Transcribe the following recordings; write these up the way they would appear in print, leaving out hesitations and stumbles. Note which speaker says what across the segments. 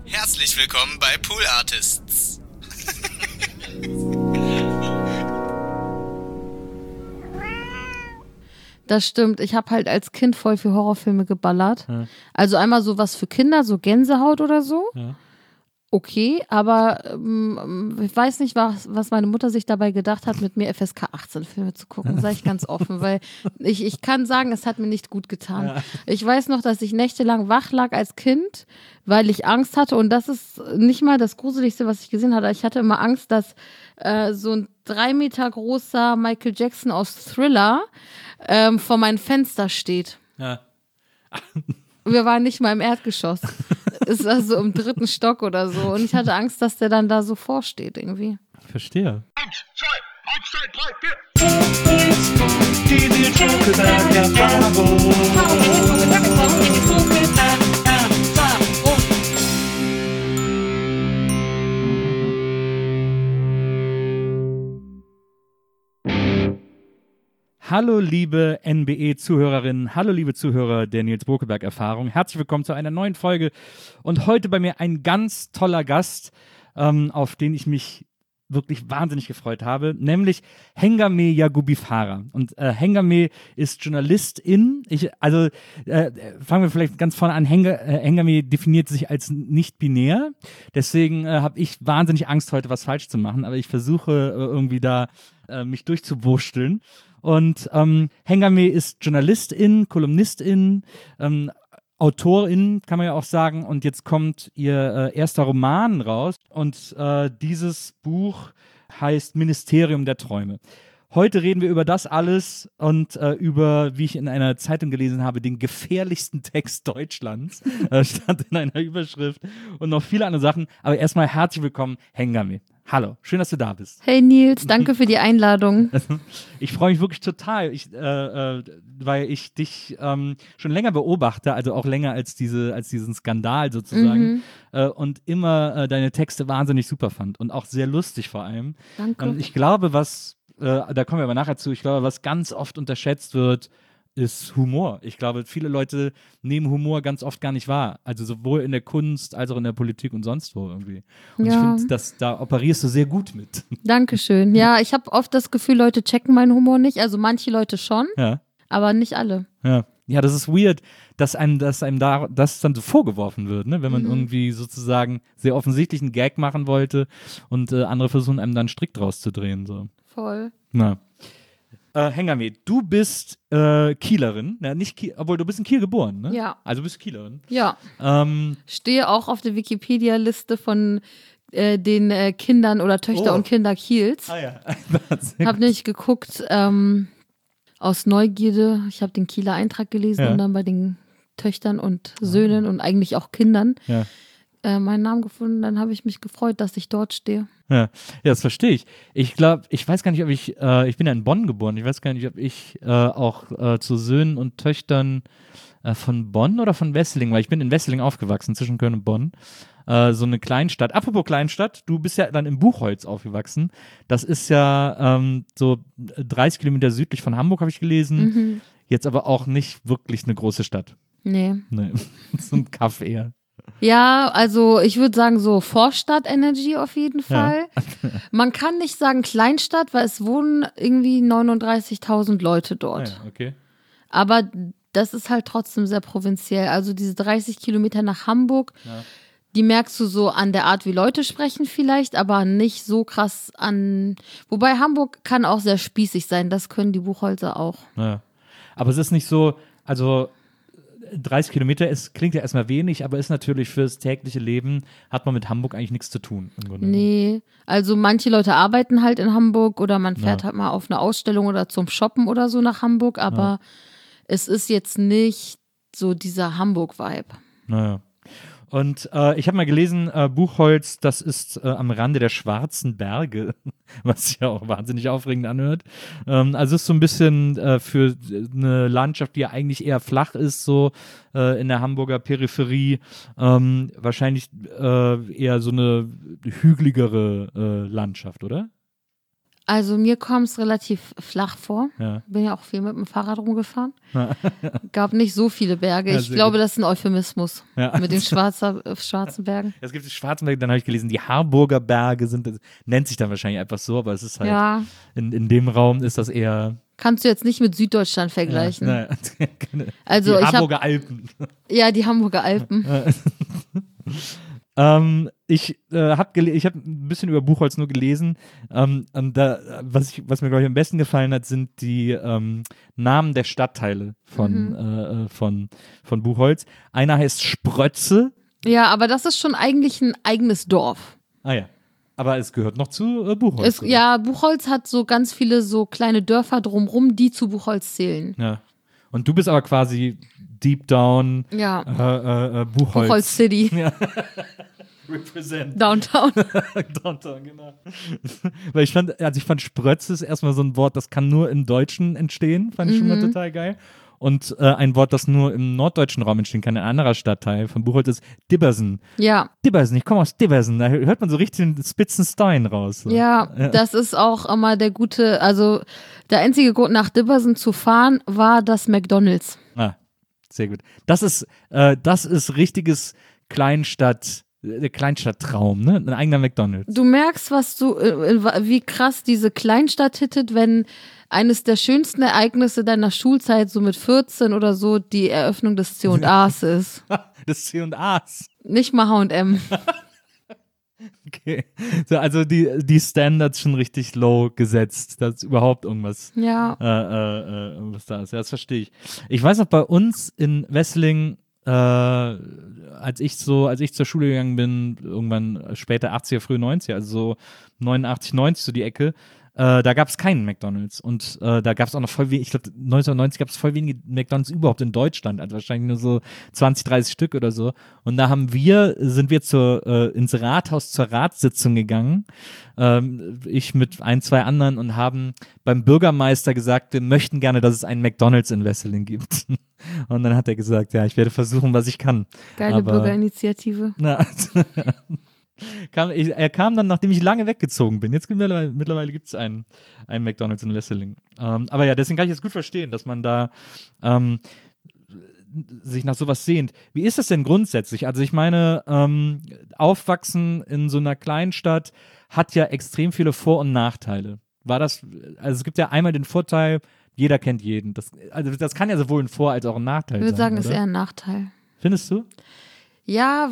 Speaker 1: Herzlich willkommen bei Pool Artists.
Speaker 2: Das stimmt. Ich habe halt als Kind voll viel Horrorfilme geballert.
Speaker 3: Ja.
Speaker 2: Also einmal so was für Kinder, so Gänsehaut oder so.
Speaker 3: Ja.
Speaker 2: Okay, aber ich weiß nicht, was meine Mutter sich dabei gedacht hat, mit mir FSK 18 Filme zu gucken, sage ich ganz offen, weil ich kann sagen, es hat mir nicht gut getan.
Speaker 3: Ja.
Speaker 2: Ich weiß noch, dass ich nächtelang wach lag als Kind, weil ich Angst hatte, und das ist nicht mal das Gruseligste, was ich gesehen hatte. Ich hatte immer Angst, dass so ein 3 Meter großer Michael Jackson aus Thriller vor meinem Fenster steht.
Speaker 3: Ja.
Speaker 2: Wir waren nicht mal im Erdgeschoss. Es war so im 3. Stock oder so. Und ich hatte Angst, dass der dann da so vorsteht irgendwie.
Speaker 3: Ich verstehe.
Speaker 1: 1, 2, 3, 4.
Speaker 4: Die Nils Bokelberg-Erfahrung.
Speaker 3: Hallo liebe NBE-Zuhörerinnen, hallo liebe Zuhörer der Nils Bokelberg-Erfahrung. Herzlich willkommen zu einer neuen Folge. Und heute bei mir ein ganz toller Gast, auf den ich mich wirklich wahnsinnig gefreut habe, nämlich Hengame Yagubi Farah. Und Hengame ist Journalistin. Fangen wir vielleicht ganz vorne an. Hengame definiert sich als nicht binär. Deswegen habe ich wahnsinnig Angst, heute was falsch zu machen. Aber ich versuche irgendwie da mich durchzuwursteln. Und Hengame ist Journalistin, Kolumnistin, Autorin, kann man ja auch sagen. Und jetzt kommt ihr erster Roman raus. Und dieses Buch heißt Ministerium der Träume. Heute reden wir über das alles und über, wie ich in einer Zeitung gelesen habe, den gefährlichsten Text Deutschlands. Stand in einer Überschrift und noch viele andere Sachen. Aber erstmal herzlich willkommen, Hengame. Hallo, schön, dass du da bist.
Speaker 2: Hey Nils, danke für die Einladung.
Speaker 3: Ich freue mich wirklich total, weil ich dich schon länger beobachte, also auch länger als diesen Skandal sozusagen, und immer deine Texte wahnsinnig super fand und auch sehr lustig vor allem.
Speaker 2: Danke.
Speaker 3: Ich glaube, da kommen wir aber nachher zu, ich glaube, was ganz oft unterschätzt wird, ist Humor. Ich glaube, viele Leute nehmen Humor ganz oft gar nicht wahr. Also sowohl in der Kunst als auch in der Politik und sonst wo irgendwie. Und
Speaker 2: Ja.
Speaker 3: ich finde, da operierst du sehr gut mit.
Speaker 2: Dankeschön. Ja, ich habe oft das Gefühl, Leute checken meinen Humor nicht. Also manche Leute schon,
Speaker 3: Ja.
Speaker 2: aber nicht alle.
Speaker 3: Ja. Ja, das ist weird, dass einem das dann so vorgeworfen wird, ne? Wenn man irgendwie sozusagen sehr offensichtlich einen Gag machen wollte und andere versuchen einem dann einen Strick draus zu drehen. So.
Speaker 2: Voll.
Speaker 3: Na. Hengame, du bist Kielerin, obwohl du bist in Kiel geboren, ne?
Speaker 2: Ja.
Speaker 3: Also du bist Kielerin.
Speaker 2: Ja. Stehe auch auf der Wikipedia-Liste von den Kindern oder Töchter und Kinder Kiels.
Speaker 3: Ah ja.
Speaker 2: Habe nicht geguckt, aus Neugierde. Ich habe den Kieler Eintrag gelesen und dann bei den Töchtern und Söhnen und eigentlich auch Kindern meinen Namen gefunden. Dann habe ich mich gefreut, dass ich dort stehe.
Speaker 3: Ja, das verstehe ich. Ich glaube, ich weiß gar nicht, ob ich bin ja in Bonn geboren, ich weiß gar nicht, ob ich auch zu Söhnen und Töchtern von Bonn oder von Wesseling, weil ich bin in Wesseling aufgewachsen, zwischen Köln und Bonn. So eine Kleinstadt. Apropos Kleinstadt, du bist ja dann in Buchholz aufgewachsen. Das ist ja so 30 Kilometer südlich von Hamburg, habe ich gelesen. Jetzt aber auch nicht wirklich eine große Stadt.
Speaker 2: Nee.
Speaker 3: So ein Kaff eher.
Speaker 2: Ja, also ich würde sagen so Vorstadt-Energy auf jeden Fall. Man kann nicht sagen Kleinstadt, weil es wohnen irgendwie 39.000 Leute dort.
Speaker 3: Ja, okay.
Speaker 2: Aber das ist halt trotzdem sehr provinziell. Also diese 30 Kilometer nach Hamburg, die merkst du so an der Art, wie Leute sprechen vielleicht, aber nicht so krass an. Wobei Hamburg kann auch sehr spießig sein, das können die Buchholzer auch.
Speaker 3: Ja. Aber es ist nicht so, also 30 Kilometer klingt ja erstmal wenig, aber ist natürlich fürs tägliche Leben, hat man mit Hamburg eigentlich nichts zu tun. Im Grunde.
Speaker 2: Nee, also manche Leute arbeiten halt in Hamburg oder man fährt halt mal auf eine Ausstellung oder zum Shoppen oder so nach Hamburg, aber es ist jetzt nicht so dieser Hamburg-Vibe.
Speaker 3: Naja. Und ich habe mal gelesen, Buchholz, das ist am Rande der Schwarzen Berge, was sich ja auch wahnsinnig aufregend anhört. Also es ist so ein bisschen für eine Landschaft, die ja eigentlich eher flach ist, so in der Hamburger Peripherie, wahrscheinlich eher so eine hügeligere Landschaft, oder?
Speaker 2: Also mir kommt es relativ flach vor.
Speaker 3: Ja.
Speaker 2: Bin ja auch viel mit dem Fahrrad rumgefahren. Gab nicht so viele Berge.
Speaker 3: Ja,
Speaker 2: Ich
Speaker 3: sehr
Speaker 2: glaube,
Speaker 3: gut.
Speaker 2: das ist ein Euphemismus
Speaker 3: Ja.
Speaker 2: mit den schwarzen Bergen.
Speaker 3: Es gibt die Schwarzenberg, dann habe ich gelesen, die Harburger Berge nennt sich dann wahrscheinlich einfach so, aber es ist halt,
Speaker 2: Ja,
Speaker 3: in dem Raum ist das eher,
Speaker 2: kannst du jetzt nicht mit Süddeutschland vergleichen.
Speaker 3: Ja,
Speaker 2: Also
Speaker 3: die
Speaker 2: ich habe
Speaker 3: Harburger Alpen.
Speaker 2: ja die Hamburger Alpen.
Speaker 3: Ich habe ein bisschen über Buchholz nur gelesen. Und was mir, glaube ich, am besten gefallen hat, sind die Namen der Stadtteile von Buchholz. Einer heißt Sprötze.
Speaker 2: Ja, aber das ist schon eigentlich ein eigenes Dorf.
Speaker 3: Ah ja. Aber es gehört noch zu Buchholz. oder?
Speaker 2: Ja, Buchholz hat so ganz viele so kleine Dörfer drumrum, die zu Buchholz zählen.
Speaker 3: Ja. Und du bist aber quasi deep down
Speaker 2: Ja,
Speaker 3: Buchholz.
Speaker 2: Buchholz City,
Speaker 3: Represent.
Speaker 2: Downtown.
Speaker 3: Downtown, genau. Weil ich fand Sprötze ist erstmal so ein Wort, das kann nur im Deutschen entstehen, fand ich schon mal total geil. Und ein Wort, das nur im norddeutschen Raum entstehen kann, ein anderer Stadtteil von Buchholz ist Dibbersen.
Speaker 2: Ja,
Speaker 3: Dibbersen, ich komme aus Dibbersen, da hört man so richtig den Spitzenstein raus. So.
Speaker 2: ja, das ist auch immer also der einzige Grund nach Dibbersen zu fahren war das McDonald's.
Speaker 3: Ah, sehr gut. Das ist richtiges Kleinstadttraum, ne? Ein eigener McDonald's.
Speaker 2: Du merkst, wie krass diese Kleinstadt hittet, wenn eines der schönsten Ereignisse deiner Schulzeit, so mit 14 oder so, die Eröffnung des C&A's ist.
Speaker 3: Das C&A's.
Speaker 2: Nicht mal H&M.
Speaker 3: Okay. So, also die Standards schon richtig low gesetzt, dass überhaupt irgendwas
Speaker 2: Ja.
Speaker 3: was da ist. Ja, das verstehe ich. Ich weiß noch, bei uns in Wesseling, als ich zur Schule gegangen bin, irgendwann später 80er, frühe 90er, also so 89, 90, so die Ecke, da gab es keinen McDonald's und da gab es auch noch voll wenig, ich glaube 1990 gab es voll wenige McDonald's überhaupt in Deutschland, also wahrscheinlich nur so 20, 30 Stück oder so. Und da sind wir ins Rathaus zur Ratssitzung gegangen, ich mit ein, zwei anderen und haben beim Bürgermeister gesagt, wir möchten gerne, dass es einen McDonald's in Wesseling gibt. Und dann hat er gesagt, ja, ich werde versuchen, was ich kann.
Speaker 2: Geile Bürgerinitiative.
Speaker 3: Na, er kam dann, nachdem ich lange weggezogen bin. Jetzt mittlerweile gibt es einen McDonald's in Wesseling. Aber ja, deswegen kann ich das gut verstehen, dass man da sich nach sowas sehnt. Wie ist das denn grundsätzlich? Also ich meine, Aufwachsen in so einer Kleinstadt hat ja extrem viele Vor- und Nachteile. Also es gibt ja einmal den Vorteil, jeder kennt jeden. Das kann ja sowohl ein Vor- als auch ein Nachteil sein.
Speaker 2: Ich würde sagen,
Speaker 3: oder?
Speaker 2: ist eher ein Nachteil.
Speaker 3: Findest du?
Speaker 2: Ja,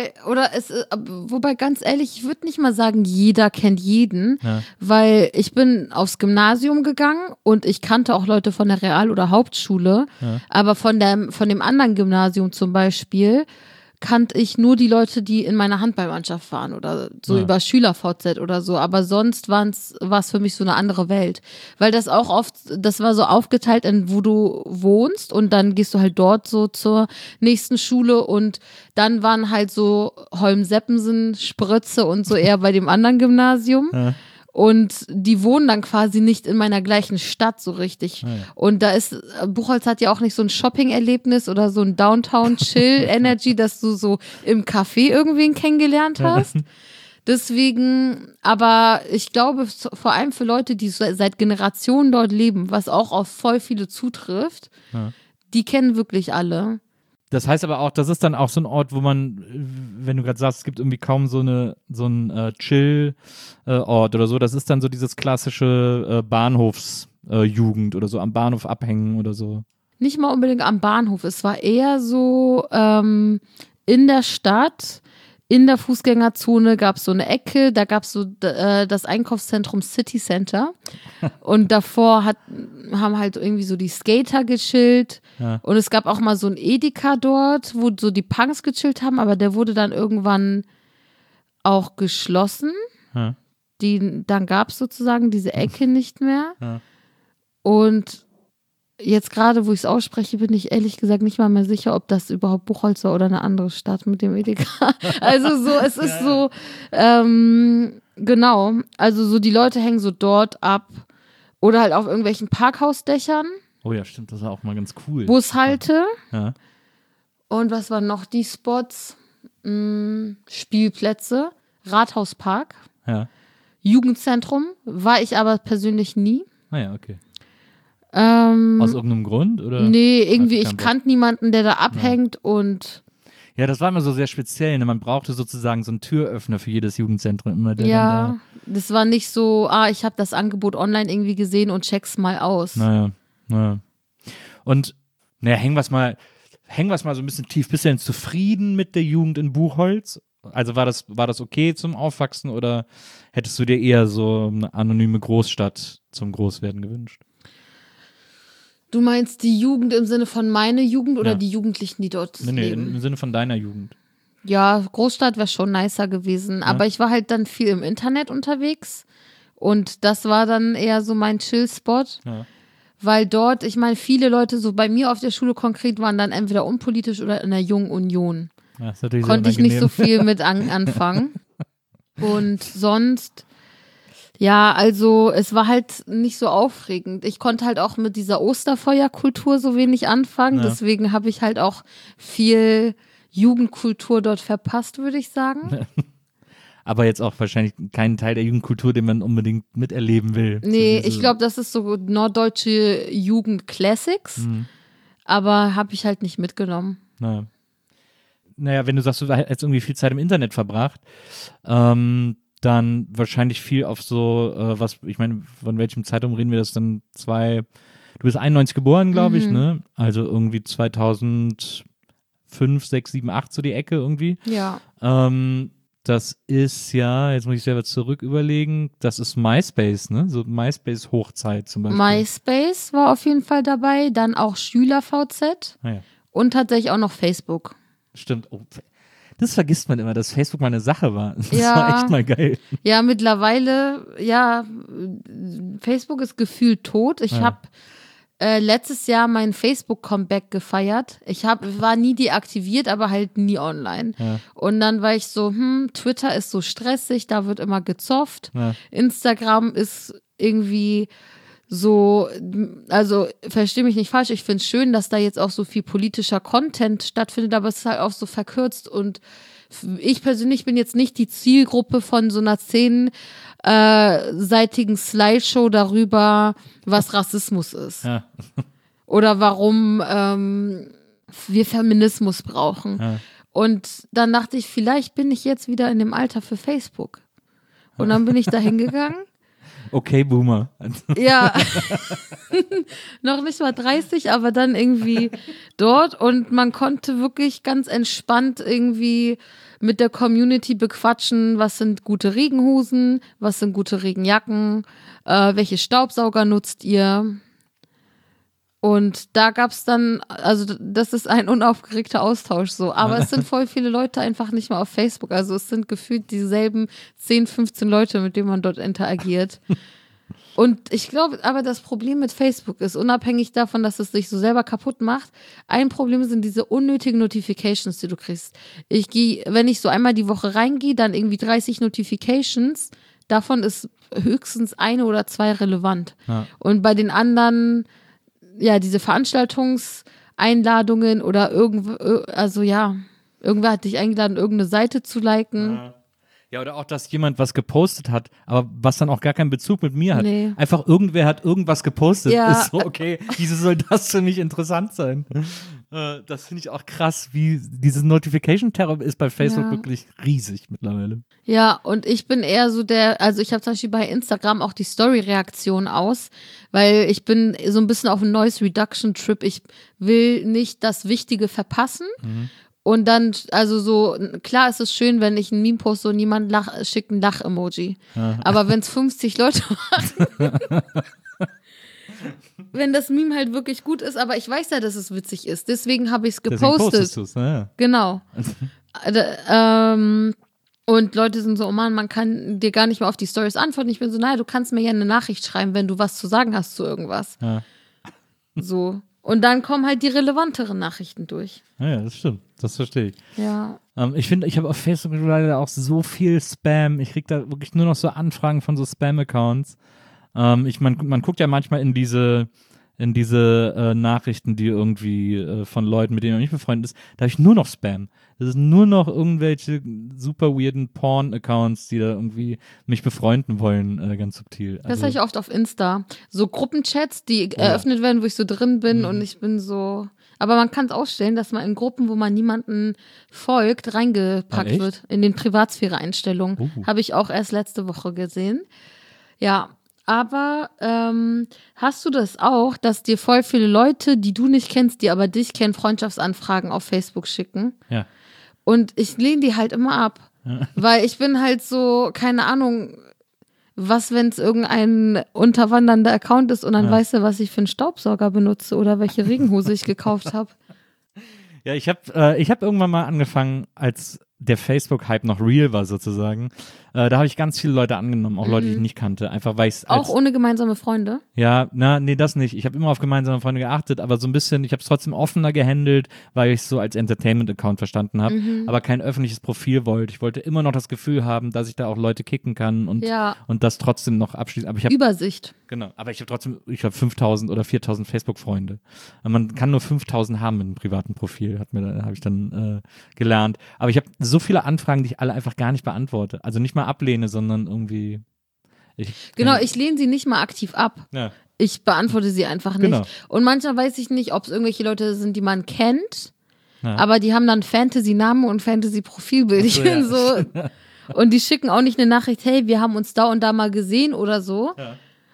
Speaker 2: wobei ganz ehrlich, ich würde nicht mal sagen, jeder kennt jeden, weil ich bin aufs Gymnasium gegangen und ich kannte auch Leute von der Real- oder Hauptschule, aber von dem anderen Gymnasium zum Beispiel kannte ich nur die Leute, die in meiner Handballmannschaft waren oder so über Schüler-VZ oder so, aber sonst war es für mich so eine andere Welt, weil das war so aufgeteilt in, wo du wohnst und dann gehst du halt dort so zur nächsten Schule und dann waren halt so Holm-Seppensen, Sprötze und so eher bei dem anderen Gymnasium.
Speaker 3: Ja.
Speaker 2: Und die wohnen dann quasi nicht in meiner gleichen Stadt so richtig.
Speaker 3: Ja.
Speaker 2: Und Buchholz hat ja auch nicht so ein Shopping-Erlebnis oder so ein Downtown-Chill-Energy, dass du so im Café irgendwen kennengelernt hast. Deswegen, aber ich glaube, vor allem für Leute, die seit Generationen dort leben, was auch auf voll viele zutrifft, die kennen wirklich alle.
Speaker 3: Das heißt aber auch, das ist dann auch so ein Ort, wo man, wenn du gerade sagst, es gibt irgendwie kaum so ein Chill-Ort oder so, das ist dann so dieses klassische Bahnhofsjugend oder so, am Bahnhof abhängen oder so.
Speaker 2: Nicht mal unbedingt am Bahnhof, es war eher so in der Stadt, in der Fußgängerzone gab es so eine Ecke, da gab es so das Einkaufszentrum City Center und davor haben halt irgendwie so die Skater gechillt und es gab auch mal so ein Edeka dort, wo so die Punks gechillt haben, aber der wurde dann irgendwann auch geschlossen. Dann gab es sozusagen diese Ecke nicht mehr und jetzt gerade, wo ich es ausspreche, bin ich ehrlich gesagt nicht mal mehr sicher, ob das überhaupt Buchholz war oder eine andere Stadt mit dem Edeka. Also so, es ist so, genau, also so die Leute hängen so dort ab oder halt auf irgendwelchen Parkhausdächern.
Speaker 3: Oh ja, stimmt, das war auch mal ganz cool.
Speaker 2: Bushalte.
Speaker 3: Ja.
Speaker 2: Und was waren noch die Spots? Spielplätze, Rathauspark,
Speaker 3: Ja.
Speaker 2: Jugendzentrum war ich aber persönlich nie.
Speaker 3: Ah ja, okay. Aus irgendeinem Grund? Oder?
Speaker 2: Nee, irgendwie,
Speaker 3: Hast du keinen
Speaker 2: ich
Speaker 3: Bock?
Speaker 2: kannte niemanden, der da abhängt und
Speaker 3: Ja, das war immer so sehr speziell. Ne? Man brauchte sozusagen so einen Türöffner für jedes Jugendzentrum. Immer, der
Speaker 2: ja, das war nicht so, ich habe das Angebot online irgendwie gesehen und check's mal aus.
Speaker 3: Naja. Und hängen wir es mal so ein bisschen tief. Bist du denn zufrieden mit der Jugend in Buchholz? Also war das okay zum Aufwachsen oder hättest du dir eher so eine anonyme Großstadt zum Großwerden gewünscht?
Speaker 2: Du meinst die Jugend im Sinne von meine Jugend oder
Speaker 3: Ja.
Speaker 2: die Jugendlichen, die dort
Speaker 3: Nee,
Speaker 2: leben?
Speaker 3: im Sinne von deiner Jugend.
Speaker 2: Ja, Großstadt wäre schon nicer gewesen. Aber ich war halt dann viel im Internet unterwegs. Und das war dann eher so mein Chill-Spot.
Speaker 3: Ja.
Speaker 2: Weil dort, ich meine, viele Leute so bei mir auf der Schule konkret waren dann entweder unpolitisch oder in der Jungen Union.
Speaker 3: Ja, ist natürlich sehr
Speaker 2: Konnte ich nicht so
Speaker 3: unangenehm.
Speaker 2: viel mit anfangen. Und sonst, ja, also es war halt nicht so aufregend. Ich konnte halt auch mit dieser Osterfeuerkultur so wenig anfangen.
Speaker 3: Ja.
Speaker 2: Deswegen habe ich halt auch viel Jugendkultur dort verpasst, würde ich sagen.
Speaker 3: Aber jetzt auch wahrscheinlich keinen Teil der Jugendkultur, den man unbedingt miterleben will.
Speaker 2: Nee,
Speaker 3: So diese-
Speaker 2: ich glaube, das ist so norddeutsche Jugend-Classics. Aber habe ich halt nicht mitgenommen.
Speaker 3: Naja, wenn du sagst, du hast irgendwie viel Zeit im Internet verbracht, dann wahrscheinlich viel auf so, ich meine, von welchem Zeitraum reden wir das dann? Du bist 91 geboren, glaube ich, ne? Also irgendwie 2005, 6, 7, 8 so die Ecke irgendwie.
Speaker 2: Ja.
Speaker 3: Das ist ja, jetzt muss ich selber zurück überlegen, das ist MySpace, ne? So MySpace-Hochzeit zum Beispiel.
Speaker 2: MySpace war auf jeden Fall dabei, dann auch SchülerVZ
Speaker 3: Ah, ja.
Speaker 2: und tatsächlich auch noch Facebook.
Speaker 3: Stimmt. Oh, das vergisst man immer, dass Facebook mal eine Sache war. Das
Speaker 2: Ja.
Speaker 3: war echt mal geil.
Speaker 2: Ja, mittlerweile, ja, Facebook ist gefühlt tot. Ich habe letztes Jahr mein Facebook-Comeback gefeiert. War nie deaktiviert, aber halt nie online.
Speaker 3: Ja.
Speaker 2: Und dann war ich so, Twitter ist so stressig, da wird immer gezofft.
Speaker 3: Ja.
Speaker 2: Instagram ist irgendwie so, also verstehe mich nicht falsch, ich finde es schön, dass da jetzt auch so viel politischer Content stattfindet, aber es ist halt auch so verkürzt und ich persönlich bin jetzt nicht die Zielgruppe von so einer 10-seitigen Slideshow darüber, was Rassismus ist.
Speaker 3: Ja.
Speaker 2: Oder warum wir Feminismus brauchen.
Speaker 3: Ja.
Speaker 2: Und dann dachte ich, vielleicht bin ich jetzt wieder in dem Alter für Facebook. Und dann bin ich da hingegangen.
Speaker 3: Okay, Boomer.
Speaker 2: Ja, noch nicht mal 30, aber dann irgendwie dort und man konnte wirklich ganz entspannt irgendwie mit der Community bequatschen, was sind gute Regenhosen, was sind gute Regenjacken, welche Staubsauger nutzt ihr? Und da gab's dann, also das ist ein unaufgeregter Austausch so, aber es sind voll viele Leute einfach nicht mehr auf Facebook, also es sind gefühlt dieselben 10, 15 Leute, mit denen man dort interagiert. Und ich glaube, aber das Problem mit Facebook ist, unabhängig davon, dass es sich so selber kaputt macht, ein Problem sind diese unnötigen Notifications, die du kriegst. Wenn ich so einmal die Woche reingehe, dann irgendwie 30 Notifications, davon ist höchstens 1 oder 2 relevant.
Speaker 3: Ja.
Speaker 2: Und bei den anderen, ja, diese Veranstaltungseinladungen oder irgendwer hat dich eingeladen, irgendeine Seite zu liken.
Speaker 3: Ja, oder auch, dass jemand was gepostet hat, aber was dann auch gar keinen Bezug mit mir hat.
Speaker 2: Nee.
Speaker 3: Einfach irgendwer hat irgendwas gepostet.
Speaker 2: Ja.
Speaker 3: Ist so, okay, wieso soll das für mich interessant sein? Das finde ich auch krass, wie dieses Notification-Terror ist bei Facebook
Speaker 2: Ja.
Speaker 3: wirklich riesig mittlerweile.
Speaker 2: Ja, und ich bin eher so also ich habe zum Beispiel bei Instagram auch die Story-Reaktion aus, weil ich bin so ein bisschen auf einem Noise-Reduction-Trip. Ich will nicht das Wichtige verpassen. Und dann, also so, klar ist es schön, wenn ich ein Meme poste und jemand schickt ein Lach-Emoji. Aber wenn es 50 Leute machen, wenn das Meme halt wirklich gut ist, aber ich weiß ja, dass es witzig ist, deswegen habe ich es
Speaker 3: Deswegen
Speaker 2: gepostet.
Speaker 3: postest du's, ja.
Speaker 2: Genau. Und Leute sind so, oh Mann, man kann dir gar nicht mehr auf die Stories antworten. Ich bin so, naja, du kannst mir ja eine Nachricht schreiben, wenn du was zu sagen hast zu irgendwas.
Speaker 3: Ja.
Speaker 2: So. Und dann kommen halt die relevanteren Nachrichten durch.
Speaker 3: Ja, das stimmt. Das verstehe ich.
Speaker 2: Ja.
Speaker 3: Ich finde, ich habe auf Facebook mittlerweile auch so viel Spam. Ich kriege da wirklich nur noch so Anfragen von so Spam-Accounts. Man guckt ja manchmal in diese in diese Nachrichten, die irgendwie von Leuten, mit denen man nicht befreundet ist, da habe ich nur noch Spam. Das ist nur noch irgendwelche super weirden Porn-Accounts, die da irgendwie mich befreunden wollen, ganz subtil.
Speaker 2: Das habe ich oft auf Insta. So Gruppenchats, die eröffnet werden, wo ich so drin bin und ich bin so. Aber man kann es ausstellen, dass man in Gruppen, wo man niemanden folgt, reingepackt wird in den Privatsphäre-Einstellungen. Habe ich auch erst letzte Woche gesehen. Ja, aber hast du das auch, dass dir voll viele Leute, die du nicht kennst, die aber dich kennen, Freundschaftsanfragen auf Facebook schicken?
Speaker 3: Ja.
Speaker 2: Und ich lehne die halt immer ab. Weil ich bin halt so, keine Ahnung, was, wenn es irgendein unterwandernder Account ist und dann weißt du, was ich für einen Staubsauger benutze oder welche Regenhose ich gekauft habe.
Speaker 3: Ja, ich hab irgendwann mal angefangen, als der Facebook-Hype noch real war sozusagen. Da habe ich ganz viele Leute angenommen, auch Leute, die ich nicht kannte, einfach weil ich es
Speaker 2: Auch ohne gemeinsame Freunde?
Speaker 3: Ja, nee, das nicht. Ich habe immer auf gemeinsame Freunde geachtet, aber so ein bisschen, ich habe es trotzdem offener gehandelt, weil ich es so als Entertainment-Account verstanden habe, aber kein öffentliches Profil wollte. Ich wollte immer noch das Gefühl haben, dass ich da auch Leute kicken kann und das trotzdem noch abschließen. Aber ich habe
Speaker 2: Übersicht.
Speaker 3: Genau, aber ich habe trotzdem, 5.000 oder 4.000 Facebook-Freunde. Man kann nur 5.000 haben mit einem privaten Profil, habe ich dann gelernt. Aber ich habe so viele Anfragen, die ich alle einfach gar nicht beantworte. Also nicht mal ablehne, sondern irgendwie. Ich
Speaker 2: lehne sie nicht mal aktiv ab.
Speaker 3: Ja.
Speaker 2: Ich beantworte sie einfach nicht.
Speaker 3: Genau.
Speaker 2: Und manchmal weiß ich nicht, ob es irgendwelche Leute sind, die man kennt, aber die haben dann Fantasy-Namen und Fantasy-Profilbildchen so. Und die schicken auch nicht eine Nachricht, hey, wir haben uns da und da mal gesehen oder so.
Speaker 3: Ja.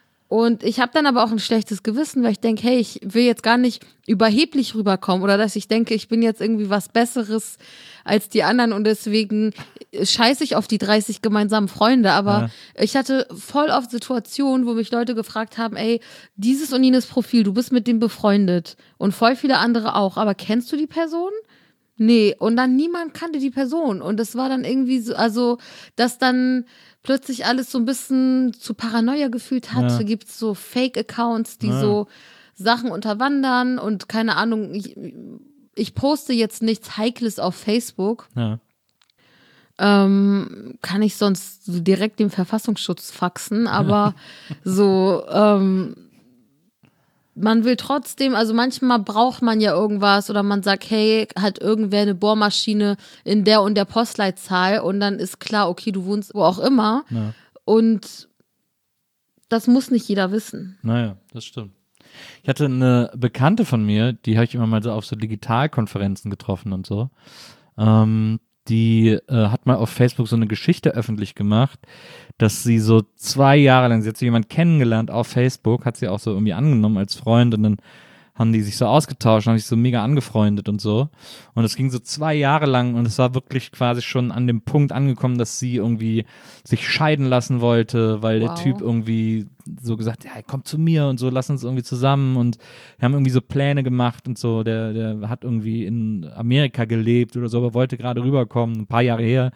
Speaker 2: Und ich habe dann aber auch ein schlechtes Gewissen, weil ich denke, hey, ich will jetzt gar nicht überheblich rüberkommen oder dass ich denke, ich bin jetzt irgendwie was Besseres als die anderen und deswegen scheiße ich auf die 30 gemeinsamen Freunde. Aber ich hatte voll oft Situationen, wo mich Leute gefragt haben, ey, dieses und jenes Profil, du bist mit dem befreundet und voll viele andere auch, aber kennst du die Person? Nee, und dann niemand kannte die Person und es war dann irgendwie so, also, dass dann plötzlich alles so ein bisschen zu Paranoia gefühlt hat. Da gibt es so Fake-Accounts, die so Sachen unterwandern und keine Ahnung, ich poste jetzt nichts Heikles auf Facebook.
Speaker 3: Ja.
Speaker 2: Kann ich sonst direkt dem Verfassungsschutz faxen, aber so, man will trotzdem, also manchmal braucht man ja irgendwas oder man sagt, hey, hat irgendwer eine Bohrmaschine in der und der Postleitzahl und dann ist klar, okay, du wohnst wo auch immer und das muss nicht jeder wissen.
Speaker 3: Naja, das stimmt. Ich hatte eine Bekannte von mir, die habe ich immer mal so auf so Digitalkonferenzen getroffen und so. Die hat mal auf Facebook so eine Geschichte öffentlich gemacht, dass sie so 2 Jahre lang, sie hat so jemanden kennengelernt auf Facebook, hat sie auch so irgendwie angenommen als Freund und dann haben die sich so ausgetauscht, haben sich so mega angefreundet und so. Und es ging so 2 Jahre lang und es war wirklich quasi schon an dem Punkt angekommen, dass sie irgendwie sich scheiden lassen wollte, weil der Typ irgendwie so gesagt, ja, komm zu mir und so, lass uns irgendwie zusammen und wir haben irgendwie so Pläne gemacht und so. Der hat irgendwie in Amerika gelebt oder so, aber wollte gerade rüberkommen, ein paar Jahre her.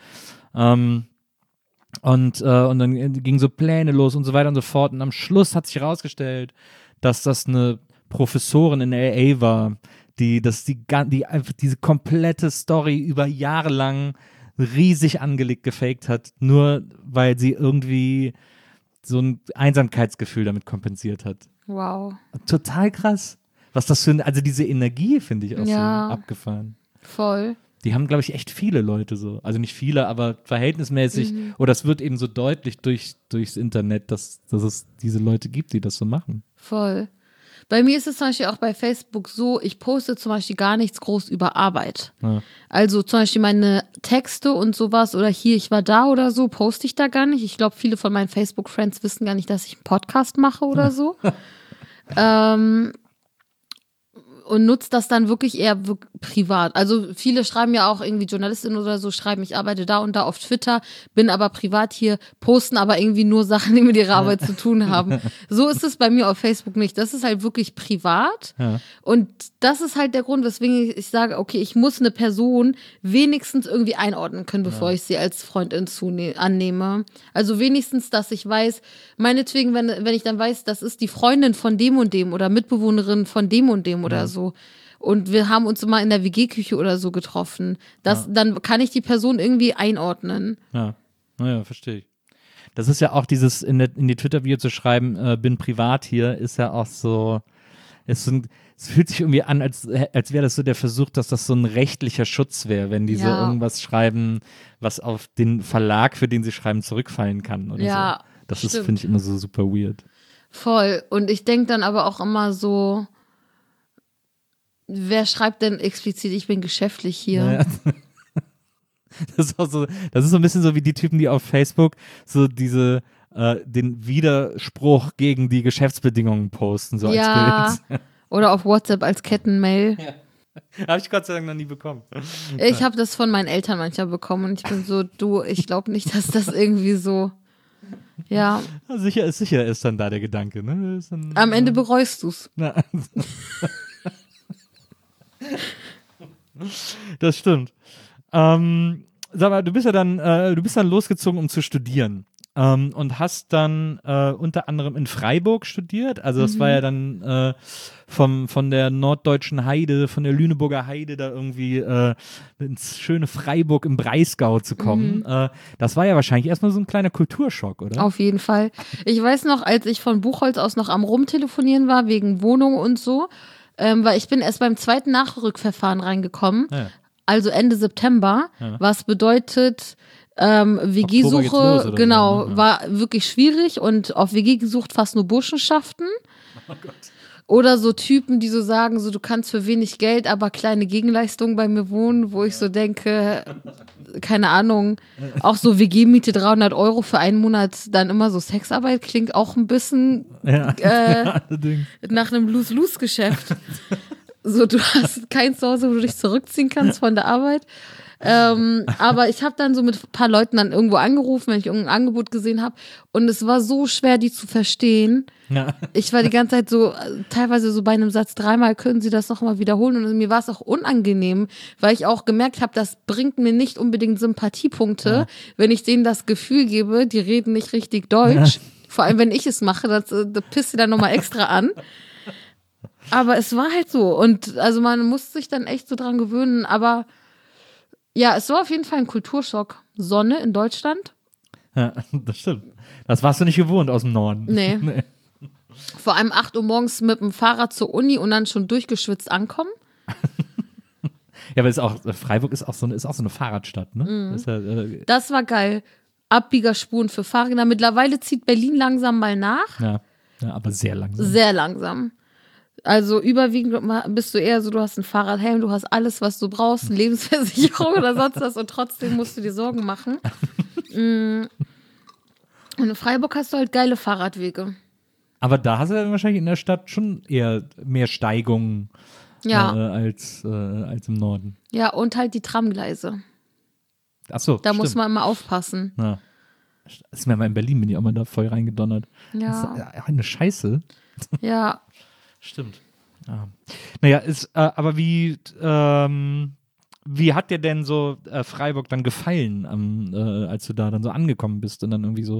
Speaker 3: Und dann gingen so Pläne los und so weiter und so fort. Und am Schluss hat sich herausgestellt, dass das eine Professorin in LA war, die einfach diese komplette Story über Jahre lang riesig angelegt gefaked hat, nur weil sie irgendwie so ein Einsamkeitsgefühl damit kompensiert hat.
Speaker 2: Wow.
Speaker 3: Total krass. Was das also diese Energie finde ich auch so abgefahren.
Speaker 2: Voll.
Speaker 3: Die haben, glaube ich, echt viele Leute so. Also nicht viele, aber verhältnismäßig. Oder es wird eben so deutlich durchs Internet, dass es diese Leute gibt, die das so machen.
Speaker 2: Voll. Bei mir ist es zum Beispiel auch bei Facebook so, ich poste zum Beispiel gar nichts groß über Arbeit. Ja. Also zum Beispiel meine Texte und sowas oder hier, ich war da oder so, poste ich da gar nicht. Ich glaube, viele von meinen Facebook-Friends wissen gar nicht, dass ich einen Podcast mache oder so. Und nutzt das dann wirklich eher privat. Also viele schreiben ja auch irgendwie Journalistinnen oder so, schreiben, ich arbeite da und da auf Twitter, bin aber privat hier, posten aber irgendwie nur Sachen, die mit ihrer Arbeit zu tun haben. So ist es bei mir auf Facebook nicht. Das ist halt wirklich privat. Ja. Und das ist halt der Grund, weswegen ich sage, okay, ich muss eine Person wenigstens irgendwie einordnen können, bevor ich sie als Freundin annehme. Also wenigstens, dass ich weiß, meinetwegen, wenn ich dann weiß, das ist die Freundin von dem und dem oder Mitbewohnerin von dem und dem oder so. Und wir haben uns immer in der WG-Küche oder so getroffen. Dann kann ich die Person irgendwie einordnen.
Speaker 3: Ja, naja, verstehe ich. Das ist ja auch dieses in die Twitter-Bio zu schreiben, bin privat hier, ist ja auch so, es fühlt sich irgendwie an, als wäre das so der Versuch, dass das so ein rechtlicher Schutz wäre, wenn die so irgendwas schreiben, was auf den Verlag, für den sie schreiben, zurückfallen kann oder so. Das ist, finde ich, immer so super weird.
Speaker 2: Voll. Und ich denke dann aber auch immer so, wer schreibt denn explizit, ich bin geschäftlich hier?
Speaker 3: Naja. Das ist so ein bisschen so wie die Typen, die auf Facebook so den Widerspruch gegen die Geschäftsbedingungen posten, so als Bild.
Speaker 2: Oder auf WhatsApp als Kettenmail.
Speaker 3: Ja. Habe ich Gott sei Dank noch nie bekommen.
Speaker 2: Ich habe das von meinen Eltern manchmal bekommen und ich bin so, ich glaube nicht, dass das irgendwie so, ja.
Speaker 3: Sicher ist dann da der Gedanke, ne?
Speaker 2: Am Ende bereust du's.
Speaker 3: Das stimmt. Sag mal, du bist dann losgezogen, um zu studieren. Und hast dann unter anderem in Freiburg studiert. Also das war ja dann von der norddeutschen Heide, von der Lüneburger Heide da irgendwie ins schöne Freiburg im Breisgau zu kommen. Das war ja wahrscheinlich erstmal so ein kleiner Kulturschock, oder?
Speaker 2: Auf jeden Fall. Ich weiß noch, als ich von Buchholz aus noch am Rumtelefonieren war, wegen Wohnung und so, weil ich bin erst beim zweiten Nachrückverfahren reingekommen, also Ende September, was bedeutet, WG-Suche, genau, oder? War wirklich schwierig und auf WG gesucht fast nur Burschenschaften. Oh Gott. Oder so Typen, die so sagen, so du kannst für wenig Geld, aber kleine Gegenleistungen bei mir wohnen, wo ich so denke, keine Ahnung, auch so WG-Miete 300 € für einen Monat, dann immer so Sexarbeit, klingt auch ein bisschen nach einem Lose-Lose-Geschäft. So, du hast kein Zuhause, wo du dich zurückziehen kannst von der Arbeit. Aber ich habe dann so mit ein paar Leuten dann irgendwo angerufen, wenn ich irgendein Angebot gesehen habe. Und es war so schwer, die zu verstehen. Ja. Ich war die ganze Zeit so, teilweise so bei einem Satz 3-mal, können Sie das nochmal wiederholen? Und mir war es auch unangenehm, weil ich auch gemerkt habe, das bringt mir nicht unbedingt Sympathiepunkte, wenn ich denen das Gefühl gebe, die reden nicht richtig Deutsch. Vor allem, wenn ich es mache, das pisst sie dann nochmal extra an. Aber es war halt so. Und also man musste sich dann echt so dran gewöhnen. Aber ja, es war auf jeden Fall ein Kulturschock. Sonne in Deutschland.
Speaker 3: Ja, das stimmt. Das warst du nicht gewohnt aus dem Norden.
Speaker 2: Nee. Vor allem 8 Uhr morgens mit dem Fahrrad zur Uni und dann schon durchgeschwitzt ankommen.
Speaker 3: Ja, aber Freiburg ist auch so eine Fahrradstadt, ne?
Speaker 2: Das war geil. Abbiegerspuren für Fahrräder. Mittlerweile zieht Berlin langsam mal nach.
Speaker 3: Ja, aber sehr langsam.
Speaker 2: Sehr langsam. Also überwiegend bist du eher so, du hast einen Fahrradhelm, du hast alles, was du brauchst, eine Lebensversicherung oder sonst was und trotzdem musst du dir Sorgen machen. Und in Freiburg hast du halt geile Fahrradwege.
Speaker 3: Aber da hast du dann wahrscheinlich in der Stadt schon eher mehr Steigungen als im Norden.
Speaker 2: Ja, und halt die Tramgleise.
Speaker 3: Ach so,
Speaker 2: da
Speaker 3: stimmt.
Speaker 2: muss man immer aufpassen.
Speaker 3: Ja. Das ist mir mal in Berlin, bin ich auch mal da voll reingedonnert.
Speaker 2: Ja.
Speaker 3: Das ist eine Scheiße.
Speaker 2: Ja.
Speaker 3: Stimmt. Ja. Naja, aber wie hat dir denn so Freiburg dann gefallen, als du da dann so angekommen bist und dann irgendwie so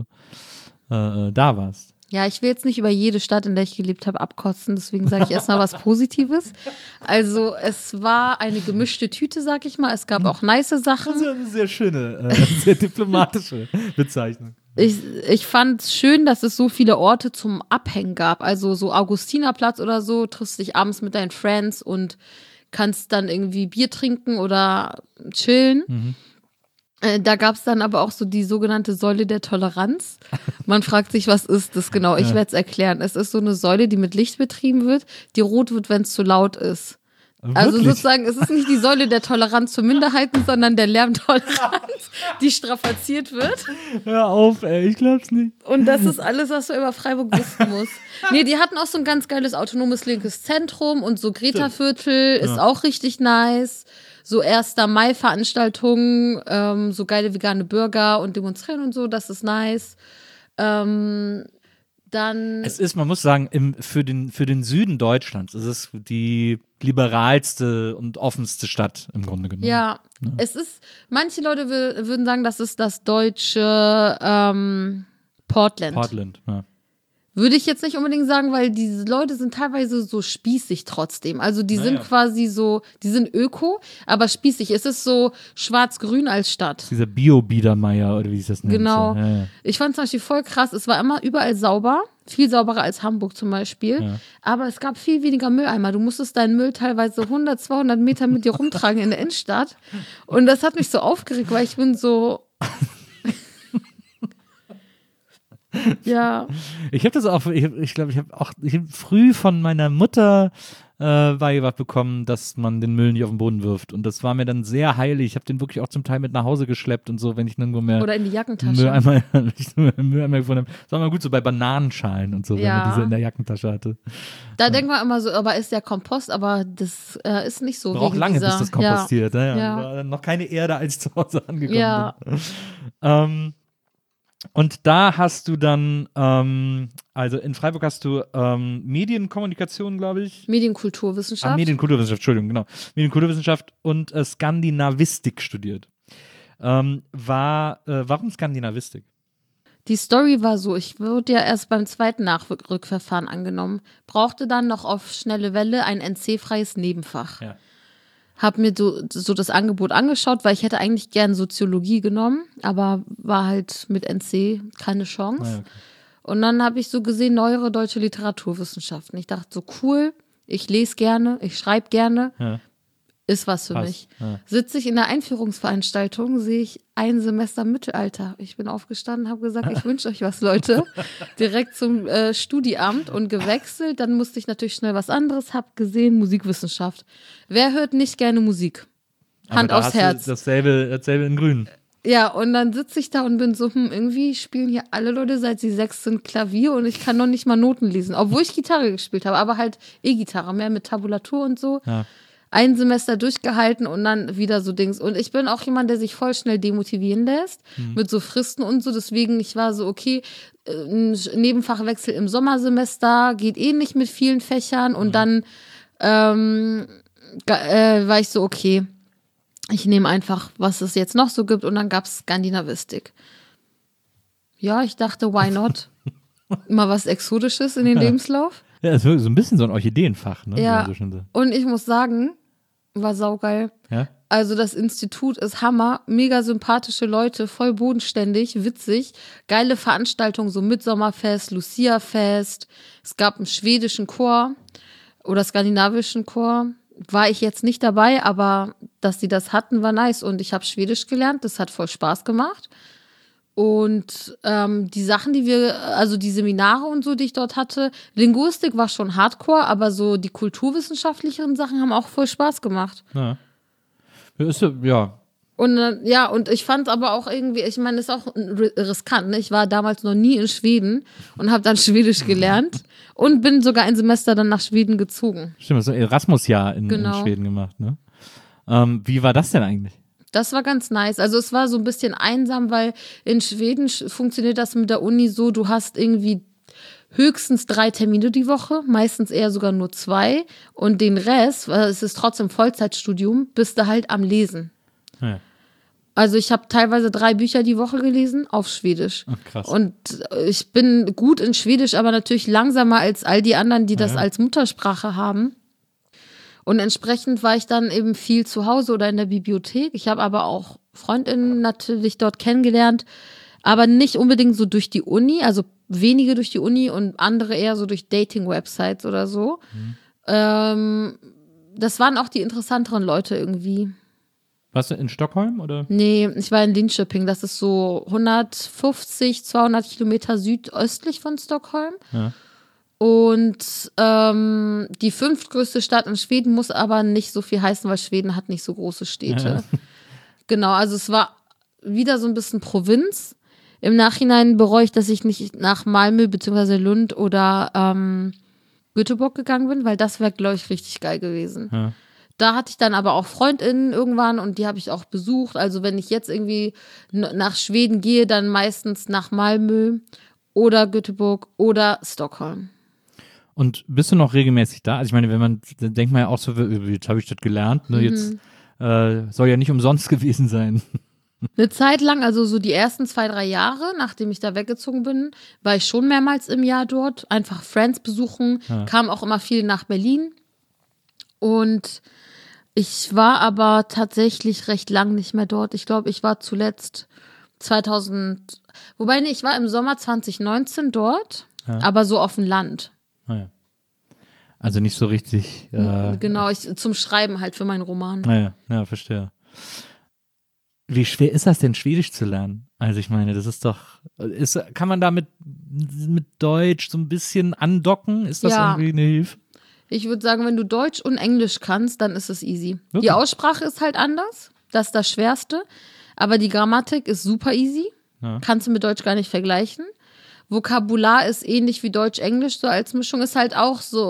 Speaker 3: da warst?
Speaker 2: Ja, ich will jetzt nicht über jede Stadt, in der ich gelebt habe, abkotzen, deswegen sage ich erstmal was Positives. Also es war eine gemischte Tüte, sag ich mal. Es gab auch nice Sachen.
Speaker 3: Das ist eine sehr schöne, sehr diplomatische Bezeichnung.
Speaker 2: Ich fand es schön, dass es so viele Orte zum Abhängen gab. Also so Augustinerplatz oder so, triffst dich abends mit deinen Friends und kannst dann irgendwie Bier trinken oder chillen. Mhm. Da gab es dann aber auch so die sogenannte Säule der Toleranz. Man fragt sich, was ist das genau? Ich werde es erklären. Es ist so eine Säule, die mit Licht betrieben wird, die rot wird, wenn es zu laut ist.
Speaker 3: Wirklich?
Speaker 2: Also sozusagen, es ist nicht die Säule der Toleranz für Minderheiten, sondern der Lärmtoleranz, die strapaziert wird.
Speaker 3: Hör auf, ey, ich glaub's nicht.
Speaker 2: Und das ist alles, was du über Freiburg wissen musst. Nee, die hatten auch so ein ganz geiles autonomes linkes Zentrum und so Greta-Viertel ist auch richtig nice. So 1. Mai-Veranstaltungen, so geile vegane Burger und Demonstrieren und so, das ist nice. Dann
Speaker 3: man muss sagen, für den Süden Deutschlands ist es die liberalste und offenste Stadt im Grunde genommen.
Speaker 2: Ja. Es ist, manche Leute würden sagen, das ist das deutsche Portland.
Speaker 3: Portland, ja.
Speaker 2: Würde ich jetzt nicht unbedingt sagen, weil diese Leute sind teilweise so spießig trotzdem. Also die sind quasi so, die sind öko, aber spießig. Es ist so schwarz-grün als Stadt.
Speaker 3: Dieser Bio-Biedermeier oder wie es das nennt.
Speaker 2: Genau.
Speaker 3: Ja.
Speaker 2: Ich fand es zum Beispiel voll krass. Es war immer überall sauber. Viel sauberer als Hamburg zum Beispiel.
Speaker 3: Ja.
Speaker 2: Aber es gab viel weniger Mülleimer. Du musstest deinen Müll teilweise 100, 200 Meter mit dir rumtragen in der Innenstadt. Und das hat mich so aufgeregt, weil ich bin so... Ja.
Speaker 3: Ich habe das auch, ich glaube, ich habe früh von meiner Mutter beigebracht bekommen, dass man den Müll nicht auf den Boden wirft. Und das war mir dann sehr heilig. Ich habe den wirklich auch zum Teil mit nach Hause geschleppt und so, wenn ich nirgendwo mehr
Speaker 2: Oder in die Jackentasche.
Speaker 3: Mülleimer gefunden habe. Das war mal gut so bei Bananenschalen und so, wenn man diese in der Jackentasche hatte.
Speaker 2: Da denkt man immer so, aber ist der Kompost, aber das ist nicht so.
Speaker 3: Braucht lange, bis das kompostiert.
Speaker 2: Ja.
Speaker 3: War dann noch keine Erde, als ich zu Hause angekommen
Speaker 2: Ja.
Speaker 3: bin. Und da hast du dann, also in Freiburg hast du Medienkommunikation, glaube ich.
Speaker 2: Medienkulturwissenschaft.
Speaker 3: Medienkulturwissenschaft, Entschuldigung, genau. Medienkulturwissenschaft und Skandinavistik studiert. Warum Skandinavistik?
Speaker 2: Die Story war so, ich wurde ja erst beim zweiten Nachrückverfahren angenommen, brauchte dann noch auf schnelle Welle ein NC-freies Nebenfach.
Speaker 3: Ja.
Speaker 2: Hab mir so das Angebot angeschaut, weil ich hätte eigentlich gern Soziologie genommen, aber war halt mit NC keine Chance.
Speaker 3: Ah, okay.
Speaker 2: Und dann habe ich so gesehen, neuere deutsche Literaturwissenschaften. Ich dachte so, cool, ich lese gerne, ich schreibe gerne,
Speaker 3: Ja.
Speaker 2: ist was für
Speaker 3: Passt.
Speaker 2: mich.
Speaker 3: Ja.
Speaker 2: Sitze ich in der Einführungsveranstaltung, sehe ich ein Semester Mittelalter. Ich bin aufgestanden, habe gesagt, ich wünsche euch was, Leute. Direkt zum Studiamt und gewechselt. Dann musste ich natürlich schnell was anderes, habe gesehen, Musikwissenschaft. Wer hört nicht gerne Musik? Hand
Speaker 3: Aber da
Speaker 2: aufs
Speaker 3: hast du
Speaker 2: Herz.
Speaker 3: Dasselbe in grün.
Speaker 2: Ja, und dann sitze ich da und bin so, irgendwie spielen hier alle Leute, seit sie 6 sind, Klavier und ich kann noch nicht mal Noten lesen. Obwohl ich Gitarre gespielt habe, aber halt E-Gitarre, mehr mit Tabulatur und so.
Speaker 3: Ja.
Speaker 2: Ein Semester durchgehalten und dann wieder so Dings. Und ich bin auch jemand, der sich voll schnell demotivieren lässt mit so Fristen und so. Deswegen, ich war so, okay, ein Nebenfachwechsel im Sommersemester geht eh nicht mit vielen Fächern. Und dann war ich so, okay, ich nehme einfach, was es jetzt noch so gibt. Und dann gab es Skandinavistik. Ja, ich dachte, why not? Mal was Exotisches in den Lebenslauf.
Speaker 3: Ja, das ist so ein bisschen so ein Orchideenfach, ne?
Speaker 2: Ja,
Speaker 3: Wie man so schön sagt.
Speaker 2: und ich muss sagen, war saugeil.
Speaker 3: Ja?
Speaker 2: Also das Institut ist Hammer, mega sympathische Leute, voll bodenständig, witzig, geile Veranstaltungen, so Mitsommerfest, Lucia-Fest. Es gab einen schwedischen Chor oder skandinavischen Chor. War ich jetzt nicht dabei, aber dass die das hatten, war nice. Und ich habe Schwedisch gelernt, das hat voll Spaß gemacht. Und die Sachen, also die Seminare und so, die ich dort hatte, Linguistik war schon hardcore, aber so die kulturwissenschaftlicheren Sachen haben auch voll Spaß gemacht.
Speaker 3: Ja. Ja.
Speaker 2: Und und ich fand aber auch irgendwie, ich meine, das ist auch riskant, ne? Ich war damals noch nie in Schweden und habe dann Schwedisch gelernt und bin sogar ein Semester dann nach Schweden gezogen.
Speaker 3: Stimmt, so ein Erasmus-Jahr in
Speaker 2: Genau.
Speaker 3: Schweden gemacht, ne? Wie war das denn eigentlich?
Speaker 2: Das war ganz nice. Also es war so ein bisschen einsam, weil in Schweden funktioniert das mit der Uni so, du hast irgendwie höchstens 3 Termine die Woche, meistens eher sogar nur 2 und den Rest, weil es ist trotzdem Vollzeitstudium, bist du halt am Lesen.
Speaker 3: Ja.
Speaker 2: Also ich habe teilweise 3 Bücher die Woche gelesen auf Schwedisch.
Speaker 3: Ach, krass.
Speaker 2: Und ich bin gut in Schwedisch, aber natürlich langsamer als all die anderen, die das als Muttersprache haben. Und entsprechend war ich dann eben viel zu Hause oder in der Bibliothek. Ich habe aber auch Freundinnen natürlich dort kennengelernt, aber nicht unbedingt so durch die Uni, also wenige durch die Uni und andere eher so durch Dating-Websites oder so. Das waren auch die interessanteren Leute irgendwie.
Speaker 3: Warst du in Stockholm oder?
Speaker 2: Nee, ich war in Linköping. Das ist so 150, 200 Kilometer südöstlich von Stockholm.
Speaker 3: Ja.
Speaker 2: Und die 5. größte Stadt in Schweden muss aber nicht so viel heißen, weil Schweden hat nicht so große Städte.
Speaker 3: Ja.
Speaker 2: Genau, also es war wieder so ein bisschen Provinz. Im Nachhinein bereue ich, dass ich nicht nach Malmö bzw. Lund oder Göteborg gegangen bin, weil das wäre, glaube ich, richtig geil gewesen.
Speaker 3: Ja.
Speaker 2: Da hatte ich dann aber auch FreundInnen irgendwann und die habe ich auch besucht. Also wenn ich jetzt irgendwie nach Schweden gehe, dann meistens nach Malmö oder Göteborg oder Stockholm.
Speaker 3: Und bist du noch regelmäßig da? Also ich meine, dann denkt man ja auch so, jetzt habe ich das gelernt, ne? Jetzt soll ja nicht umsonst gewesen sein.
Speaker 2: Eine Zeit lang, also so die ersten 2, 3 Jahre, nachdem ich da weggezogen bin, war ich schon mehrmals im Jahr dort. Einfach Friends besuchen, kam auch immer viel nach Berlin. Und ich war aber tatsächlich recht lang nicht mehr dort. Ich glaube, ich war zuletzt 2000, wobei nee, ich war im Sommer 2019 dort.
Speaker 3: Ja.
Speaker 2: aber so auf dem Land.
Speaker 3: Naja. Also nicht so richtig.
Speaker 2: Genau, zum Schreiben halt für meinen Roman.
Speaker 3: Naja, ja, verstehe. Wie schwer ist das denn, Schwedisch zu lernen? Also ich meine, das ist doch, kann man da mit Deutsch so ein bisschen andocken? Ist das
Speaker 2: Ja.
Speaker 3: irgendwie eine Hilfe?
Speaker 2: Ich würde sagen, wenn du Deutsch und Englisch kannst, dann ist es easy.
Speaker 3: Wirklich?
Speaker 2: Die Aussprache ist halt anders, das ist das Schwerste, aber die Grammatik ist super easy,
Speaker 3: Ja.
Speaker 2: kannst du mit Deutsch gar nicht vergleichen. Vokabular ist ähnlich wie Deutsch-Englisch, so als Mischung, ist halt auch so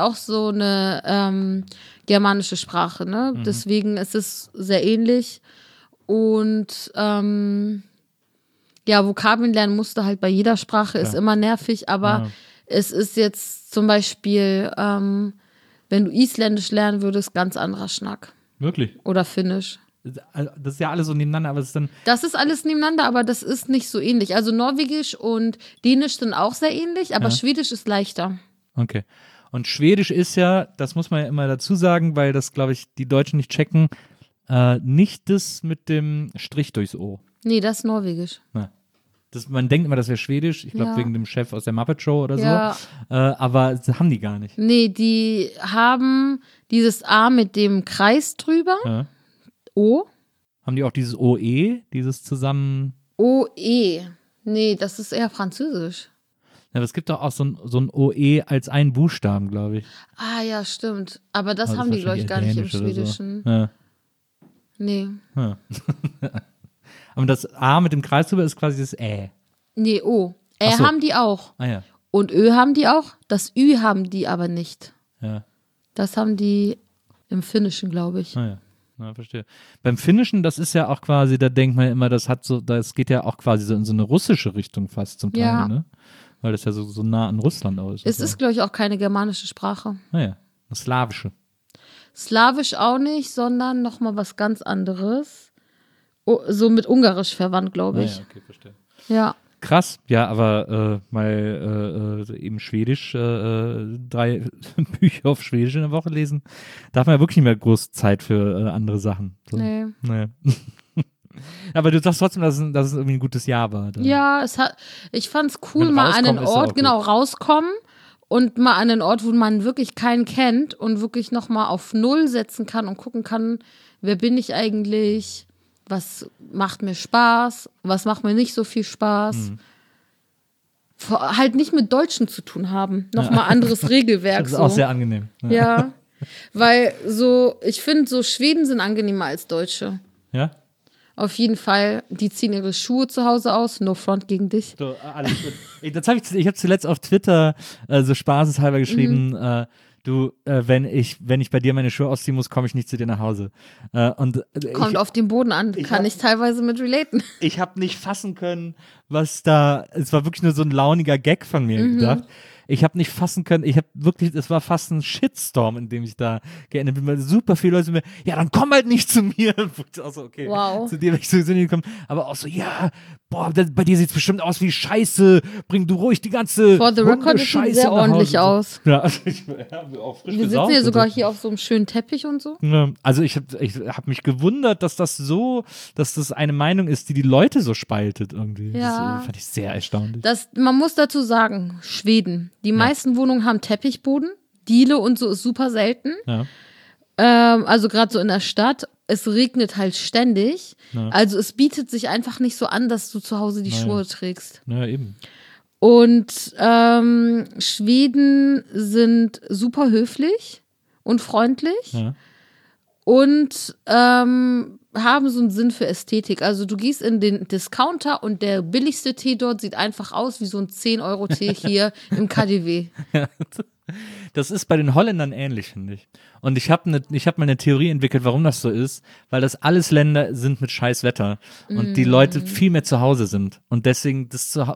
Speaker 2: eine germanische Sprache, ne? Deswegen ist es sehr ähnlich. Und Vokabeln lernen musst du halt bei jeder Sprache, ist immer nervig, aber es ist jetzt zum Beispiel, wenn du Isländisch lernen würdest, ganz anderer Schnack.
Speaker 3: Wirklich?
Speaker 2: Oder Finnisch.
Speaker 3: Das ist ja alles so nebeneinander, aber es ist dann.
Speaker 2: Das ist alles nebeneinander, aber das ist nicht so ähnlich. Also Norwegisch und Dänisch sind auch sehr ähnlich, aber Schwedisch ist leichter.
Speaker 3: Okay. Und Schwedisch ist ja, das muss man ja immer dazu sagen, weil das, glaube ich, die Deutschen nicht checken, nicht das mit dem Strich durchs O.
Speaker 2: Nee, das ist Norwegisch.
Speaker 3: Ja. Man denkt immer, das wäre Schwedisch, ich glaube
Speaker 2: Ja.
Speaker 3: wegen dem Chef aus der Muppet Show oder
Speaker 2: Ja.
Speaker 3: so, aber das haben die gar nicht.
Speaker 2: Nee, die haben dieses A mit dem Kreis drüber.
Speaker 3: Ja.
Speaker 2: O.
Speaker 3: Haben die auch dieses OE, dieses zusammen.
Speaker 2: O-E. Nee, das ist eher Französisch.
Speaker 3: Ja, aber es gibt doch auch so ein OE als einen Buchstaben, glaube ich.
Speaker 2: Ah, ja, stimmt. Aber das
Speaker 3: Aber
Speaker 2: haben die, glaube ich, gar nicht im
Speaker 3: Dänisch oder so.
Speaker 2: Schwedischen.
Speaker 3: Ja.
Speaker 2: Nee.
Speaker 3: Ja. Aber das A mit dem Kreis drüber ist quasi das
Speaker 2: Nee, O.
Speaker 3: Ach so.
Speaker 2: Haben die auch.
Speaker 3: Ah ja.
Speaker 2: Und Ö haben die auch. Das Ü haben die aber nicht.
Speaker 3: Ja.
Speaker 2: Das haben die im Finnischen, glaube ich.
Speaker 3: Ah ja. Ja, verstehe. Beim Finnischen, das ist ja auch quasi, da denkt man ja immer, das geht ja auch quasi so in so eine russische Richtung fast zum Teil,
Speaker 2: Ja.
Speaker 3: ne? Weil das ja so nah an Russland aus
Speaker 2: Es ist, glaube ich, auch keine germanische Sprache.
Speaker 3: Naja, das Slawische.
Speaker 2: Slawisch auch nicht, sondern nochmal was ganz anderes. So mit Ungarisch verwandt, glaube ich.
Speaker 3: Ja, okay, verstehe.
Speaker 2: Ja.
Speaker 3: Krass, ja, aber mal eben Schwedisch, 3 Bücher auf Schwedisch in der Woche lesen, darf man ja wirklich nicht mehr groß Zeit für andere Sachen. So.
Speaker 2: Nee.
Speaker 3: Naja. Aber du sagst trotzdem, dass es irgendwie ein gutes Jahr war. Dann.
Speaker 2: Ja, ich fand's cool,
Speaker 3: Wenn
Speaker 2: mal an
Speaker 3: rauskommen,
Speaker 2: einen
Speaker 3: ist ja
Speaker 2: Ort,
Speaker 3: auch
Speaker 2: genau, rauskommen und mal an einen Ort, wo man wirklich keinen kennt und wirklich nochmal auf Null setzen kann und gucken kann, wer bin ich eigentlich, was macht mir Spaß, was macht mir nicht so viel Spaß. Halt nicht mit Deutschen zu tun haben. Nochmal anderes Regelwerk.
Speaker 3: Das ist
Speaker 2: so.
Speaker 3: auch sehr angenehm.
Speaker 2: Ja, weil ich finde, so Schweden sind angenehmer als Deutsche.
Speaker 3: Ja?
Speaker 2: Auf jeden Fall, die ziehen ihre Schuhe zu Hause aus, no front gegen dich.
Speaker 3: So, alles gut. Ich habe zuletzt auf Twitter so spaßeshalber geschrieben, wenn ich bei dir meine Schuhe ausziehen muss, komme ich nicht zu dir nach Hause.
Speaker 2: Kommt auf den Boden an, kann ich teilweise mit relaten.
Speaker 3: Ich habe nicht fassen können, es war wirklich nur so ein launiger Gag von mir gedacht. Ich habe nicht fassen können, es war fast ein Shitstorm, in dem ich da geendet bin, weil super viele Leute mir, ja, dann komm halt nicht zu mir. Auch so, okay,
Speaker 2: Wow.
Speaker 3: zu dir werde ich sowieso nicht kommen. Aber auch so, ja, boah, bei dir sieht es bestimmt aus wie Scheiße, bring du ruhig die ganze
Speaker 2: For the record, es sieht
Speaker 3: Hundescheiße
Speaker 2: sehr
Speaker 3: nach Hause.
Speaker 2: ordentlich aus.
Speaker 3: Ja, also auch frisch
Speaker 2: Wir sitzen
Speaker 3: gesaugt
Speaker 2: hier
Speaker 3: und
Speaker 2: sogar
Speaker 3: so.
Speaker 2: hier auf so einem schönen Teppich und so.
Speaker 3: Ja, also ich hab mich gewundert, dass das eine Meinung ist, die Leute so spaltet irgendwie.
Speaker 2: Ja.
Speaker 3: Das fand ich sehr erstaunlich.
Speaker 2: Man muss dazu sagen, Schweden. Die meisten Wohnungen haben Teppichboden. Diele und so ist super selten.
Speaker 3: Ja.
Speaker 2: Also gerade so in der Stadt. Es regnet halt ständig.
Speaker 3: Ja.
Speaker 2: Also es bietet sich einfach nicht so an, dass du zu Hause die
Speaker 3: Naja.
Speaker 2: Schuhe trägst.
Speaker 3: Ja, eben.
Speaker 2: Und Schweden sind super höflich und freundlich.
Speaker 3: Ja.
Speaker 2: Und haben so einen Sinn für Ästhetik. Also du gehst in den Discounter und der billigste Tee dort sieht einfach aus wie so ein 10-Euro-Tee hier im KDW.
Speaker 3: Das ist bei den Holländern ähnlich, finde ich. Und ich habe mal eine Theorie entwickelt, warum das so ist, weil das alles Länder sind mit scheiß Wetter und die Leute viel mehr zu Hause sind und deswegen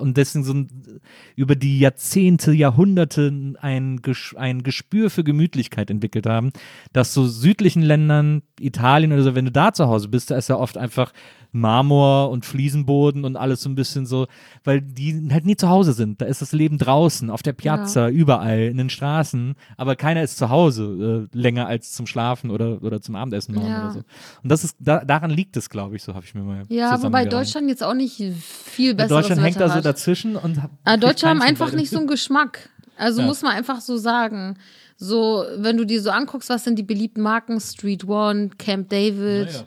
Speaker 3: über die Jahrzehnte, Jahrhunderte ein Gespür für Gemütlichkeit entwickelt haben, dass so südlichen Ländern, Italien oder so, wenn du da zu Hause bist, da ist ja oft einfach Marmor und Fliesenboden und alles so ein bisschen so, weil die halt nie zu Hause sind. Da ist das Leben draußen, auf der Piazza, überall, in den Straßen. treffen, aber keiner ist zu Hause länger als zum Schlafen oder zum Abendessen machen oder so. Und das ist, daran liegt es, glaube ich, so habe ich mir mal
Speaker 2: wobei Deutschland jetzt auch nicht viel besseres
Speaker 3: Deutschland
Speaker 2: Wetter
Speaker 3: hängt da so
Speaker 2: hat.
Speaker 3: dazwischen und
Speaker 2: Deutsche haben einfach nicht so einen Geschmack. Also muss man einfach so sagen. So, wenn du dir so anguckst, was sind die beliebten Marken? Street One, Camp David.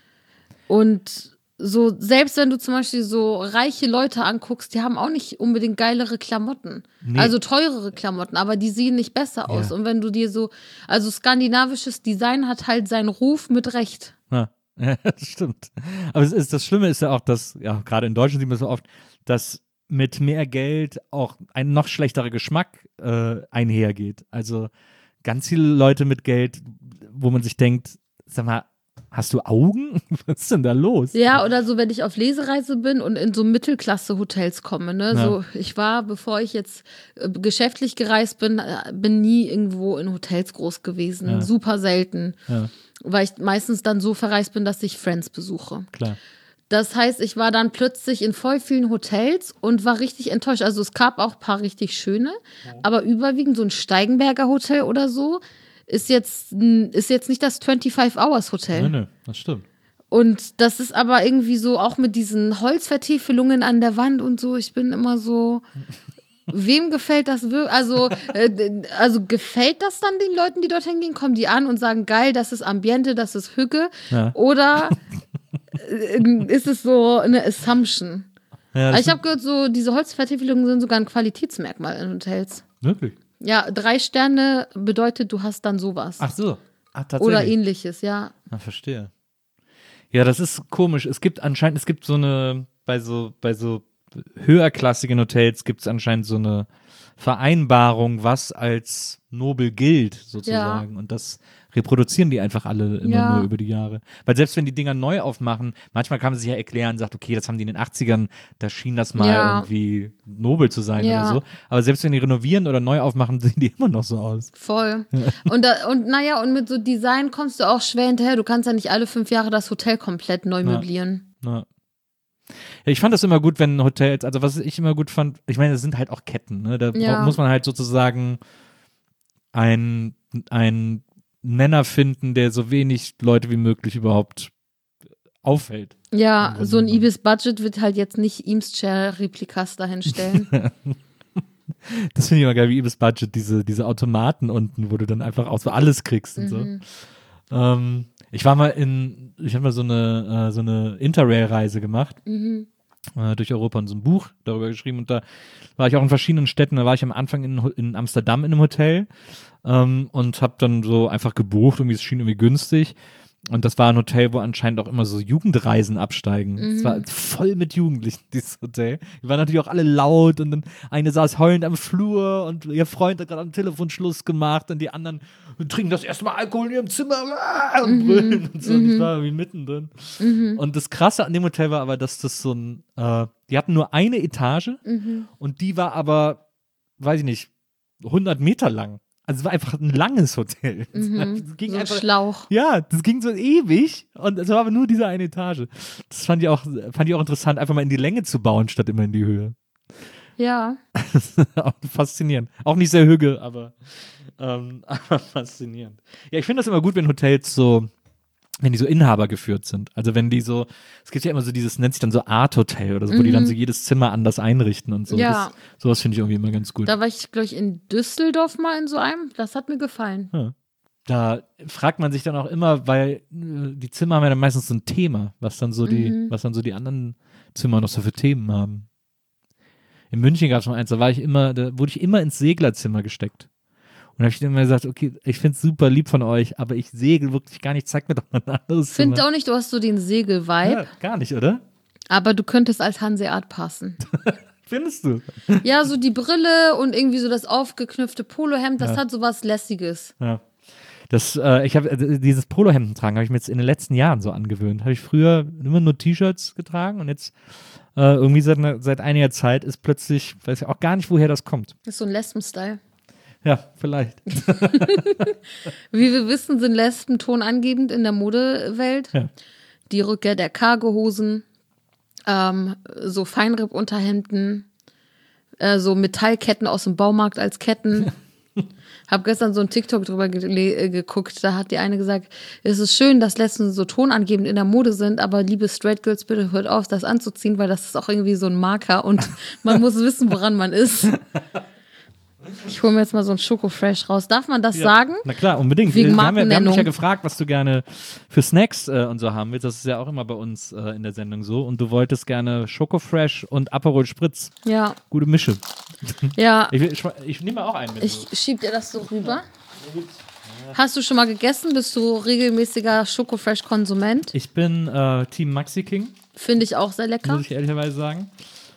Speaker 2: Und so, selbst wenn du zum Beispiel so reiche Leute anguckst, die haben auch nicht unbedingt geilere Klamotten.
Speaker 3: Nee.
Speaker 2: Also teurere Klamotten, aber die sehen nicht besser aus. Und wenn du dir so, also skandinavisches Design hat halt seinen Ruf mit Recht.
Speaker 3: Ja, das stimmt. Aber das Schlimme ist ja auch, dass, ja, gerade in Deutschland sieht man so oft, dass mit mehr Geld auch ein noch schlechterer Geschmack einhergeht. Also ganz viele Leute mit Geld, wo man sich denkt, sag mal, hast du Augen? Was ist denn da los?
Speaker 2: Ja, oder so, wenn ich auf Lesereise bin und in so Mittelklasse-Hotels komme, ne?
Speaker 3: Ja.
Speaker 2: So, ich war, bevor ich jetzt geschäftlich gereist bin, bin nie irgendwo in Hotels groß gewesen.
Speaker 3: Ja.
Speaker 2: Super selten.
Speaker 3: Ja,
Speaker 2: Weil ich meistens dann so verreist bin, dass ich Friends besuche.
Speaker 3: klar.
Speaker 2: Das heißt, ich war dann plötzlich in voll vielen Hotels und war richtig enttäuscht. Also es gab auch ein paar richtig schöne, aber überwiegend so ein Steigenberger Hotel oder so ist jetzt nicht das 25-Hours-Hotel.
Speaker 3: Nö, das stimmt.
Speaker 2: Und das ist aber irgendwie so, auch mit diesen Holzvertiefelungen an der Wand und so, ich bin immer so, wem gefällt das wirklich? Also gefällt das dann den Leuten, die dorthin gehen? Kommen die an und sagen, geil, das ist Ambiente, das ist Hügge?
Speaker 3: Ja.
Speaker 2: Oder ist es so eine Assumption?
Speaker 3: Ja,
Speaker 2: Ich habe gehört, so diese Holzvertiefelungen sind sogar ein Qualitätsmerkmal in Hotels.
Speaker 3: wirklich?
Speaker 2: Ja, 3 Sterne bedeutet, du hast dann sowas.
Speaker 3: Ach so. Ach, tatsächlich.
Speaker 2: Oder ähnliches, ja.
Speaker 3: Ah, verstehe. Ja, das ist komisch. Es gibt so eine, bei so höherklassigen Hotels gibt es anscheinend so eine Vereinbarung, was als nobel gilt, sozusagen. Und das reproduzieren die einfach alle immer nur über die Jahre. Weil selbst wenn die Dinger neu aufmachen, manchmal kann man sich ja erklären, sagt, okay, das haben die in den 80ern, da schien das mal irgendwie nobel zu sein oder so. Aber selbst wenn die renovieren oder neu aufmachen, sehen die immer noch so aus.
Speaker 2: Voll. Und mit so Design kommst du auch schwer hinterher. Du kannst ja nicht alle 5 Jahre das Hotel komplett neu möblieren.
Speaker 3: Ja. Ja, ich fand das immer gut, wenn Hotels, also was ich immer gut fand, ich meine, das sind halt auch Ketten, ne? Da muss man halt sozusagen einen Nenner finden, der so wenig Leute wie möglich überhaupt auffällt.
Speaker 2: Ja, so ein Ibis-Budget wird halt jetzt nicht Eames-Chair-Replikas dahinstellen.
Speaker 3: Das finde ich immer geil, wie Ibis Budget, diese Automaten unten, wo du dann einfach auch so alles kriegst und so. Ich habe mal so eine Interrail-Reise gemacht durch Europa und so ein Buch darüber geschrieben und da war ich auch in verschiedenen Städten. Da war ich am Anfang in Amsterdam in einem Hotel und habe dann so einfach gebucht, irgendwie es schien irgendwie günstig. Und das war ein Hotel, wo anscheinend auch immer so Jugendreisen absteigen. Es war voll mit Jugendlichen, dieses Hotel. Die waren natürlich auch alle laut und dann eine saß heulend am Flur und ihr Freund hat gerade am Telefon Schluss gemacht und die anderen trinken das erste Mal Alkohol in ihrem Zimmer und brüllen und so. Und ich war irgendwie mittendrin. Und das Krasse an dem Hotel war aber, dass das so ein, die hatten nur eine Etage und die war aber, weiß ich nicht, 100 Meter lang. Also es war einfach ein langes Hotel. Das ging
Speaker 2: So ein
Speaker 3: einfach,
Speaker 2: Schlauch.
Speaker 3: ja, das ging so ewig und es war aber nur diese eine Etage. Das fand ich auch interessant, einfach mal in die Länge zu bauen, statt immer in die Höhe.
Speaker 2: Ja.
Speaker 3: Auch faszinierend. Auch nicht sehr hüge, aber faszinierend. Ja, ich finde das immer gut, wenn Hotels wenn die so Inhaber geführt sind. Also wenn die so, es gibt ja immer so dieses, nennt sich dann so Art Hotel oder so, wo die dann so jedes Zimmer anders einrichten und so.
Speaker 2: Ja.
Speaker 3: Sowas finde ich irgendwie immer ganz gut.
Speaker 2: Da war ich, glaube ich, in Düsseldorf mal in so einem. Das hat mir gefallen.
Speaker 3: Ja. Da fragt man sich dann auch immer, weil die Zimmer haben ja dann meistens so ein Thema, was dann so die anderen Zimmer noch so für Themen haben. In München gab es mal eins, da wurde ich immer ins Seglerzimmer gesteckt. Und da habe ich dann immer gesagt, okay, ich finde es super lieb von euch, aber ich segel wirklich gar nicht, zeig mir doch mal ein anderes Zimmer.
Speaker 2: Finde auch nicht, du hast so den Segel-Vibe,
Speaker 3: Ja, gar nicht, oder?
Speaker 2: aber du könntest als Hanseat passen.
Speaker 3: Findest du?
Speaker 2: Ja, so die Brille und irgendwie so das aufgeknüpfte Polohemd, das hat so was Lässiges.
Speaker 3: Ja. Ich habe dieses Polohemden tragen, habe ich mir jetzt in den letzten Jahren so angewöhnt. Habe ich früher immer nur T-Shirts getragen und jetzt irgendwie seit einiger Zeit ist plötzlich, weiß ich auch gar nicht, woher das kommt.
Speaker 2: Das ist so ein Lesben-Style.
Speaker 3: Ja, vielleicht.
Speaker 2: Wie wir wissen, sind Lesben tonangebend in der Modewelt.
Speaker 3: Ja.
Speaker 2: Die Rückkehr der Cargohosen, so Feinripp-Unterhemden, so Metallketten aus dem Baumarkt als Ketten. Hab gestern so ein TikTok drüber geguckt, da hat die eine gesagt, es ist schön, dass Lesben so tonangebend in der Mode sind, aber liebe Straight Girls, bitte hört auf, das anzuziehen, weil das ist auch irgendwie so ein Marker und man muss wissen, woran man ist. Ich hole mir jetzt mal so ein Schoko-Fresh raus. Darf man das sagen?
Speaker 3: Na klar, unbedingt.
Speaker 2: Wegen
Speaker 3: Wir haben dich
Speaker 2: Markennennung.
Speaker 3: ja gefragt, was du gerne für Snacks und so haben willst. Das ist ja auch immer bei uns in der Sendung so. Und du wolltest gerne Schoko-Fresh und Aperol Spritz.
Speaker 2: Ja.
Speaker 3: Gute Mische.
Speaker 2: Ja,
Speaker 3: Ich nehme auch einen mit.
Speaker 2: ich schieb dir das so rüber. Hast du schon mal gegessen? Bist du regelmäßiger Schoko-Fresh-Konsument?
Speaker 3: Ich bin Team Maxi King,
Speaker 2: Finde ich auch sehr lecker.
Speaker 3: muss ich ehrlicherweise sagen.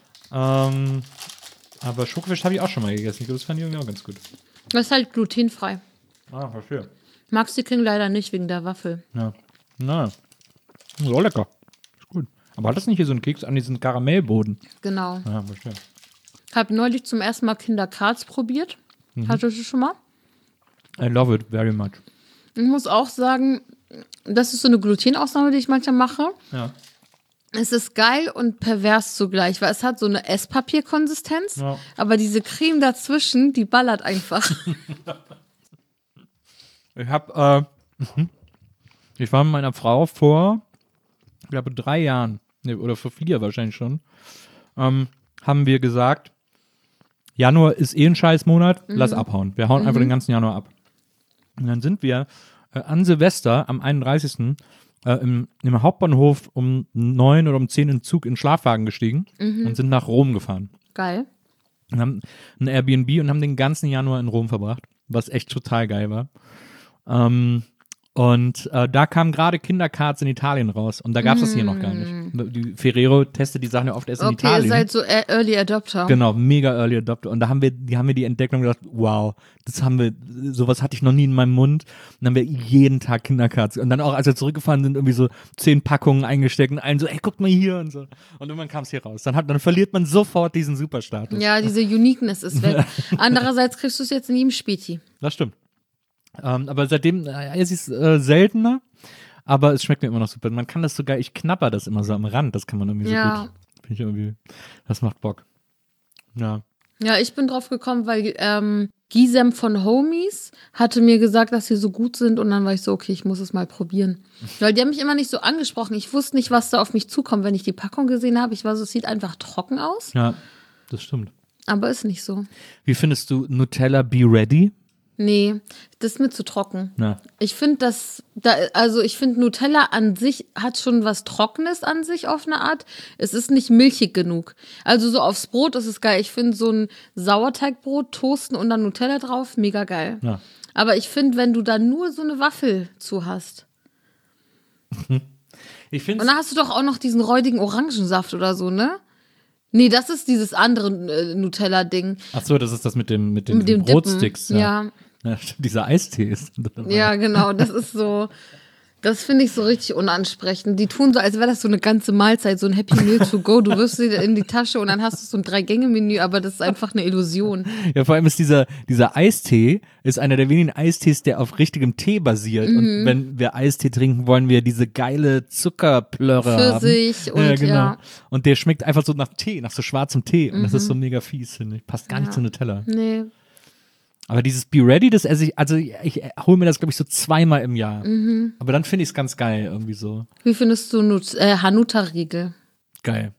Speaker 3: Aber Schokofresh habe ich auch schon mal gegessen. Ich glaube, das fand ich irgendwie auch ganz gut.
Speaker 2: Das ist halt glutenfrei.
Speaker 3: Ah, verstehe.
Speaker 2: Maxi King leider nicht wegen der Waffel.
Speaker 3: Ja. Na, ist auch lecker. Ist gut. Aber hat das nicht hier so einen Keks an diesen Karamellboden?
Speaker 2: Genau.
Speaker 3: Ja, verstehe.
Speaker 2: Ich habe neulich zum ersten Mal Kinder Karls probiert. Hattest du schon mal?
Speaker 3: I love it very much.
Speaker 2: Ich muss auch sagen, das ist so eine Glutenausnahme, die ich manchmal mache.
Speaker 3: Ja.
Speaker 2: Es ist geil und pervers zugleich, weil es hat so eine Esspapierkonsistenz,
Speaker 3: Ja.
Speaker 2: aber diese Creme dazwischen, die ballert einfach.
Speaker 3: Ich habe, ich war mit meiner Frau vor, ich glaube, 3 Jahren, nee, oder vor 4 wahrscheinlich schon, haben wir gesagt, Januar ist eh ein Scheißmonat, lass abhauen. Wir hauen einfach den ganzen Januar ab. Und dann sind wir an Silvester am 31. Im Hauptbahnhof um 9 oder um 10 in den Zug in den Schlafwagen gestiegen und sind nach Rom gefahren.
Speaker 2: Geil.
Speaker 3: Und haben ein Airbnb und haben den ganzen Januar in Rom verbracht, was echt total geil war. Und da kamen gerade Kindercards in Italien raus und da gab es das hier noch gar nicht. Die Ferrero testet die Sachen ja oft erst in
Speaker 2: Okay, ihr
Speaker 3: Italien.
Speaker 2: seid so Early Adopter.
Speaker 3: Genau, mega Early Adopter. Und da haben wir die Entdeckung gedacht, wow, sowas hatte ich noch nie in meinem Mund. Und dann haben wir jeden Tag Kindercards. Und dann auch, als wir zurückgefahren sind, irgendwie so 10 Packungen eingesteckt und allen so, ey, guck mal hier und so. Und irgendwann kam es hier raus. Dann verliert man sofort diesen Superstatus.
Speaker 2: Ja, diese Uniqueness ist weg. Andererseits kriegst du es jetzt in jedem Späti.
Speaker 3: Das stimmt. Aber seitdem ist es seltener, aber es schmeckt mir immer noch super. Man kann das sogar, ich knapper das immer so am Rand, das kann man irgendwie so
Speaker 2: Ja.
Speaker 3: gut. Finde ich irgendwie, das macht Bock. Ja.
Speaker 2: Ja, ich bin drauf gekommen, weil Gisem von Homies hatte mir gesagt, dass sie so gut sind und dann war ich so, okay, ich muss es mal probieren. Weil die haben mich immer nicht so angesprochen. Ich wusste nicht, was da auf mich zukommt, wenn ich die Packung gesehen habe. Ich war so, es sieht einfach trocken aus,
Speaker 3: Ja, das stimmt.
Speaker 2: aber ist nicht so.
Speaker 3: Wie findest du Nutella Be Ready?
Speaker 2: Nee, das ist mir zu trocken.
Speaker 3: Ja.
Speaker 2: Ich finde ich finde Nutella an sich hat schon was Trockenes an sich auf eine Art. Es ist nicht milchig genug. Also so aufs Brot ist es geil. Ich finde so ein Sauerteigbrot toasten und dann Nutella drauf, mega geil.
Speaker 3: Ja.
Speaker 2: Aber ich finde, wenn du da nur so eine Waffel zu hast.
Speaker 3: Ich
Speaker 2: Und
Speaker 3: finde
Speaker 2: dann hast du doch auch noch diesen räudigen Orangensaft oder so, ne? Nee, das ist dieses andere Nutella-Ding.
Speaker 3: ach so, das ist das mit den
Speaker 2: Mit dem Dippen.
Speaker 3: Brotsticks.
Speaker 2: Ja.
Speaker 3: Ja, dieser Eistee ist dabei.
Speaker 2: Ja, genau, das ist so, das finde ich so richtig unansprechend. Die tun so, als wäre das so eine ganze Mahlzeit, so ein Happy Meal to go. Du wirfst sie in die Tasche und dann hast du so ein 3-Gänge-Menü, aber das ist einfach eine Illusion.
Speaker 3: Ja, vor allem ist dieser Eistee ist einer der wenigen Eistees, der auf richtigem Tee basiert. Und wenn wir Eistee trinken, wollen wir diese geile Zuckerplörre haben.
Speaker 2: Pfirsich und ja.
Speaker 3: Und der schmeckt einfach so nach Tee, nach so schwarzem Tee. Und das ist so mega fies, finde ich. Passt gar nicht zu Nutella.
Speaker 2: Nee.
Speaker 3: Aber dieses Be Ready, das esse ich, also ich hole mir das, glaube ich, so 2-mal im Jahr. Aber dann finde ich es ganz geil, irgendwie so.
Speaker 2: Wie findest du Hanuta-Riegel?
Speaker 3: Geil.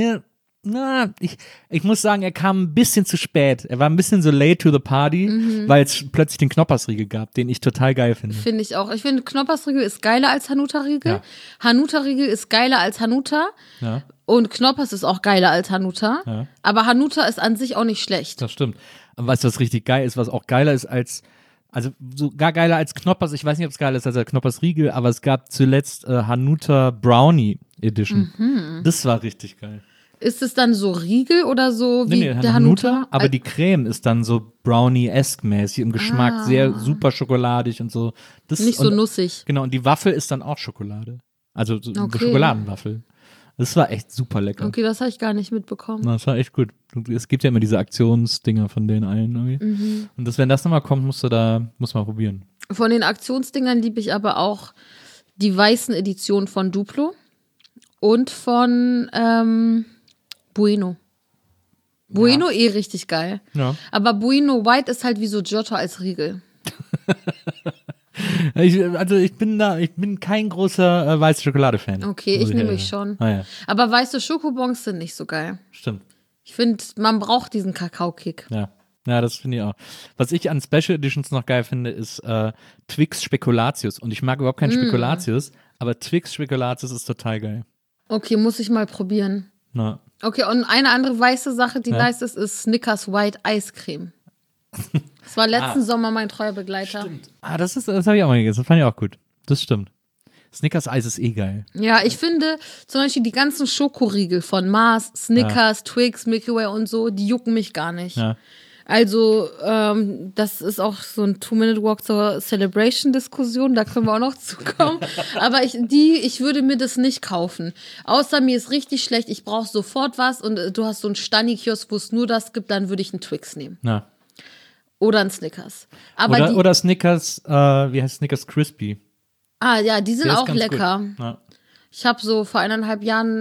Speaker 3: Ich muss sagen, er kam ein bisschen zu spät. Er war ein bisschen so late to the party, weil es plötzlich den Knoppersriegel gab, den ich total geil finde.
Speaker 2: Finde ich auch. Ich finde, Knoppersriegel ist geiler als Hanuta-Riegel.
Speaker 3: Ja.
Speaker 2: Hanuta-Riegel ist geiler als Hanuta.
Speaker 3: Ja,
Speaker 2: Und Knoppers ist auch geiler als Hanuta.
Speaker 3: Ja.
Speaker 2: Aber Hanuta ist an sich auch nicht schlecht.
Speaker 3: das stimmt. Und weißt du, was richtig geil ist, was auch geiler ist also sogar geiler als Knoppers, ich weiß nicht, ob es geiler ist als der Knoppers Riegel, aber es gab zuletzt Hanuta Brownie Edition. Das war richtig geil.
Speaker 2: Ist es dann so Riegel oder so wie der Hanuta?
Speaker 3: aber die Creme ist dann so Brownie-esque mäßig im Geschmack, sehr super schokoladig und so.
Speaker 2: Nicht so nussig.
Speaker 3: Genau, und die Waffel ist dann auch Schokolade. Also so eine
Speaker 2: Okay.
Speaker 3: Schokoladenwaffel. Das war echt super lecker.
Speaker 2: Okay, das habe ich gar nicht mitbekommen.
Speaker 3: Na, das war echt gut. Es gibt ja immer diese Aktionsdinger von denen allen irgendwie. Und wenn das nochmal kommt, muss man probieren.
Speaker 2: Von den Aktionsdingern liebe ich aber auch die weißen Editionen von Duplo und von Bueno. Bueno richtig geil.
Speaker 3: Ja.
Speaker 2: Aber Bueno White ist halt wie so Giotto als Riegel.
Speaker 3: Ich bin kein großer weiße Schokolade-Fan.
Speaker 2: Okay, ich nehme mich schon.
Speaker 3: Ah, ja.
Speaker 2: Aber weiße Schokobons sind nicht so geil.
Speaker 3: Stimmt.
Speaker 2: Ich finde, man braucht diesen Kakaokick.
Speaker 3: Ja, das finde ich auch. Was ich an Special Editions noch geil finde, ist Twix Spekulatius. Und ich mag überhaupt keinen Spekulatius, aber Twix Spekulatius ist total geil.
Speaker 2: Okay, muss ich mal probieren.
Speaker 3: Na.
Speaker 2: Okay, und eine andere weiße Sache, die nice ist Snickers White Eiscreme. Das war letzten Sommer mein treuer Begleiter.
Speaker 3: Stimmt. Das habe ich auch mal gegessen. Das fand ich auch gut. Das stimmt. Snickers Eis ist geil.
Speaker 2: Ja, ich finde zum Beispiel die ganzen Schokoriegel von Mars, Snickers, Twix, Milky Way und so, die jucken mich gar nicht.
Speaker 3: Ja.
Speaker 2: Also, das ist auch so ein 2-Minute-Walk zur Celebration-Diskussion, da können wir auch noch zukommen. Aber ich würde mir das nicht kaufen. Außer mir ist richtig schlecht, ich brauche sofort was und du hast so einen Stani-Kiosk, wo es nur das gibt, dann würde ich einen Twix nehmen.
Speaker 3: Ja.
Speaker 2: Oder einen Snickers. Aber
Speaker 3: oder Snickers, wie heißt Snickers Crispy?
Speaker 2: Ja, die sind
Speaker 3: Der ist
Speaker 2: auch
Speaker 3: ganz
Speaker 2: lecker.
Speaker 3: gut. Ja.
Speaker 2: Ich habe so vor 1,5 Jahren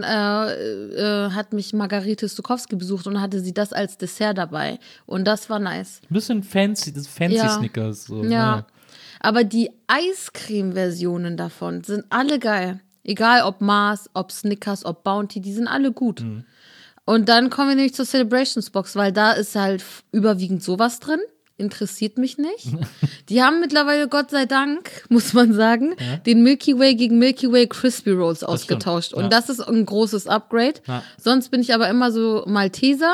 Speaker 2: hat mich Margarete Stokowski besucht und hatte sie das als Dessert dabei. Und das war nice.
Speaker 3: Ein bisschen fancy, das fancy
Speaker 2: Ja.
Speaker 3: Snickers. So.
Speaker 2: Ja. Aber die Eiscreme-Versionen davon sind alle geil. Egal ob Mars, ob Snickers, ob Bounty, die sind alle gut. Und dann kommen wir nämlich zur Celebrations Box, weil da ist halt überwiegend sowas drin. Interessiert mich nicht. Die haben mittlerweile, Gott sei Dank, muss man sagen, den Milky Way gegen Milky Way Crispy Rolls ausgetauscht.
Speaker 3: stimmt.
Speaker 2: Und das ist ein großes Upgrade.
Speaker 3: Ja.
Speaker 2: Sonst bin ich aber immer so Malteser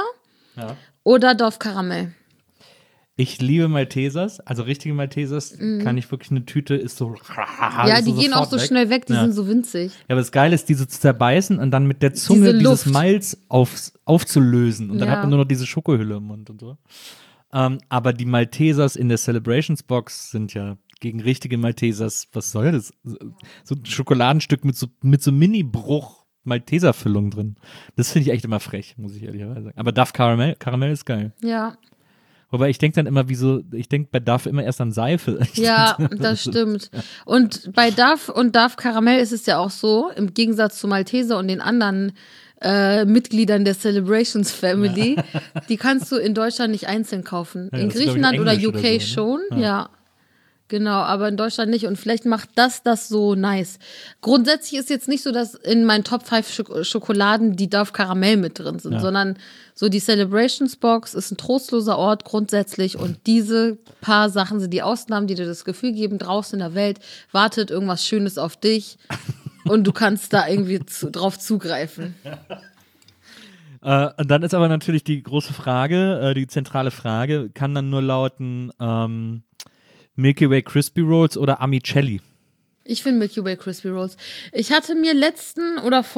Speaker 2: oder Dorf Karamell.
Speaker 3: Ich liebe Maltesers, also richtige Maltesers kann ich wirklich, eine Tüte ist so.
Speaker 2: Ja, die gehen auch so
Speaker 3: weg.
Speaker 2: schnell weg, die
Speaker 3: Ja.
Speaker 2: sind so winzig.
Speaker 3: Ja, aber das Geile ist, diese zu zerbeißen und dann mit der Zunge
Speaker 2: Diese
Speaker 3: dieses
Speaker 2: Luft.
Speaker 3: Malz aufzulösen. Und dann
Speaker 2: Ja.
Speaker 3: hat man nur noch diese Schokohülle im Mund und so. Aber die Maltesers in der Celebrations Box sind ja gegen richtige Maltesers, was soll das? So ein Schokoladenstück mit so Mini-Bruch Malteser-Füllung drin. Das finde ich echt immer frech, muss ich ehrlicherweise sagen. Aber Duff Karamell ist geil.
Speaker 2: Ja.
Speaker 3: Wobei ich denke dann immer, ich denke bei Duff immer erst an Seife.
Speaker 2: Ja, das stimmt. Und bei Duff und Duff Karamell ist es ja auch so, im Gegensatz zu Malteser und den anderen Mitgliedern der Celebrations Family, die kannst du in Deutschland nicht einzeln kaufen.
Speaker 3: Ja,
Speaker 2: in
Speaker 3: das ist, glaub ich,
Speaker 2: Griechenland oder
Speaker 3: Englisch
Speaker 2: UK
Speaker 3: oder so,
Speaker 2: schon,
Speaker 3: ne?
Speaker 2: ja. Genau, aber in Deutschland nicht. Und vielleicht macht das so nice. Grundsätzlich ist jetzt nicht so, dass in meinen Top 5 Schokoladen die Duff Karamell mit drin sind, sondern so die Celebrations Box ist ein trostloser Ort grundsätzlich und diese paar Sachen sind die Ausnahmen, die dir das Gefühl geben, draußen in der Welt wartet irgendwas Schönes auf dich und du kannst da irgendwie drauf zugreifen.
Speaker 3: Und dann ist aber natürlich die große Frage, die zentrale Frage, kann dann nur lauten Milky Way Crispy Rolls oder Amicelli?
Speaker 2: Ich finde Milky Way Crispy Rolls. Ich hatte mir letzten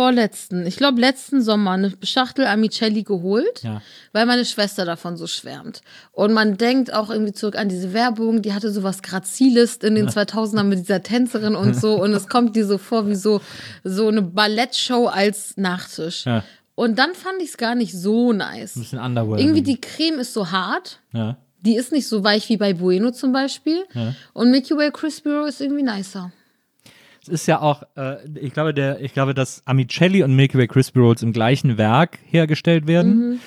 Speaker 2: Sommer eine Schachtel Amicelli geholt, weil meine Schwester davon so schwärmt. Und man denkt auch irgendwie zurück an diese Werbung, die hatte sowas Graziles in den 2000ern mit dieser Tänzerin und so. Und es kommt dir so vor wie so eine Ballettshow als Nachtisch.
Speaker 3: Ja.
Speaker 2: Und dann fand ich es gar nicht so nice.
Speaker 3: Ein bisschen underwhelming.
Speaker 2: Irgendwie die Creme ist so hart.
Speaker 3: Ja.
Speaker 2: Die ist nicht so weich wie bei Bueno zum Beispiel.
Speaker 3: Ja.
Speaker 2: Und Milky Way Crispy Roll ist irgendwie nicer.
Speaker 3: Es ist ja auch, ich glaube, dass Amicelli und Milky Way Crispy Rolls im gleichen Werk hergestellt werden.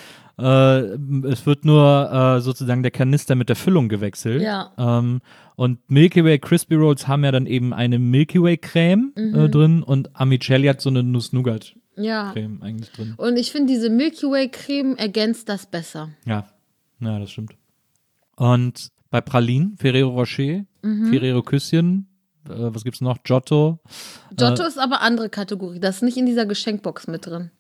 Speaker 3: Es wird nur sozusagen der Kanister mit der Füllung gewechselt.
Speaker 2: Ja.
Speaker 3: Und Milky Way Crispy Rolls haben ja dann eben eine Milky Way Creme drin und Amicelli hat so eine Nuss-Nougat-Creme eigentlich drin.
Speaker 2: Und ich finde, diese Milky Way Creme ergänzt das besser.
Speaker 3: Ja, das stimmt. Und bei Pralinen, Ferrero Rocher, Ferrero Küsschen, was gibt's noch? Giotto.
Speaker 2: Giotto ist aber andere Kategorie. Das ist nicht in dieser Geschenkbox mit drin.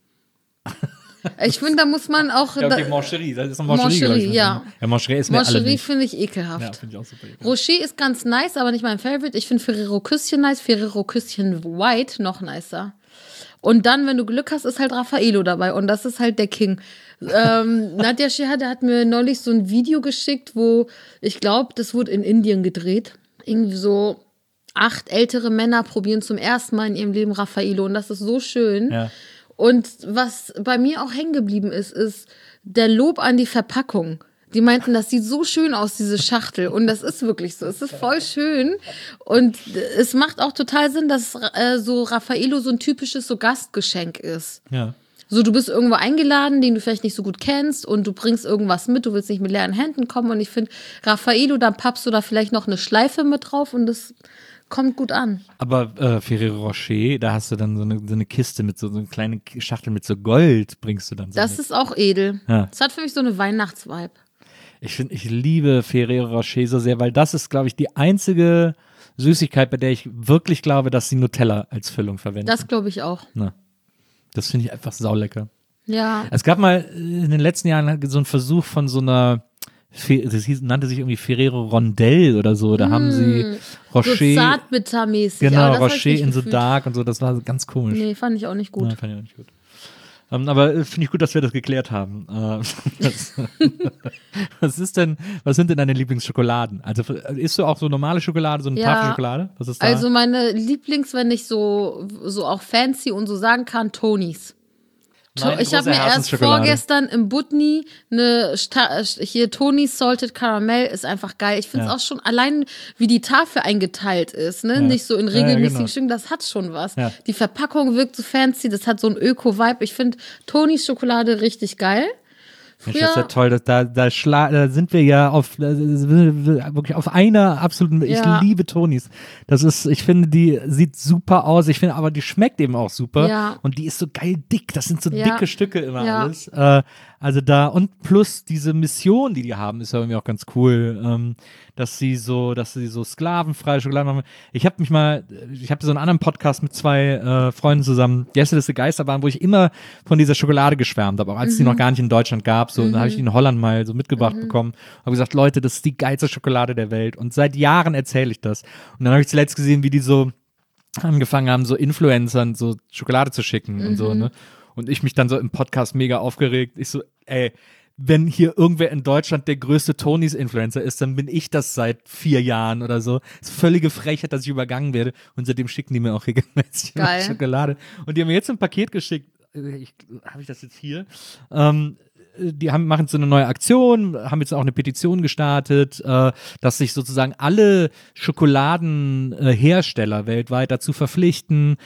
Speaker 2: Ich finde, da muss man auch.
Speaker 3: Ja, okay, Moncherie, das ist ein
Speaker 2: Moncherie, ja.
Speaker 3: Ja, Moncherie ist mir alle
Speaker 2: Moncherie
Speaker 3: nicht.
Speaker 2: finde ich ekelhaft.
Speaker 3: Ja, finde ich auch super ekelhaft.
Speaker 2: Rocher ist ganz nice, aber nicht mein Favorite. Ich finde Ferrero Küsschen nice, Ferrero Küsschen White noch nicer. Und dann, wenn du Glück hast, ist halt Raffaello dabei und das ist halt der King. Nadja Shehade hat mir neulich so ein Video geschickt, wo ich glaube, das wurde in Indien gedreht. Irgendwie so 8 ältere Männer probieren zum ersten Mal in ihrem Leben Raffaello und das ist so schön.
Speaker 3: Ja.
Speaker 2: Und was bei mir auch hängen geblieben ist der Lob an die Verpackung. Die meinten, das sieht so schön aus, diese Schachtel. Und das ist wirklich so. Es ist voll schön. Und es macht auch total Sinn, dass so Raffaello so ein typisches so Gastgeschenk ist.
Speaker 3: Ja.
Speaker 2: So, du bist irgendwo eingeladen, den du vielleicht nicht so gut kennst und du bringst irgendwas mit, du willst nicht mit leeren Händen kommen und ich finde, Raffaello, dann pappst du da vielleicht noch eine Schleife mit drauf und das kommt gut an.
Speaker 3: Aber Ferrero Rocher, da hast du dann so eine Kiste mit so eine kleine Schachtel mit so Gold, bringst du dann so
Speaker 2: Das
Speaker 3: mit.
Speaker 2: ist auch edel.
Speaker 3: Ja.
Speaker 2: Das hat für mich so eine Weihnachtsvibe.
Speaker 3: Ich liebe Ferrero Rocher so sehr, weil das ist, glaube ich, die einzige Süßigkeit, bei der ich wirklich glaube, dass sie Nutella als Füllung verwenden.
Speaker 2: Das glaube ich auch.
Speaker 3: Na, das finde ich einfach saulecker.
Speaker 2: Ja.
Speaker 3: Es gab mal in den letzten Jahren so einen Versuch von so einer, nannte sich irgendwie Ferrero Rondell oder so, da haben sie Rocher,
Speaker 2: So zartbittermäßig.
Speaker 3: genau,
Speaker 2: aber das hab ich
Speaker 3: Rocher
Speaker 2: nicht
Speaker 3: in so
Speaker 2: gefühlt.
Speaker 3: dark und so, das war ganz komisch.
Speaker 2: Nee, fand ich auch nicht gut.
Speaker 3: Ja, fand ich auch nicht gut. Aber finde ich gut, dass wir das geklärt haben. Was sind denn deine Lieblingsschokoladen? Also isst du auch so normale Schokolade, so eine
Speaker 2: Ja.
Speaker 3: Tafel Schokolade? Was ist da?
Speaker 2: Also meine wenn ich so auch fancy und so sagen kann, Tonys.
Speaker 3: Meine
Speaker 2: Ich habe
Speaker 3: große
Speaker 2: mir erst
Speaker 3: Herzensschokolade.
Speaker 2: vorgestern im Butni hier Tonys Salted Caramel ist einfach geil. Ich finde es
Speaker 3: Ja.
Speaker 2: auch schon allein, wie die Tafel eingeteilt ist, ne?
Speaker 3: Ja.
Speaker 2: Nicht so in
Speaker 3: Ja,
Speaker 2: regelmäßigen
Speaker 3: genau.
Speaker 2: Stücken, das hat schon was.
Speaker 3: Ja.
Speaker 2: Die Verpackung wirkt so fancy, das hat so ein Öko-Vibe. Ich finde Tonys Schokolade richtig geil.
Speaker 3: Mensch, das ist ja toll, da sind wir ja wirklich auf einer absoluten,
Speaker 2: Ja.
Speaker 3: ich liebe Tonis. Ich finde, die sieht super aus, ich finde aber, die schmeckt eben auch super
Speaker 2: Ja.
Speaker 3: und die ist so geil dick, das sind so
Speaker 2: Ja.
Speaker 3: dicke Stücke immer
Speaker 2: Ja.
Speaker 3: alles. Also und plus diese Mission, die haben, ist ja irgendwie auch ganz cool, dass sie so sklavenfreie Schokolade machen. Ich habe so einen anderen Podcast mit zwei Freunden zusammen, Gästeliste Geisterbahn, wo ich immer von dieser Schokolade geschwärmt habe, auch als es die noch gar nicht in Deutschland gab. So, dann habe ich die in Holland mal so mitgebracht bekommen. Habe gesagt, Leute, das ist die geilste Schokolade der Welt. Und seit Jahren erzähle ich das. Und dann habe ich zuletzt gesehen, wie die so angefangen haben, so Influencern so Schokolade zu schicken und so, ne? Und ich mich dann so im Podcast mega aufgeregt. Ich so, ey, wenn hier irgendwer in Deutschland der größte Tonys-Influencer ist, dann bin ich das seit 4 Jahren oder so. Das ist völlige Frechheit, dass ich übergangen werde. Und seitdem schicken die mir auch regelmäßig
Speaker 2: Geil.
Speaker 3: Schokolade. Und die haben mir jetzt ein Paket geschickt. Habe ich das jetzt hier? Die machen so eine neue Aktion, haben jetzt auch eine Petition gestartet, dass sich sozusagen alle Schokoladenhersteller weltweit dazu verpflichten,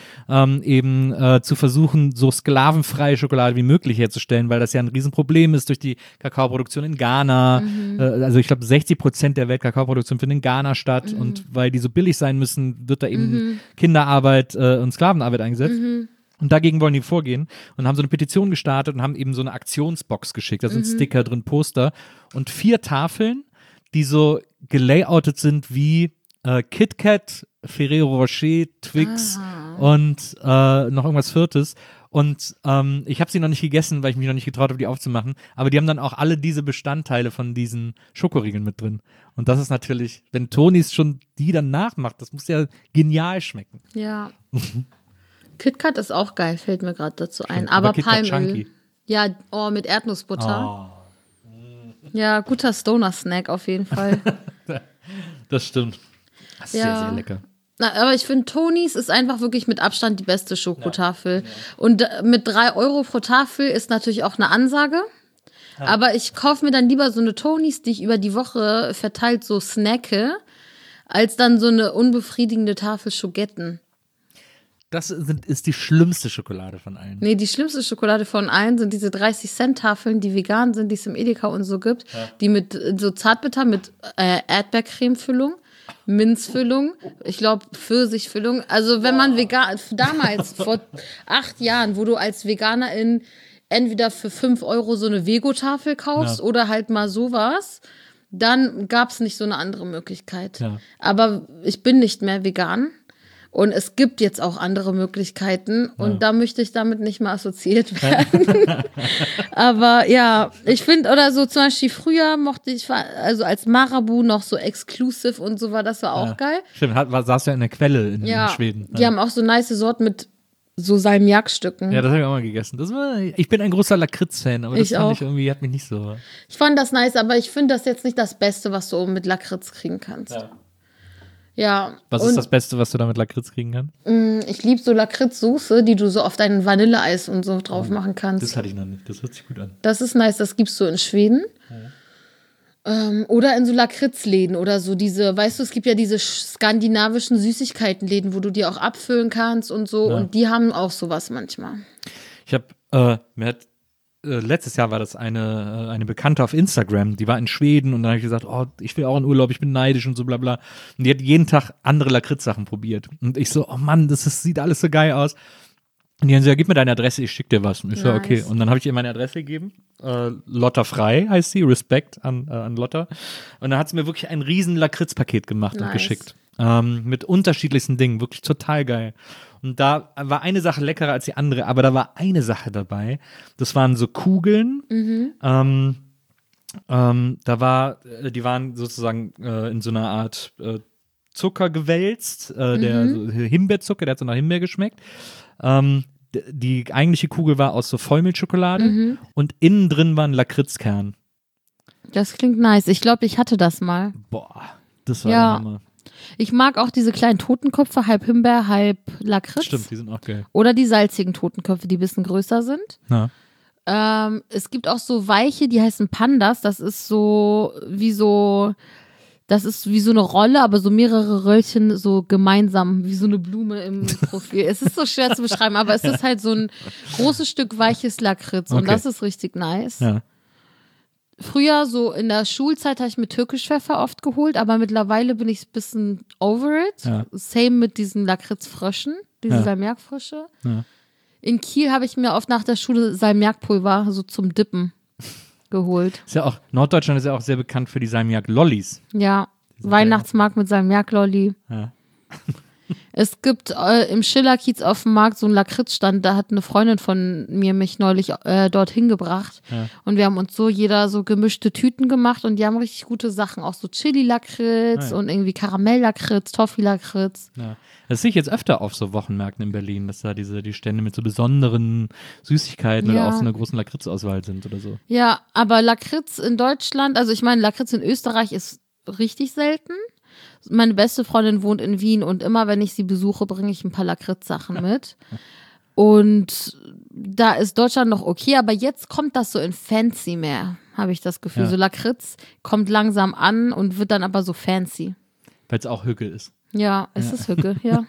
Speaker 3: zu versuchen, so sklavenfreie Schokolade wie möglich herzustellen, weil das ja ein Riesenproblem ist durch die Kakaoproduktion in Ghana. Also ich glaube, 60% der Weltkakaoproduktion findet in Ghana statt und weil die so billig sein müssen, wird da eben Kinderarbeit und Sklavenarbeit eingesetzt. Und dagegen wollen die vorgehen und haben so eine Petition gestartet und haben eben so eine Aktionsbox geschickt. Da sind Sticker drin, Poster und 4 Tafeln, die so gelayoutet sind wie KitKat, Ferrero Rocher, Twix und noch irgendwas Viertes. Und ich habe sie noch nicht gegessen, weil ich mich noch nicht getraut habe, die aufzumachen. Aber die haben dann auch alle diese Bestandteile von diesen Schokoriegeln mit drin. Und das ist natürlich, wenn Tonys schon die dann nachmacht, das muss ja genial schmecken.
Speaker 2: Ja. KitKat ist auch geil, fällt mir gerade dazu ein.
Speaker 3: Aber
Speaker 2: Aber
Speaker 3: KitKat
Speaker 2: Palmöl.
Speaker 3: Chunky.
Speaker 2: Ja, mit Erdnussbutter.
Speaker 3: Oh,
Speaker 2: Ja, guter Stoner-Snack auf jeden Fall.
Speaker 3: das stimmt. Das ist
Speaker 2: Ja.
Speaker 3: sehr, sehr lecker.
Speaker 2: Na, aber ich finde, Tonys ist einfach wirklich mit Abstand die beste Schokotafel. Und mit 3 Euro pro Tafel ist natürlich auch eine Ansage. Aber ich kaufe mir dann lieber so eine Tonys, die ich über die Woche verteilt so snacke, als dann so eine unbefriedigende Tafel Schogetten.
Speaker 3: Das ist die schlimmste Schokolade von allen.
Speaker 2: Nee, die schlimmste Schokolade von allen sind diese 30-Cent-Tafeln, die vegan sind, die es im Edeka und so gibt. Die mit so Zartbitter, mit Erdbeercreme-Füllung, Minzfüllung, ich glaube Pfirsichfüllung. Also wenn man damals, vor 8 Jahren, wo du als Veganerin entweder für 5 Euro so eine Vego-Tafel kaufst oder halt mal sowas, dann gab es nicht so eine andere Möglichkeit.
Speaker 3: Ja.
Speaker 2: Aber ich bin nicht mehr vegan. Und es gibt jetzt auch andere Möglichkeiten und da möchte ich damit nicht mal assoziiert werden. Aber ja, ich finde, oder so zum Beispiel früher mochte ich, also als Marabu noch so exclusive und so war, das war auch geil.
Speaker 3: Stimmt, saß ja in der Quelle in Schweden.
Speaker 2: Die haben auch so nice Sorten mit so Salmiakstücken.
Speaker 3: Ja, das habe ich auch mal gegessen. Ich bin ein großer Lakritz-Fan, aber das
Speaker 2: Ich
Speaker 3: fand
Speaker 2: auch.
Speaker 3: ich irgendwie, hat mich nicht so.
Speaker 2: Ich fand das nice, aber ich finde das jetzt nicht das Beste, was du mit Lakritz kriegen kannst. Ja.
Speaker 3: Was ist das Beste, was du da mit Lakritz kriegen kannst?
Speaker 2: Ich liebe so Lakritzsoße, die du so auf dein Vanilleeis und so drauf machen kannst.
Speaker 3: Das hatte ich noch nicht. Das hört sich gut an.
Speaker 2: Das ist nice, das gibt's so in Schweden. Oder in so Lakritzläden oder so diese, weißt du, es gibt ja diese skandinavischen Süßigkeitenläden, wo du dir auch abfüllen kannst und so.
Speaker 3: Ja.
Speaker 2: Und die haben auch sowas manchmal.
Speaker 3: Ich habe, letztes Jahr war das eine Bekannte auf Instagram, die war in Schweden und dann habe ich gesagt, oh, ich will auch in Urlaub, ich bin neidisch und so bla bla. Und die hat jeden Tag andere Lakritz-Sachen probiert. Und ich so, oh Mann, sieht alles so geil aus. Und die haben gesagt, gib mir deine Adresse, ich schick dir was. Und ich so, okay. Und dann habe ich ihr meine Adresse gegeben. Lotta Frei heißt sie, Respekt an Lotta. Und dann hat sie mir wirklich ein riesen Lakritz-Paket gemacht und geschickt. Mit unterschiedlichsten Dingen, wirklich total geil. Und da war eine Sache leckerer als die andere, aber da war eine Sache dabei. Das waren so Kugeln. Die waren sozusagen in so einer Art Zucker gewälzt. Der so Himbeerzucker, der hat so nach Himbeer geschmeckt. Die eigentliche Kugel war aus so Vollmilchschokolade und innen drin war ein Lakritzkern.
Speaker 2: Das klingt nice. Ich glaube, ich hatte das mal.
Speaker 3: Boah, das war der Hammer.
Speaker 2: Ich mag auch diese kleinen Totenköpfe, halb Himbeer, halb Lakritz.
Speaker 3: Stimmt, die sind auch geil.
Speaker 2: Oder die salzigen Totenköpfe, die ein bisschen größer sind.
Speaker 3: Ja.
Speaker 2: Es gibt auch so weiche, die heißen Pandas. Das ist wie so eine Rolle, aber so mehrere Röllchen so gemeinsam, wie so eine Blume im Profil. Es ist so schwer zu beschreiben, aber es ist halt so ein großes Stück weiches Lakritz und das ist richtig nice.
Speaker 3: Ja.
Speaker 2: Früher, so in der Schulzeit, habe ich mir Türkischpfeffer oft geholt, aber mittlerweile bin ich ein bisschen over it.
Speaker 3: Ja.
Speaker 2: Same mit diesen Lakritzfröschen, diese Salmiakfrösche.
Speaker 3: Ja.
Speaker 2: In Kiel habe ich mir oft nach der Schule Salmiakpulver so zum Dippen geholt.
Speaker 3: Ist ja auch, Norddeutschland ist ja auch sehr bekannt für die Salmiak-Lollis.
Speaker 2: Ja, Weihnachtsmarkt mit Salmiak-Lolli.
Speaker 3: Ja.
Speaker 2: Es gibt im Schillerkiez auf dem Markt so einen Lakritzstand, da hat eine Freundin von mir mich neulich dorthin gebracht und wir haben uns jeder so gemischte Tüten gemacht und die haben richtig gute Sachen, auch so Chili-Lakritz und irgendwie Karamell-Lakritz, Toffee-Lakritz.
Speaker 3: Ja. Das sehe ich jetzt öfter auf so Wochenmärkten in Berlin, dass da die Stände mit so besonderen Süßigkeiten oder auch so einer großen Lakritzauswahl sind oder so.
Speaker 2: Ja, aber Lakritz in Deutschland, also ich meine, Lakritz in Österreich ist richtig selten. Meine beste Freundin wohnt in Wien und immer, wenn ich sie besuche, bringe ich ein paar Lakritz-Sachen mit. Und da ist Deutschland noch okay, aber jetzt kommt das so in fancy mehr, habe ich das Gefühl. So Lakritz kommt langsam an und wird dann aber so fancy.
Speaker 3: Weil es auch Hücke ist.
Speaker 2: Ja, es ist Hücke, ja.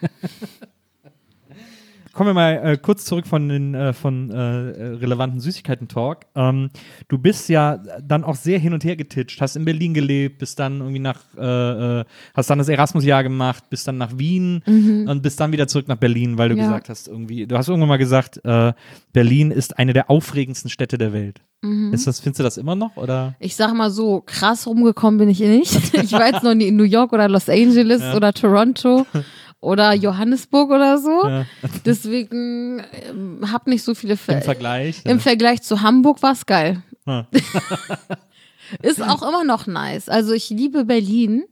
Speaker 3: Kommen wir mal kurz zurück von relevanten Süßigkeiten-Talk. Du bist ja dann auch sehr hin und her getitscht, hast in Berlin gelebt, bist dann irgendwie hast dann das Erasmus-Jahr gemacht, bist dann nach Wien und bist dann wieder zurück nach Berlin, weil du gesagt hast, du hast irgendwann mal gesagt, Berlin ist eine der aufregendsten Städte der Welt. Findest du das immer noch, oder?
Speaker 2: Ich sag mal so, krass rumgekommen bin ich nicht. Ich war jetzt noch nie in New York oder Los Angeles oder Toronto oder Johannesburg oder so. Ja. Deswegen habe nicht so viele
Speaker 3: Im Vergleich?
Speaker 2: Im Vergleich zu Hamburg war es geil. Ja. Ist auch immer noch nice. Also ich liebe Berlin,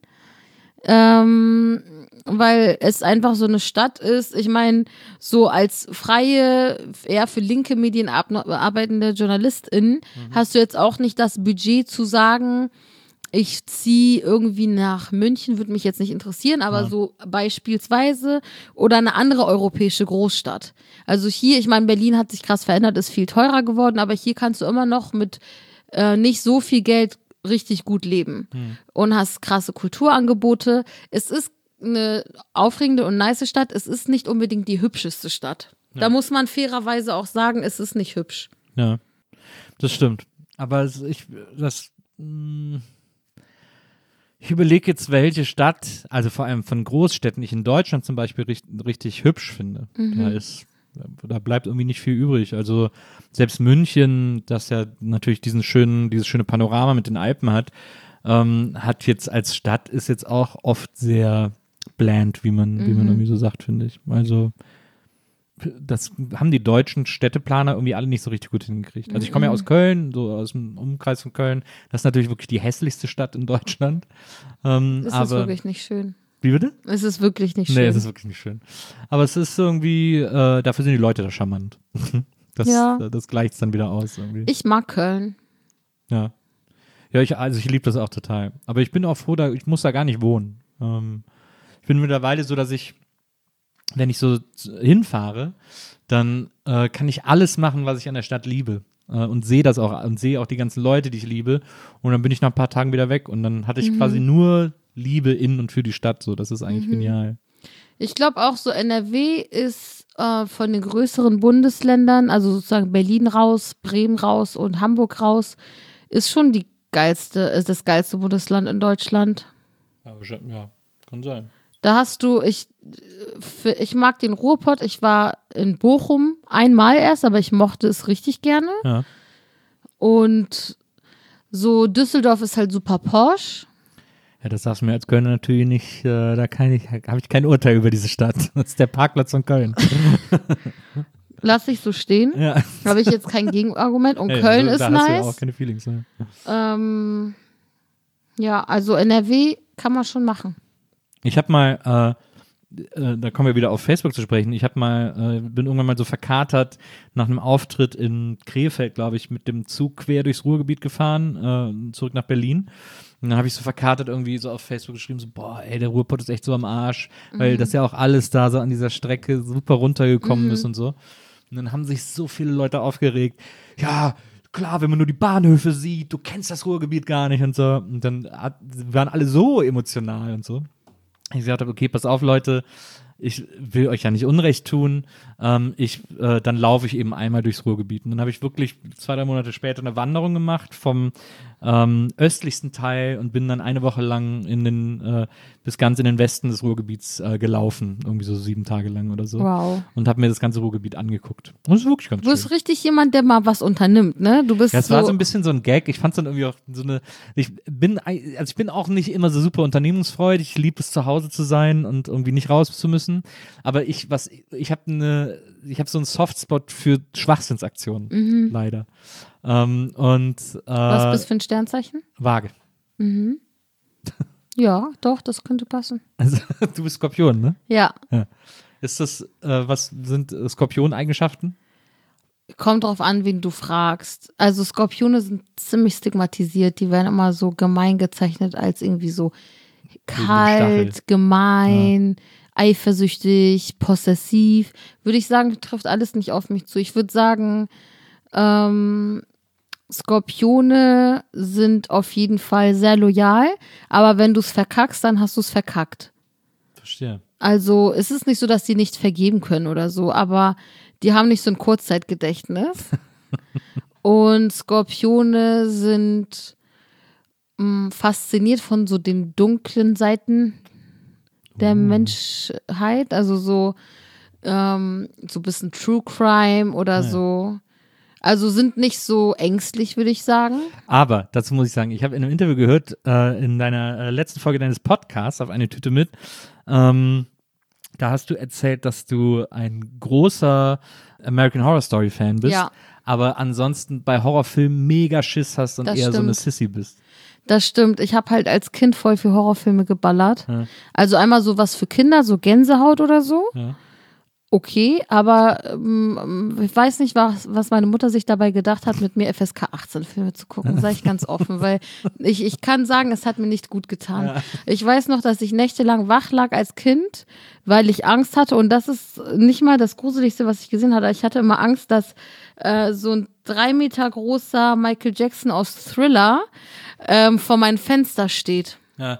Speaker 2: weil es einfach so eine Stadt ist. Ich meine, so als freie, eher für linke Medien arbeitende Journalistin hast du jetzt auch nicht das Budget zu sagen, ich ziehe irgendwie nach München, würde mich jetzt nicht interessieren, aber so beispielsweise oder eine andere europäische Großstadt. Also hier, ich meine, Berlin hat sich krass verändert, ist viel teurer geworden, aber hier kannst du immer noch mit nicht so viel Geld richtig gut leben und hast krasse Kulturangebote. Es ist eine aufregende und nice Stadt, es ist nicht unbedingt die hübscheste Stadt. Ja. Da muss man fairerweise auch sagen, es ist nicht hübsch.
Speaker 3: Ja, das stimmt. Aber ich überlege jetzt, welche Stadt, also vor allem von Großstädten, ich in Deutschland zum Beispiel richtig hübsch finde. Da bleibt irgendwie nicht viel übrig. Also selbst München, das ja natürlich dieses schöne Panorama mit den Alpen hat jetzt als Stadt, ist jetzt auch oft sehr bland, wie man irgendwie so sagt, finde ich. Also das haben die deutschen Städteplaner irgendwie alle nicht so richtig gut hingekriegt. Also ich komme ja aus Köln, so aus dem Umkreis von Köln. Das ist natürlich wirklich die hässlichste Stadt in Deutschland.
Speaker 2: Ist wirklich nicht schön.
Speaker 3: Wie bitte?
Speaker 2: Es ist wirklich nicht schön.
Speaker 3: Nee, es ist wirklich nicht schön. Aber es ist irgendwie, dafür sind die Leute da charmant. Das gleicht es dann wieder aus irgendwie.
Speaker 2: Ich mag Köln.
Speaker 3: Ja. Ja, ich liebe das auch total. Aber ich bin auch froh, ich muss da gar nicht wohnen. Ich bin mittlerweile so, dass wenn ich so hinfahre, dann kann ich alles machen, was ich an der Stadt liebe. Und sehe das auch und sehe auch die ganzen Leute, die ich liebe. Und dann bin ich nach ein paar Tagen wieder weg. Und dann hatte ich quasi nur Liebe in und für die Stadt. So, das ist eigentlich genial.
Speaker 2: Ich glaube auch so, NRW ist von den größeren Bundesländern, also sozusagen Berlin raus, Bremen raus und Hamburg raus, ist schon das geilste Bundesland in Deutschland.
Speaker 3: Ja, kann sein.
Speaker 2: Da hast du, ich mag den Ruhrpott. Ich war in Bochum einmal erst, aber ich mochte es richtig gerne.
Speaker 3: Ja.
Speaker 2: Und so Düsseldorf ist halt super Porsche.
Speaker 3: Ja, das darfst du mir als Kölner natürlich nicht, habe ich kein Urteil über diese Stadt. Das ist der Parkplatz von Köln.
Speaker 2: Lass ich so stehen.
Speaker 3: Ja.
Speaker 2: Habe ich jetzt kein Gegenargument. Und
Speaker 3: Hey,
Speaker 2: Köln
Speaker 3: also,
Speaker 2: ist
Speaker 3: da hast du ja
Speaker 2: nice.
Speaker 3: auch keine Feelings. Ne?
Speaker 2: Ja, also NRW kann man schon machen.
Speaker 3: Ich habe mal, da kommen wir wieder auf Facebook zu sprechen, bin irgendwann mal so verkatert nach einem Auftritt in Krefeld, glaube ich, mit dem Zug quer durchs Ruhrgebiet gefahren, zurück nach Berlin. Und dann habe ich so verkatert irgendwie so auf Facebook geschrieben, so, boah, ey, der Ruhrpott ist echt so am Arsch, weil das ja auch alles da so an dieser Strecke super runtergekommen ist und so. Und dann haben sich so viele Leute aufgeregt, ja, klar, wenn man nur die Bahnhöfe sieht, du kennst das Ruhrgebiet gar nicht und so. Und dann waren alle so emotional und so. Ich gesagt habe, okay, pass auf, Leute, ich will euch ja nicht Unrecht tun. Dann laufe ich eben einmal durchs Ruhrgebiet. Und dann habe ich wirklich 2-3 Monate später eine Wanderung gemacht vom östlichsten Teil und bin dann eine Woche lang bis ganz in den Westen des Ruhrgebiets gelaufen. Irgendwie so 7 Tage lang oder so.
Speaker 2: Wow.
Speaker 3: Und habe mir das ganze Ruhrgebiet angeguckt. Und das ist wirklich ganz
Speaker 2: Du bist
Speaker 3: schön.
Speaker 2: richtig jemand, der mal was unternimmt, ne? Du bist
Speaker 3: Ja, es war so ein bisschen so ein Gag. Ich fand es dann irgendwie auch ich bin auch nicht immer so super unternehmungsfreudig. Ich liebe es, zu Hause zu sein und irgendwie nicht raus zu müssen. Aber ich habe so einen Softspot für Schwachsinnsaktionen, leider.
Speaker 2: was bist du für ein Sternzeichen?
Speaker 3: Waage.
Speaker 2: Ja, doch, das könnte passen.
Speaker 3: Also, du bist Skorpion, ne?
Speaker 2: Ja,
Speaker 3: Ist das, was sind Skorpion-Eigenschaften?
Speaker 2: kommt drauf an, wen du fragst. Also Skorpione sind ziemlich stigmatisiert. Die werden immer so gemein gezeichnet als irgendwie so
Speaker 3: Stachel.
Speaker 2: kalt, gemein, eifersüchtig, possessiv. Würde ich sagen, trifft alles nicht auf mich zu. Ich würde sagen, Skorpione sind auf jeden Fall sehr loyal, aber wenn du es verkackst, dann hast du es verkackt.
Speaker 3: Verstehe.
Speaker 2: Also es ist nicht so, dass die nicht vergeben können oder so, aber die haben nicht so ein Kurzzeitgedächtnis. Und Skorpione sind fasziniert von so den dunklen Seiten der Menschheit, also so ein bisschen True Crime oder so. Also sind nicht so ängstlich, würde ich sagen.
Speaker 3: Aber dazu muss ich sagen, ich habe in einem Interview gehört, in deiner letzten Folge deines Podcasts auf eine Tüte mit, da hast du erzählt, dass du ein großer American Horror Story Fan bist,
Speaker 2: Ja.
Speaker 3: aber ansonsten bei Horrorfilmen mega Schiss hast und
Speaker 2: Das
Speaker 3: eher so eine
Speaker 2: stimmt.
Speaker 3: Sissy bist.
Speaker 2: Das stimmt. Ich habe halt als Kind voll viel Horrorfilme geballert.
Speaker 3: Ja.
Speaker 2: Also einmal so was für Kinder, so Gänsehaut oder so.
Speaker 3: Ja.
Speaker 2: Okay, aber ich weiß nicht, was meine Mutter sich dabei gedacht hat, mit mir FSK 18 Filme zu gucken, sage ich ganz offen, weil ich kann sagen, es hat mir nicht gut getan.
Speaker 3: Ja.
Speaker 2: Ich weiß noch, dass ich nächtelang wach lag als Kind, weil ich Angst hatte und das ist nicht mal das Gruseligste, was ich gesehen hatte. Ich hatte immer Angst, dass so ein 3 Meter großer Michael Jackson aus Thriller vor meinem Fenster steht.
Speaker 3: Ja.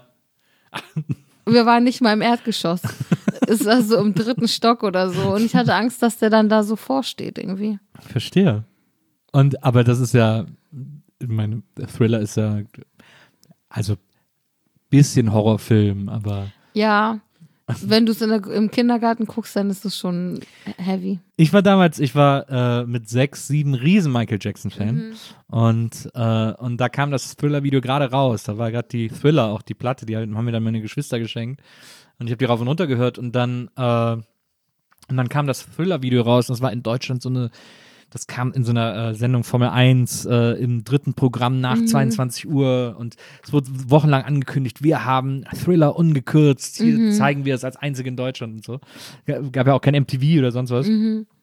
Speaker 2: Wir waren nicht mal im Erdgeschoss. Es war so im 3. Stock oder so. Und ich hatte Angst, dass der dann da so vorsteht irgendwie.
Speaker 3: Verstehe. Aber das ist ja, ich meine, der Thriller ist ja, also bisschen Horrorfilm, aber
Speaker 2: Ja, wenn du es im Kindergarten guckst, dann ist es schon heavy.
Speaker 3: Ich war mit 6, 7 riesen Michael Jackson-Fan und da kam das Thriller-Video gerade raus. Da war gerade die Thriller, auch die Platte, die haben mir dann meine Geschwister geschenkt und ich habe die rauf und runter gehört und dann kam das Thriller-Video raus und es war in Deutschland das kam in so einer Sendung Formel 1 im 3. Programm nach 22 Uhr und es wurde wochenlang angekündigt, wir haben Thriller ungekürzt, hier zeigen wir es als einzige in Deutschland und so. Gab ja auch kein MTV oder sonst was.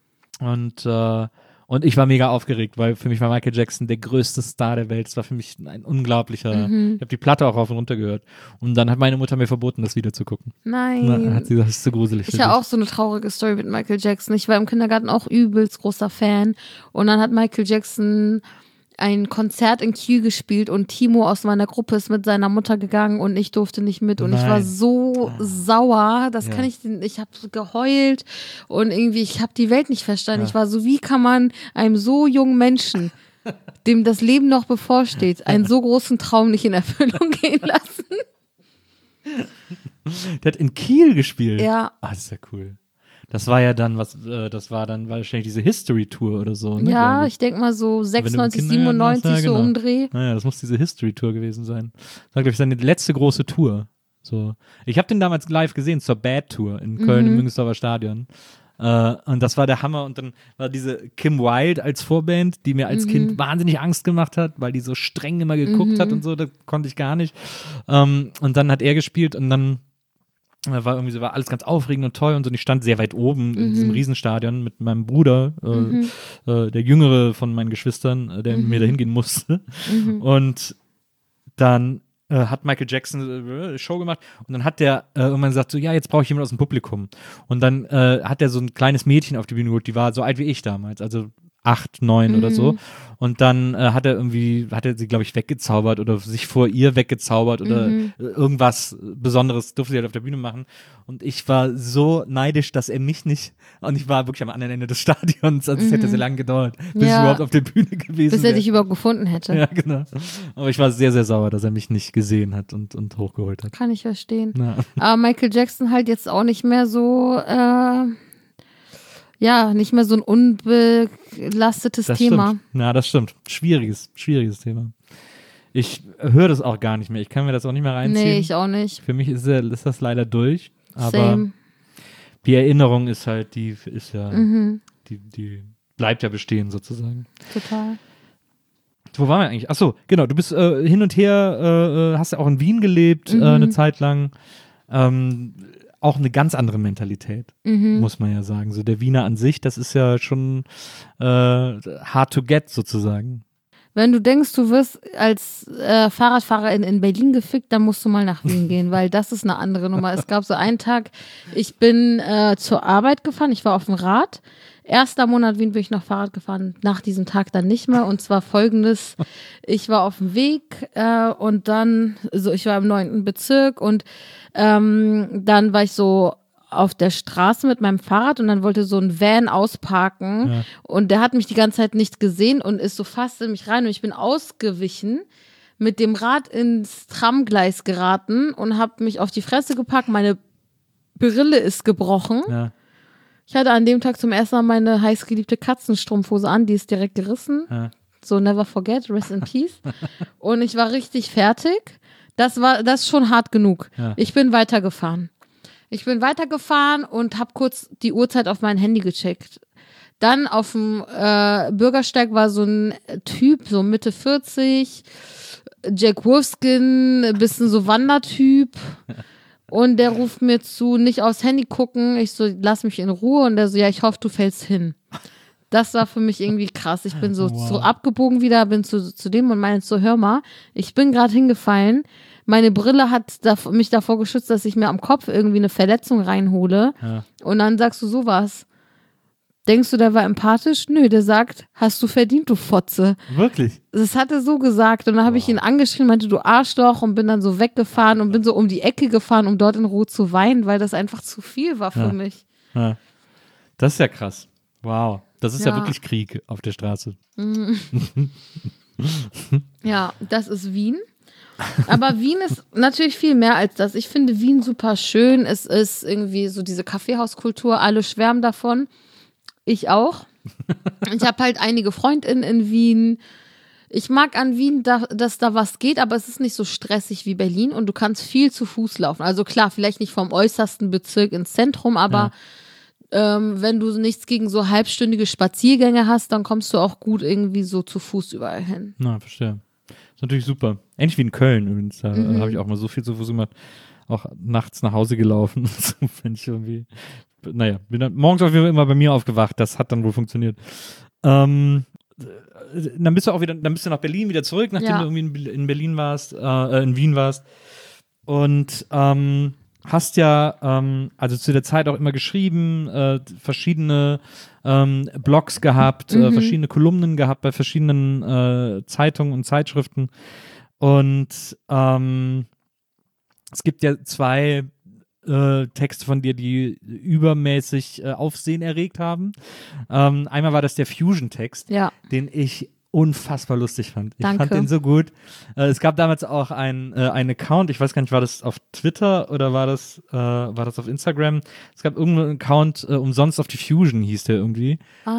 Speaker 3: Und ich war mega aufgeregt, weil für mich war Michael Jackson der größte Star der Welt. Es war für mich ein unglaublicher, ich habe die Platte auch rauf und runter gehört. Und dann hat meine Mutter mir verboten, das Video zu gucken.
Speaker 2: Nein.
Speaker 3: Dann hat sie gesagt, das ist zu gruselig.
Speaker 2: Ich habe auch so eine traurige Story mit Michael Jackson. Ich war im Kindergarten auch übelst großer Fan. Und dann hat Michael Jackson ein Konzert in Kiel gespielt und Timo aus meiner Gruppe ist mit seiner Mutter gegangen und ich durfte nicht mit und ich war so sauer, ich habe geheult und irgendwie, ich habe die Welt nicht verstanden. Ich war so, wie kann man einem so jungen Menschen, dem das Leben noch bevorsteht, einen so großen Traum nicht in Erfüllung gehen lassen?
Speaker 3: Der hat in Kiel gespielt?
Speaker 2: Ja.
Speaker 3: Ah, das ist ja cool. Das war ja dann, das war dann wahrscheinlich diese History-Tour oder so, ne?
Speaker 2: Ja, ich denke mal so 96, 97 so umdreh.
Speaker 3: Naja, das muss diese History-Tour gewesen sein. Das war, glaube ich, seine letzte große Tour. So. Ich habe den damals live gesehen zur Bad Tour in Köln im Müngersdorfer Stadion. Und das war der Hammer. Und dann war diese Kim Wilde als Vorband, die mir als Kind wahnsinnig Angst gemacht hat, weil die so streng immer geguckt hat und so, das konnte ich gar nicht. Und dann hat er gespielt und dann war alles ganz aufregend und toll und so. Und ich stand sehr weit oben in diesem Riesenstadion mit meinem Bruder, der jüngere von meinen Geschwistern, der mit mir dahin gehen musste. Und dann hat Michael Jackson eine Show gemacht und dann hat der irgendwann gesagt so, ja, jetzt brauche ich jemanden aus dem Publikum. Und dann hat er so ein kleines Mädchen auf die Bühne geholt, die war so alt wie ich damals, also 8, 9 oder so. Und dann hat er sie, glaube ich, weggezaubert oder sich vor ihr weggezaubert oder irgendwas Besonderes durfte sie halt auf der Bühne machen. Und ich war so neidisch, dass er mich nicht, und ich war wirklich am anderen Ende des Stadions, also es hätte sehr lange gedauert, bis ich überhaupt auf der Bühne gewesen
Speaker 2: wäre. Bis er dich überhaupt gefunden hätte.
Speaker 3: Ja, genau. Aber ich war sehr, sehr sauer, dass er mich nicht gesehen hat und hochgeholt hat.
Speaker 2: Kann ich verstehen.
Speaker 3: Ja.
Speaker 2: Aber Michael Jackson halt jetzt auch nicht mehr so nicht mehr so ein unbelastetes Thema.
Speaker 3: Stimmt. Ja, das stimmt. Schwieriges Thema. Ich höre das auch gar nicht mehr. Ich kann mir das auch nicht mehr reinziehen.
Speaker 2: Nee, ich auch nicht.
Speaker 3: Für mich ist das leider durch. Aber
Speaker 2: Same.
Speaker 3: die Erinnerung ist halt, die bleibt ja bestehen sozusagen.
Speaker 2: Total.
Speaker 3: Wo waren wir eigentlich? Achso, genau. Du bist hin und her, hast ja auch in Wien gelebt, eine Zeit lang. Auch eine ganz andere Mentalität, muss man ja sagen. So der Wiener an sich, das ist ja schon hard to get sozusagen.
Speaker 2: Wenn du denkst, du wirst als Fahrradfahrerin in Berlin gefickt, dann musst du mal nach Wien gehen, weil das ist eine andere Nummer. Es gab so einen Tag, ich bin zur Arbeit gefahren, ich war auf dem Rad. Erster Monat Wien bin ich noch Fahrrad gefahren, nach diesem Tag dann nicht mehr. Und zwar folgendes, ich war auf dem Weg und dann, ich war im 9. Bezirk und dann war ich so auf der Straße mit meinem Fahrrad und dann wollte so ein Van ausparken und der hat mich die ganze Zeit nicht gesehen und ist so fast in mich rein und ich bin ausgewichen, mit dem Rad ins Tramgleis geraten und habe mich auf die Fresse gepackt, meine Brille ist gebrochen.
Speaker 3: Ja.
Speaker 2: Ich hatte an dem Tag zum ersten Mal meine heißgeliebte Katzenstrumpfhose an, die ist direkt gerissen. Ja. So never forget, rest in peace. Und ich war richtig fertig. Das ist schon hart genug. Ja. Ich bin weitergefahren und habe kurz die Uhrzeit auf mein Handy gecheckt. Dann auf dem Bürgersteig war so ein Typ, so Mitte 40, Jack Wolfskin, bisschen so Wandertyp. Und der ruft mir zu, nicht aufs Handy gucken. Ich so, lass mich in Ruhe. Und der so, ja, ich hoffe, du fällst hin. Das war für mich irgendwie krass. Ich bin so abgebogen wieder, bin zu dem und meinte so, hör mal, ich bin gerade hingefallen. Meine Brille hat mich davor geschützt, dass ich mir am Kopf irgendwie eine Verletzung reinhole. Ja. Und dann sagst du sowas. Denkst du, der war empathisch? Nö, der sagt, hast du verdient, du Fotze.
Speaker 3: Wirklich?
Speaker 2: Das hat er so gesagt. Und dann habe ich ihn angeschrien, meinte, du Arschloch, und bin dann so weggefahren und bin so um die Ecke gefahren, um dort in Ruhe zu weinen, weil das einfach zu viel war für mich.
Speaker 3: Ja. Das ist ja krass. Wow. Das ist ja wirklich Krieg auf der Straße.
Speaker 2: Ja, das ist Wien. Aber Wien ist natürlich viel mehr als das. Ich finde Wien super schön. Es ist irgendwie so diese Kaffeehauskultur. Alle schwärmen davon. Ich auch. Ich habe halt einige FreundInnen in Wien. Ich mag an Wien, dass da was geht, aber es ist nicht so stressig wie Berlin und du kannst viel zu Fuß laufen. Also klar, vielleicht nicht vom äußersten Bezirk ins Zentrum, aber wenn du nichts gegen so halbstündige Spaziergänge hast, dann kommst du auch gut irgendwie so zu Fuß überall hin.
Speaker 3: Na, verstehe. Ist natürlich super. Ähnlich wie in Köln übrigens. Da habe ich auch mal so viel zu Fuß gemacht. Auch nachts nach Hause gelaufen. Wenn ich irgendwie, bin dann morgens auf jeden Fall immer bei mir aufgewacht. Das hat dann wohl funktioniert. Dann bist du nach Berlin wieder zurück, nachdem du irgendwie in Berlin warst, in Wien warst. Und hast ja also zu der Zeit auch immer geschrieben, verschiedene Blogs gehabt, verschiedene Kolumnen gehabt bei verschiedenen Zeitungen und Zeitschriften. Und es gibt ja 2 Texte von dir, die übermäßig Aufsehen erregt haben. Einmal war das der Fusion-Text, den ich unfassbar lustig fand. Ich fand den so gut. Es gab damals auch einen Account, ich weiß gar nicht, war das auf Twitter oder war das auf Instagram? Es gab irgendeinen Account, umsonst auf die Fusion hieß der irgendwie,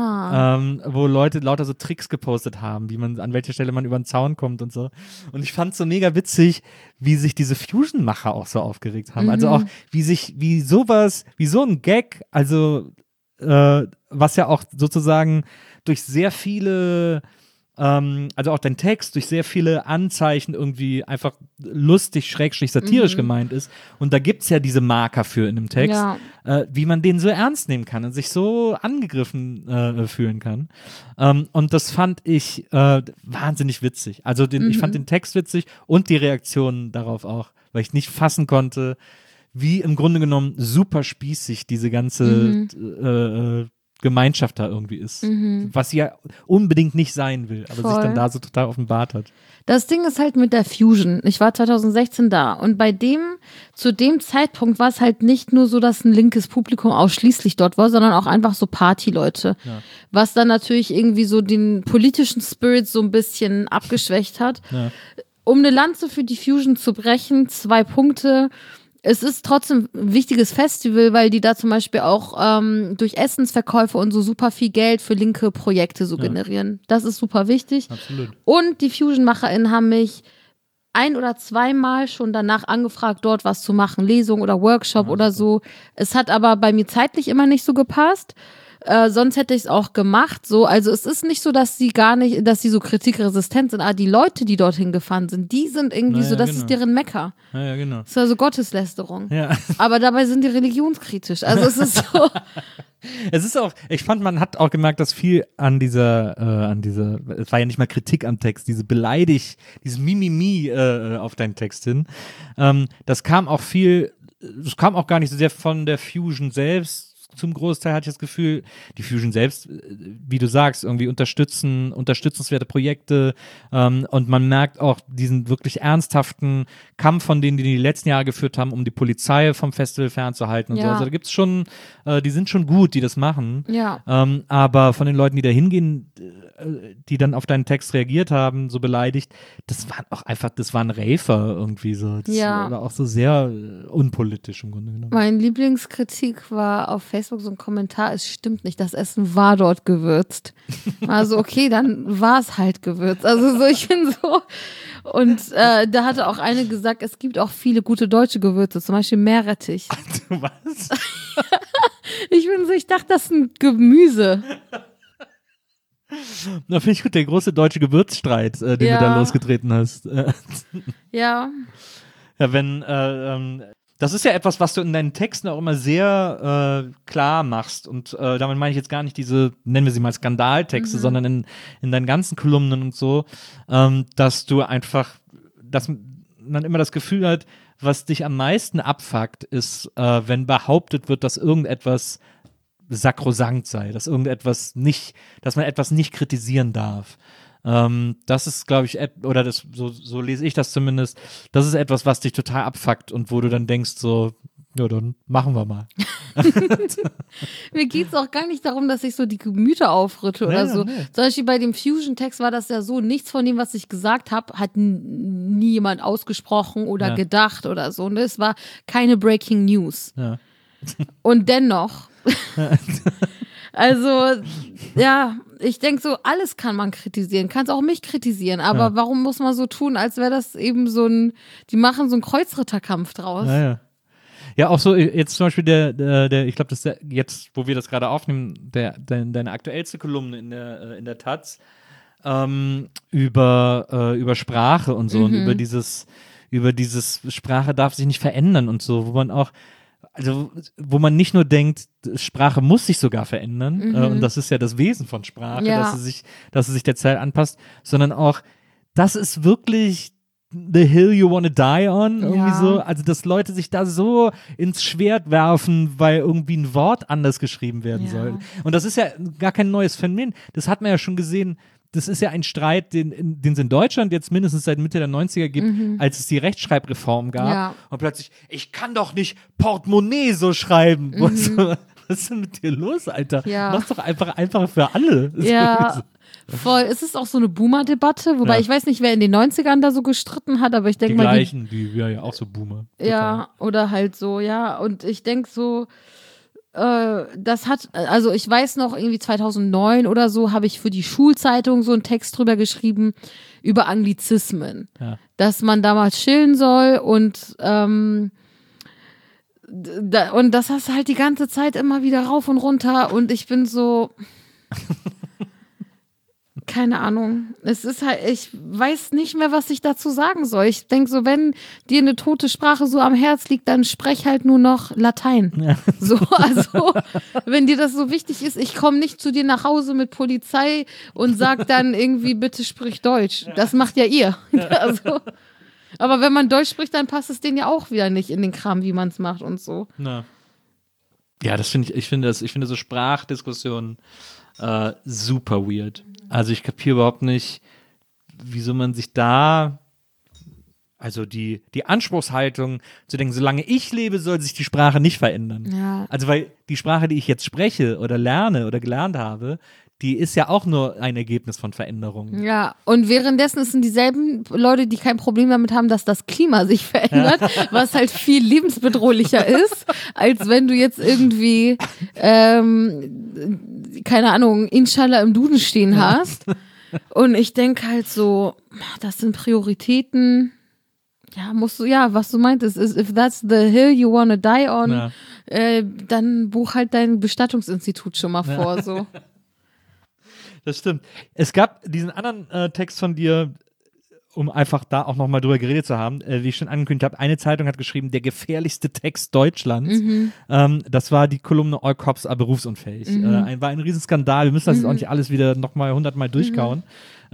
Speaker 3: wo Leute lauter so Tricks gepostet haben, an welcher Stelle man über den Zaun kommt und so. Und ich fand es so mega witzig, wie sich diese Fusion-Macher auch so aufgeregt haben. Also auch, wie so ein Gag, also was ja auch sozusagen durch sehr viele also auch dein Text durch sehr viele Anzeichen irgendwie einfach lustig, schrägstrich satirisch gemeint ist. Und da gibt es ja diese Marker für in dem Text, wie man den so ernst nehmen kann und sich so angegriffen fühlen kann. Und das fand ich wahnsinnig witzig. Also ich fand den Text witzig und die Reaktionen darauf auch, weil ich nicht fassen konnte, wie im Grunde genommen super spießig diese ganze Gemeinschaft da irgendwie ist. Was sie ja unbedingt nicht sein will, aber sich dann da so total offenbart hat.
Speaker 2: Das Ding ist halt mit der Fusion. Ich war 2016 da und zu dem Zeitpunkt war es halt nicht nur so, dass ein linkes Publikum ausschließlich dort war, sondern auch einfach so Partyleute. Ja. Was dann natürlich irgendwie so den politischen Spirit so ein bisschen abgeschwächt hat. Ja. Um eine Lanze für die Fusion zu brechen, 2 Punkte. Es ist trotzdem ein wichtiges Festival, weil die da zum Beispiel auch durch Essensverkäufe und so super viel Geld für linke Projekte so generieren. Das ist super wichtig.
Speaker 3: Absolut.
Speaker 2: Und die FusionmacherInnen haben mich 1 oder 2 Mal schon danach angefragt, dort was zu machen, Lesung oder Workshop oder so. Es hat aber bei mir zeitlich immer nicht so gepasst. Sonst hätte ich es auch gemacht. So. Also es ist nicht so, dass sie so kritikresistent sind. Aber die Leute, die dorthin gefahren sind, die sind irgendwie das ist deren Mecker.
Speaker 3: Ja, genau.
Speaker 2: Das ist also Gotteslästerung.
Speaker 3: Ja.
Speaker 2: Aber dabei sind die religionskritisch. Also es ist so.
Speaker 3: Es ist auch, ich fand, man hat auch gemerkt, dass viel an dieser, es war ja nicht mal Kritik am Text, dieses Mimimi auf deinen Text hin. Das kam auch gar nicht so sehr von der Fusion selbst. Zum Großteil hatte ich das Gefühl, die Fusion selbst, wie du sagst, irgendwie unterstützenswerte Projekte und man merkt auch diesen wirklich ernsthaften Kampf von denen, die letzten Jahre geführt haben, um die Polizei vom Festival fernzuhalten und so. Also da gibt's schon, die sind schon gut, die das machen.
Speaker 2: Ja.
Speaker 3: Aber von den Leuten, die da hingehen, die dann auf deinen Text reagiert haben, so beleidigt, das waren Rafer irgendwie so. Das war auch so sehr unpolitisch im Grunde genommen.
Speaker 2: Meine Lieblingskritik war auf Facebook so ein Kommentar, es stimmt nicht, das Essen war dort gewürzt. Also okay, dann war es halt gewürzt. Also so, ich bin so. Und da hatte auch eine gesagt, es gibt auch viele gute deutsche Gewürze, zum Beispiel Meerrettich.
Speaker 3: Was?
Speaker 2: Ich dachte, das ist ein Gemüse.
Speaker 3: Na, finde ich gut, der große deutsche Gewürzstreit, den du da losgetreten hast.
Speaker 2: Ja.
Speaker 3: Ja, das ist ja etwas, was du in deinen Texten auch immer sehr klar machst und damit meine ich jetzt gar nicht diese, nennen wir sie mal Skandaltexte, sondern in deinen ganzen Kolumnen und so, dass man immer das Gefühl hat, was dich am meisten abfuckt, ist, wenn behauptet wird, dass irgendetwas sakrosankt sei, dass man etwas nicht kritisieren darf. Das ist, glaube ich, oder so lese ich das zumindest, das ist etwas, was dich total abfuckt und wo du dann denkst so, ja, dann machen wir mal.
Speaker 2: Mir geht es auch gar nicht darum, dass ich so die Gemüter aufrüttle oder so.
Speaker 3: Nee.
Speaker 2: Zum Beispiel bei dem Fusion-Text war das ja so, nichts von dem, was ich gesagt habe, hat nie jemand ausgesprochen oder gedacht oder so. Und es war keine Breaking News.
Speaker 3: Ja.
Speaker 2: Und dennoch. Also, ja, ich denke so, alles kann man kritisieren. Kannst auch mich kritisieren. Aber warum muss man so tun, als wäre das eben die machen so einen Kreuzritterkampf draus.
Speaker 3: Ja. Ja, auch so jetzt zum Beispiel ich glaube, das ist jetzt, wo wir das gerade aufnehmen, deine aktuellste Kolumne in der Taz über Sprache und so und über dieses Sprache darf sich nicht verändern und so, wo man nicht nur denkt, Sprache muss sich sogar verändern und das ist ja das Wesen von Sprache, dass sie sich der Zeit anpasst, sondern auch, das ist wirklich the hill you wanna die on, irgendwie
Speaker 2: Ja.
Speaker 3: so. Also, dass Leute sich da so ins Schwert werfen, weil irgendwie ein Wort anders geschrieben werden
Speaker 2: Ja.
Speaker 3: soll. Und das ist ja gar kein neues Phänomen. Das hat man ja schon gesehen. Das ist ja ein Streit, den es in Deutschland jetzt mindestens seit Mitte der 90er gibt, als es die Rechtschreibreform gab.
Speaker 2: Ja.
Speaker 3: Und plötzlich, ich kann doch nicht Portemonnaie so schreiben. Was ist denn mit dir los, Alter?
Speaker 2: Ja.
Speaker 3: Mach's doch einfach für alle. Das ist
Speaker 2: Ja,
Speaker 3: wirklich so.
Speaker 2: voll. Es ist auch so eine Boomer-Debatte, wobei
Speaker 3: Ja.
Speaker 2: ich weiß nicht, wer in den 90ern da so gestritten hat, aber ich
Speaker 3: Die
Speaker 2: denke mal,
Speaker 3: gleichen, ja auch so Boomer.
Speaker 2: ja, oder halt so, ja. Und ich denke so, das hat, also ich weiß noch, irgendwie 2009 oder so, habe ich für die Schulzeitung so einen Text drüber geschrieben, über Anglizismen.
Speaker 3: Ja.
Speaker 2: Dass man damals chillen soll und und das hast du halt die ganze Zeit immer wieder rauf und runter und ich bin so, keine Ahnung. Es ist halt, ich weiß nicht mehr, was ich dazu sagen soll. Ich denke so, wenn dir eine tote Sprache so am Herz liegt, dann sprech halt nur noch Latein.
Speaker 3: Ja.
Speaker 2: So, also, wenn dir das so wichtig ist, ich komme nicht zu dir nach Hause mit Polizei und sag dann irgendwie, bitte sprich Deutsch. Das macht ja ihr. Also, aber wenn man Deutsch spricht, dann passt es denen ja auch wieder nicht in den Kram, wie man es macht und so.
Speaker 3: Na. Ja, das finde ich finde so Sprachdiskussionen super weird. Also ich kapiere überhaupt nicht, wieso man sich da, also die Anspruchshaltung zu denken, solange ich lebe, soll sich die Sprache nicht verändern.
Speaker 2: Ja.
Speaker 3: Also weil die Sprache, die ich jetzt spreche oder lerne oder gelernt habe, die ist ja auch nur ein Ergebnis von Veränderungen.
Speaker 2: Ja, und währenddessen sind dieselben Leute, die kein Problem damit haben, dass das Klima sich verändert, was halt viel lebensbedrohlicher ist, als wenn du jetzt irgendwie, keine Ahnung, Inshallah im Duden stehen hast. Und ich denke halt so, das sind Prioritäten. Ja, musst du, ja, was du meintest, ist, if that's the hill you wanna die on,
Speaker 3: Ja.
Speaker 2: dann buch halt dein Bestattungsinstitut schon mal vor, so.
Speaker 3: Das stimmt. Es gab diesen anderen Text von dir, um einfach da auch nochmal drüber geredet zu haben, wie ich schon angekündigt habe, eine Zeitung hat geschrieben, der gefährlichste Text Deutschlands. Das war die Kolumne All Cops are berufsunfähig. War ein Riesenskandal. Wir müssen das jetzt auch nicht alles wieder nochmal 100-mal durchkauen.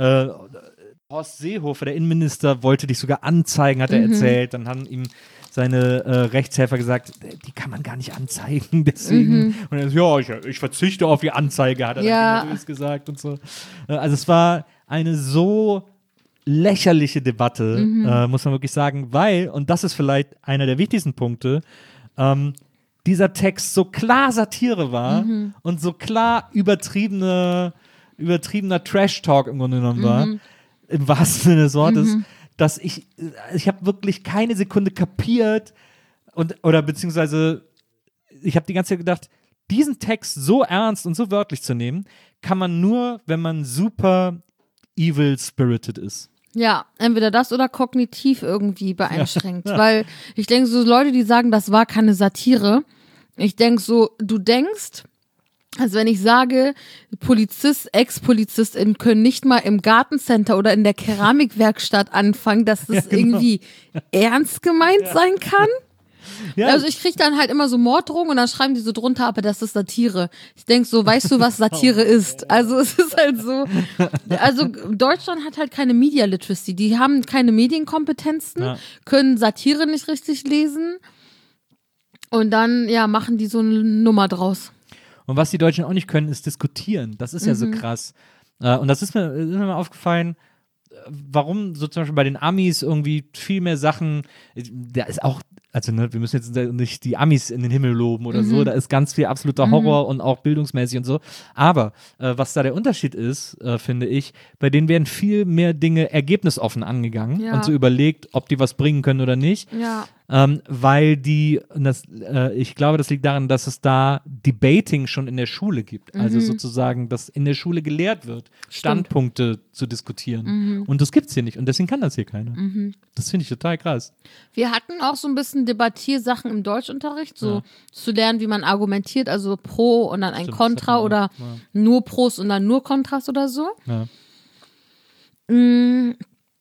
Speaker 3: Horst Seehofer, der Innenminister, wollte dich sogar anzeigen, hat er erzählt. Dann haben ihm seine Rechtshelfer gesagt, die kann man gar nicht anzeigen, deswegen. Und er so, ja, ich verzichte auf die Anzeige, hat er
Speaker 2: Ja.
Speaker 3: dann nervös gesagt und so. Also es war eine so lächerliche Debatte, muss man wirklich sagen, weil, und das ist vielleicht einer der wichtigsten Punkte, dieser Text so klar Satire war und so klar übertriebener Trash-Talk im Grunde genommen war, im wahrsten Sinne des Wortes, dass ich habe wirklich keine Sekunde kapiert oder beziehungsweise ich habe die ganze Zeit gedacht, diesen Text so ernst und so wörtlich zu nehmen, kann man nur, wenn man super evil-spirited ist.
Speaker 2: Ja, entweder das oder kognitiv irgendwie beeinschränkt. Weil ich denke, so Leute, die sagen, das war keine Satire, ich denke so, du denkst, also wenn ich sage, Ex-PolizistInnen können nicht mal im Gartencenter oder in der Keramikwerkstatt anfangen, dass das irgendwie ernst gemeint sein kann.
Speaker 3: Ja,
Speaker 2: Also ich kriege dann halt immer so Morddrohungen und dann schreiben die so drunter, aber das ist Satire. Ich denke so, weißt du, was Satire ist? Also es ist halt so, also Deutschland hat halt keine Media Literacy, die haben keine Medienkompetenzen, können Satire nicht richtig lesen und dann, ja, machen die so eine Nummer draus.
Speaker 3: Und was die Deutschen auch nicht können, ist diskutieren. Das ist ja so krass. Und das ist mir mal aufgefallen, warum so zum Beispiel bei den Amis irgendwie viel mehr Sachen, da ist auch, also ne, wir müssen jetzt nicht die Amis in den Himmel loben oder so, da ist ganz viel absoluter Horror und auch bildungsmäßig und so. Aber was da der Unterschied ist, finde ich, bei denen werden viel mehr Dinge ergebnisoffen angegangen und so überlegt, ob die was bringen können oder nicht.
Speaker 2: Ja.
Speaker 3: Weil ich glaube, das liegt daran, dass es da Debating schon in der Schule gibt. Also sozusagen, dass in der Schule gelehrt wird, Standpunkte zu diskutieren. Und das gibt's hier nicht. Und deswegen kann das hier keiner. Das finde ich total krass.
Speaker 2: Wir hatten auch so ein bisschen Debattiersachen im Deutschunterricht, so zu lernen, wie man argumentiert, also Pro und dann ein
Speaker 3: Stimmt,
Speaker 2: Kontra
Speaker 3: das
Speaker 2: oder
Speaker 3: hatten wir auch.
Speaker 2: nur Pros und dann nur Kontras oder so.
Speaker 3: Ja.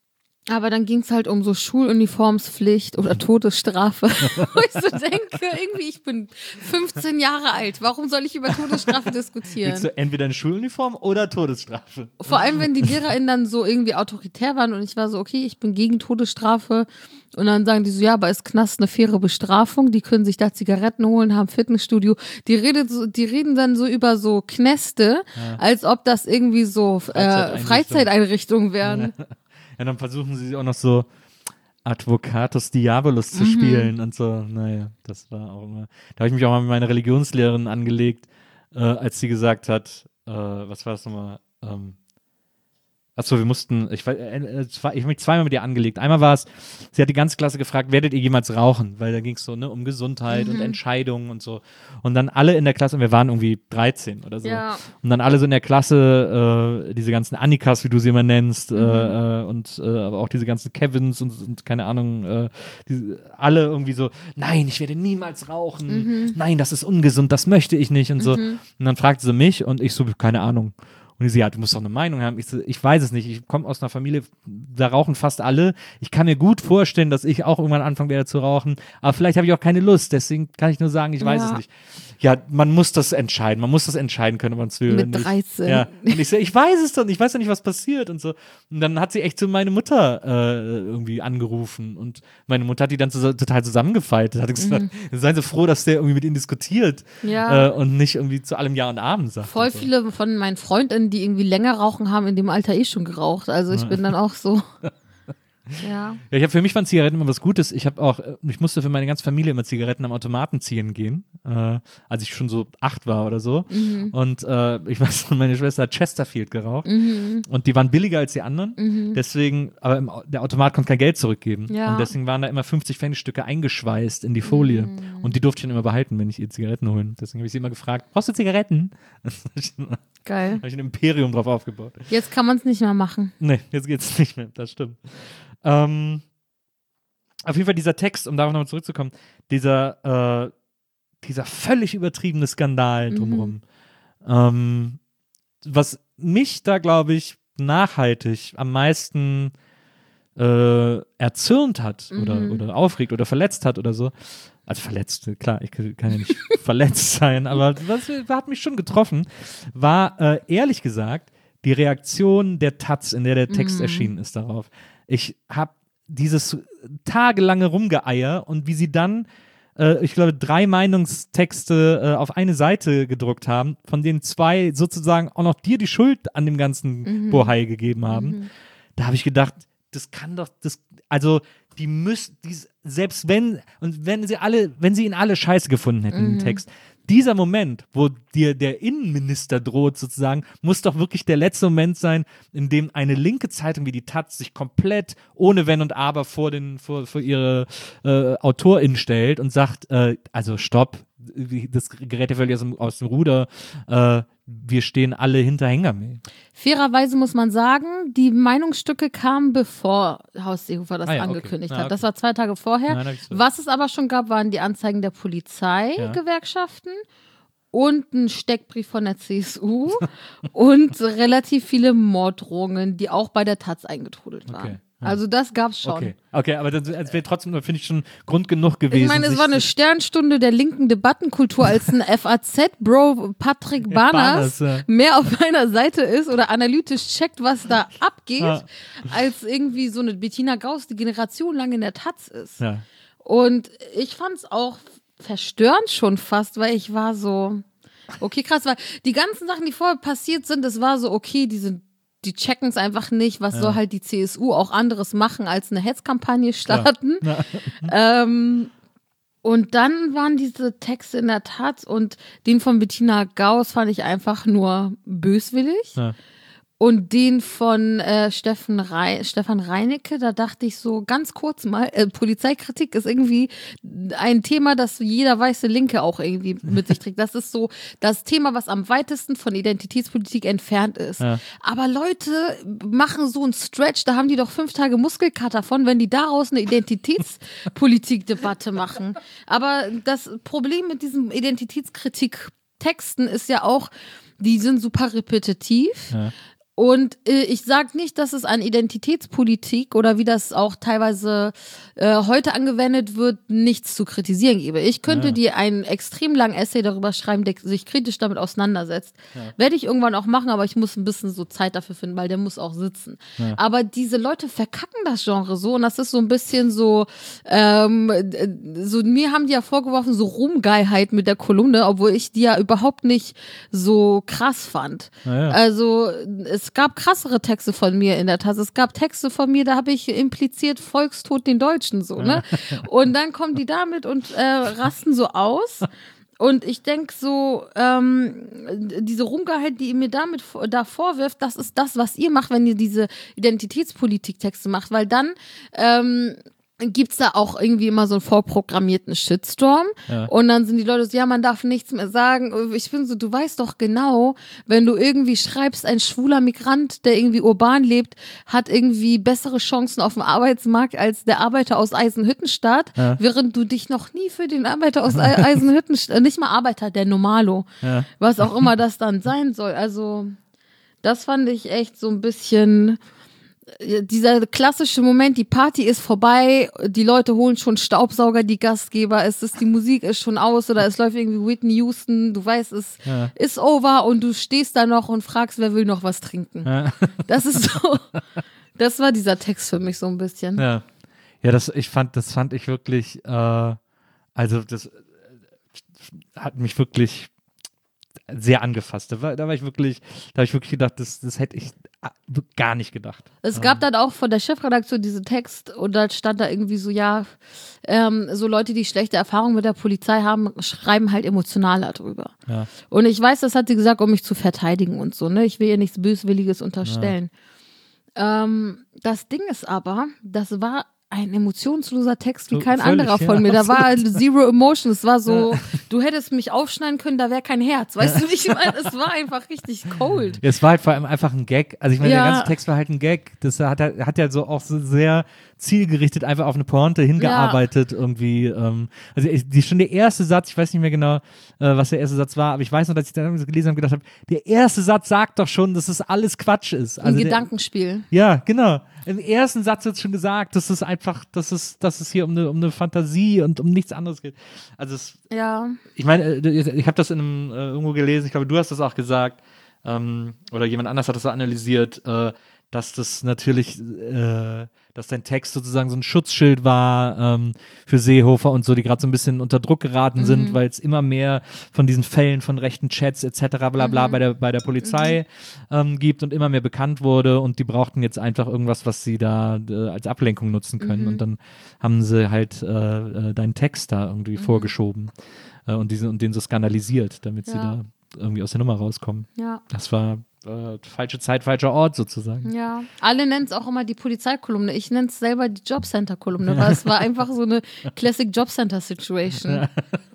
Speaker 2: Aber dann ging es halt um so Schuluniformspflicht oder Todesstrafe. Wo ich so denke, irgendwie, ich bin 15 Jahre alt. Warum soll ich über Todesstrafe diskutieren?
Speaker 3: Willst du entweder eine Schuluniform oder Todesstrafe?
Speaker 2: Vor allem, wenn die LehrerInnen dann so irgendwie autoritär waren und ich war so, okay, ich bin gegen Todesstrafe. Und dann sagen die so, ja, aber ist Knast eine faire Bestrafung? Die können sich da Zigaretten holen, haben Fitnessstudio. Die reden dann so über so Knäste, als ob das irgendwie so Freizeiteinrichtungen wären.
Speaker 3: Ja, dann versuchen sie auch noch so Advocatus Diabolus zu spielen und so. Naja, das war auch immer. Da habe ich mich auch mal mit meiner Religionslehrerin angelegt, als sie gesagt hat, was war das nochmal? Achso, wir mussten, ich habe mich zweimal mit ihr angelegt. Einmal war es, sie hat die ganze Klasse gefragt, werdet ihr jemals rauchen? Weil da ging es so um Gesundheit und Entscheidungen und so. Und dann alle in der Klasse, und wir waren irgendwie 13 oder so. Ja. Und dann alle so in der Klasse, diese ganzen Annikas, wie du sie immer nennst, und aber auch diese ganzen Kevins und keine Ahnung, alle irgendwie so, nein, ich werde niemals rauchen. Nein, das ist ungesund, das möchte ich nicht und so. Und dann fragte sie mich und ich so, keine Ahnung. Und sie, ja, du musst doch eine Meinung haben. Ich so, ich weiß es nicht. Ich komme aus einer Familie, da rauchen fast alle. Ich kann mir gut vorstellen, dass ich auch irgendwann anfangen werde zu rauchen. Aber vielleicht habe ich auch keine Lust. Deswegen kann ich nur sagen, ich weiß es nicht. Ja, man muss das entscheiden. Man muss das entscheiden können, ob man es will.
Speaker 2: Mit 13.
Speaker 3: Ja. Und ich so, ich weiß es doch nicht. Ich weiß ja nicht, was passiert und so. Und dann hat sie echt so meine Mutter irgendwie angerufen. Und meine Mutter hat die dann total zusammengefaltet. Hat gesagt, seien Sie froh, dass der irgendwie mit ihnen diskutiert. Ja. Und nicht irgendwie zu allem Ja und Amen sagt.
Speaker 2: Voll viele von meinen Freundinnen, die irgendwie länger rauchen, haben in dem Alter schon geraucht. Also ich bin dann auch so. Ja,
Speaker 3: für mich waren Zigaretten immer was Gutes. Ich musste für meine ganze Familie immer Zigaretten am Automaten ziehen gehen, als ich schon so 8 war oder so. Und ich weiß, meine Schwester hat Chesterfield geraucht und die waren billiger als die anderen. Deswegen, aber der Automat konnte kein Geld zurückgeben. Ja. Und deswegen waren da immer 50-Pfennig-Stücke eingeschweißt in die Folie. Und die durfte ich dann immer behalten, wenn ich ihr Zigaretten holen. Deswegen habe ich sie immer gefragt, brauchst du Zigaretten?
Speaker 2: Geil.
Speaker 3: Habe ich ein Imperium drauf aufgebaut.
Speaker 2: Jetzt kann man es nicht mehr machen.
Speaker 3: Nee, jetzt geht's nicht mehr, das stimmt. Auf jeden Fall dieser Text, um darauf nochmal zurückzukommen, dieser völlig übertriebene Skandal drumherum. Was mich da, glaube ich, nachhaltig am meisten erzürnt hat oder aufregt oder verletzt hat oder so. Also verletzt, klar, ich kann ja nicht verletzt sein, aber was hat mich schon getroffen, war ehrlich gesagt die Reaktion der Taz, in der Text erschienen ist darauf. Ich habe dieses tagelange Rumgeeier und wie sie dann, ich glaube, 3 Meinungstexte auf eine Seite gedruckt haben, von denen 2 sozusagen auch noch dir die Schuld an dem ganzen Bohai gegeben haben. Da habe ich gedacht, das kann doch, die müssen, selbst wenn sie ihn alle scheiße gefunden hätten, den Text, dieser Moment, wo dir der Innenminister droht sozusagen, muss doch wirklich der letzte Moment sein, in dem eine linke Zeitung wie die Taz sich komplett ohne Wenn und Aber vor ihre AutorInnen stellt und sagt, also stopp, das gerät ja völlig aus dem Ruder, wir stehen alle hinter Hengame.
Speaker 2: Fairerweise muss man sagen, die Meinungsstücke kamen, bevor Horst Seehofer das angekündigt hat. Das war 2 Tage vorher. Was es aber schon gab, waren die Anzeigen der Polizeigewerkschaften und ein Steckbrief von der CSU und relativ viele Morddrohungen, die auch bei der Taz eingetrudelt waren. Okay. Also das gab's schon.
Speaker 3: Okay, aber das wäre trotzdem, finde ich, schon Grund genug gewesen. Ich
Speaker 2: meine, es war eine Sternstunde der linken Debattenkultur, als ein FAZ-Bro Patrick Barners mehr auf einer Seite ist oder analytisch checkt, was da abgeht, als irgendwie so eine Bettina Gauss, die Generation lang in der Taz ist. Ja. Und ich fand's auch verstörend schon fast, weil ich war so, okay, krass, weil die ganzen Sachen, die vorher passiert sind, das war so, okay, die checken es einfach nicht, was soll halt die CSU auch anderes machen, als eine Hetzkampagne starten. Ja. Und dann waren diese Texte in der Taz und den von Bettina Gauss fand ich einfach nur böswillig. Ja. Und den von Stefan Reinecke, da dachte ich so ganz kurz mal, Polizeikritik ist irgendwie ein Thema, das jeder weiße Linke auch irgendwie mit sich trägt. Das ist so das Thema, was am weitesten von Identitätspolitik entfernt ist. Ja. Aber Leute machen so einen Stretch, da haben die doch 5 Tage Muskelkater von, wenn die daraus eine Identitätspolitik-Debatte machen. Aber das Problem mit diesem Identitätskritik-Texten ist ja auch, die sind super repetitiv. Ja. Und ich sage nicht, dass es an Identitätspolitik oder wie das auch teilweise heute angewendet wird, nichts zu kritisieren gebe. Ich könnte dir einen extrem langen Essay darüber schreiben, der sich kritisch damit auseinandersetzt. Ja. Werde ich irgendwann auch machen, aber ich muss ein bisschen so Zeit dafür finden, weil der muss auch sitzen. Ja. Aber diese Leute verkacken das Genre so und das ist so ein bisschen so, mir haben die ja vorgeworfen, so Ruhmgeilheit mit der Kolumne, obwohl ich die ja überhaupt nicht so krass fand. Ja. Also es gab krassere Texte von mir in der Tasse. Es gab Texte von mir, da habe ich impliziert Volkstod den Deutschen, so, ne? Und dann kommen die damit und rasten so aus. Und ich denke so, diese Ruhmgeilheit, die ihr mir da vorwirft, das ist das, was ihr macht, wenn ihr diese Identitätspolitik-Texte macht, weil dann gibt's da auch irgendwie immer so einen vorprogrammierten Shitstorm und dann sind die Leute so, ja, man darf nichts mehr sagen. Ich bin so, du weißt doch genau, wenn du irgendwie schreibst, ein schwuler Migrant, der irgendwie urban lebt, hat irgendwie bessere Chancen auf dem Arbeitsmarkt als der Arbeiter aus Eisenhüttenstadt, während du dich noch nie für den Arbeiter aus Eisenhüttenstadt, nicht mal Arbeiter, der Normalo, was auch immer das dann sein soll. Also das fand ich echt so ein bisschen dieser klassische Moment, die Party ist vorbei, die Leute holen schon Staubsauger, die Gastgeber, die Musik ist schon aus oder es läuft irgendwie Whitney Houston, du weißt, es ist over und du stehst da noch und fragst, wer will noch was trinken. Ja. Das ist so, das war dieser Text für mich so ein bisschen.
Speaker 3: Ja, das fand ich wirklich, also das hat mich wirklich sehr angefasst. Da habe ich wirklich gedacht, das hätte ich gar nicht gedacht.
Speaker 2: Es gab dann auch von der Chefredaktion diesen Text und da stand da irgendwie so, so Leute, die schlechte Erfahrungen mit der Polizei haben, schreiben halt emotionaler drüber. Ja. Und ich weiß, das hat sie gesagt, um mich zu verteidigen und so, ne? Ich will ihr nichts Böswilliges unterstellen. Ja. Das Ding ist aber, das war ein emotionsloser Text wie kein anderer von mir. Da war zero emotion. Es war so, du hättest mich aufschneiden können, da wäre kein Herz. Weißt du, wie ich meine? Es war einfach richtig cold.
Speaker 3: Es war halt vor allem einfach ein Gag. Also ich meine, der ganze Text war halt ein Gag. Das hat ja so auch so sehr zielgerichtet einfach auf eine Pointe hingearbeitet irgendwie. Also schon der erste Satz, ich weiß nicht mehr genau, was der erste Satz war, aber ich weiß noch, dass ich dann gelesen habe und gedacht habe, der erste Satz sagt doch schon, dass das alles Quatsch ist. Also
Speaker 2: ein Gedankenspiel.
Speaker 3: Ja, genau. Im ersten Satz wird schon gesagt, dass es einfach, dass es hier um eine Fantasie und um nichts anderes geht. Also ich meine, ich habe das in einem irgendwo gelesen, ich glaube, du hast das auch gesagt, oder jemand anders hat das so analysiert, dass das natürlich, dass dein Text sozusagen so ein Schutzschild war für Seehofer und so, die gerade so ein bisschen unter Druck geraten sind, weil es immer mehr von diesen Fällen von rechten Chats etc. bla bla bei der Polizei gibt und immer mehr bekannt wurde und die brauchten jetzt einfach irgendwas, was sie da als Ablenkung nutzen können und dann haben sie halt deinen Text da irgendwie vorgeschoben und den so skandalisiert, damit sie da irgendwie aus der Nummer rauskommen. Ja. Das war falsche Zeit, falscher Ort sozusagen.
Speaker 2: Ja, alle nennen es auch immer die Polizeikolumne. Ich nenne es selber die Jobcenter-Kolumne, weil es war einfach so eine Classic Jobcenter-Situation.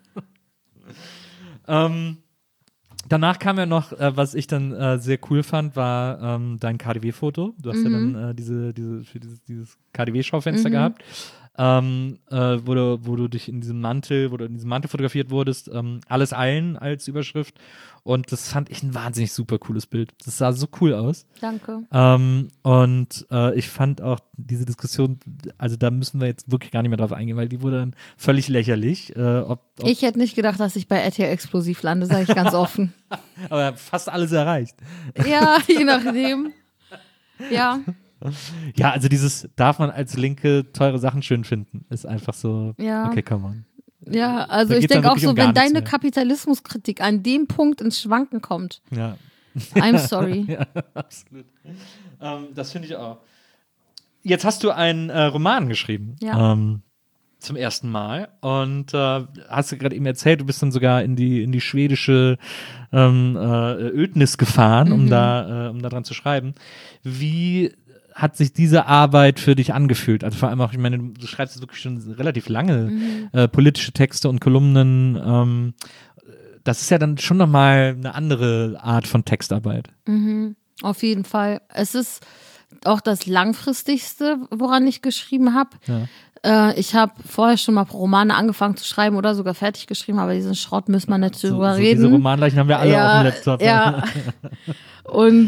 Speaker 3: Danach kam ja noch, was ich dann sehr cool fand, war dein KaDeWe-Foto. Du hast ja dann dieses KaDeWe-Schaufenster gehabt. Wo du in diesem Mantel fotografiert wurdest, alles allen als Überschrift und das fand ich ein wahnsinnig super cooles Bild. Das sah so cool aus.
Speaker 2: Danke.
Speaker 3: Und ich fand auch diese Diskussion, also da müssen wir jetzt wirklich gar nicht mehr drauf eingehen, weil die wurde dann völlig lächerlich.
Speaker 2: Ich hätte nicht gedacht, dass ich bei RTL Explosiv lande, sage ich ganz offen.
Speaker 3: Aber fast alles erreicht.
Speaker 2: Ja, je nachdem. Ja.
Speaker 3: Ja, also darf man als Linke teure Sachen schön finden, ist einfach so, okay, come on.
Speaker 2: Ja, also ich denke auch so, wenn deine Kapitalismuskritik an dem Punkt ins Schwanken kommt, I'm sorry.
Speaker 3: Ja, absolut. Das finde ich auch. Jetzt hast du einen Roman geschrieben. Ja. Zum ersten Mal und hast du gerade eben erzählt, du bist dann sogar in die schwedische Ödnis gefahren, um da dran zu schreiben. Wie hat sich diese Arbeit für dich angefühlt? Also vor allem auch, ich meine, du schreibst jetzt wirklich schon relativ lange politische Texte und Kolumnen. Das ist ja dann schon nochmal eine andere Art von Textarbeit.
Speaker 2: Auf jeden Fall. Es ist auch das langfristigste, woran ich geschrieben habe.
Speaker 3: Ja.
Speaker 2: Ich habe vorher schon mal Romane angefangen zu schreiben oder sogar fertig geschrieben, aber diesen Schrott müssen wir nicht drüber reden.
Speaker 3: Diese Romanleichen haben wir alle
Speaker 2: Ja,
Speaker 3: auf dem Laptop.
Speaker 2: Ja. Und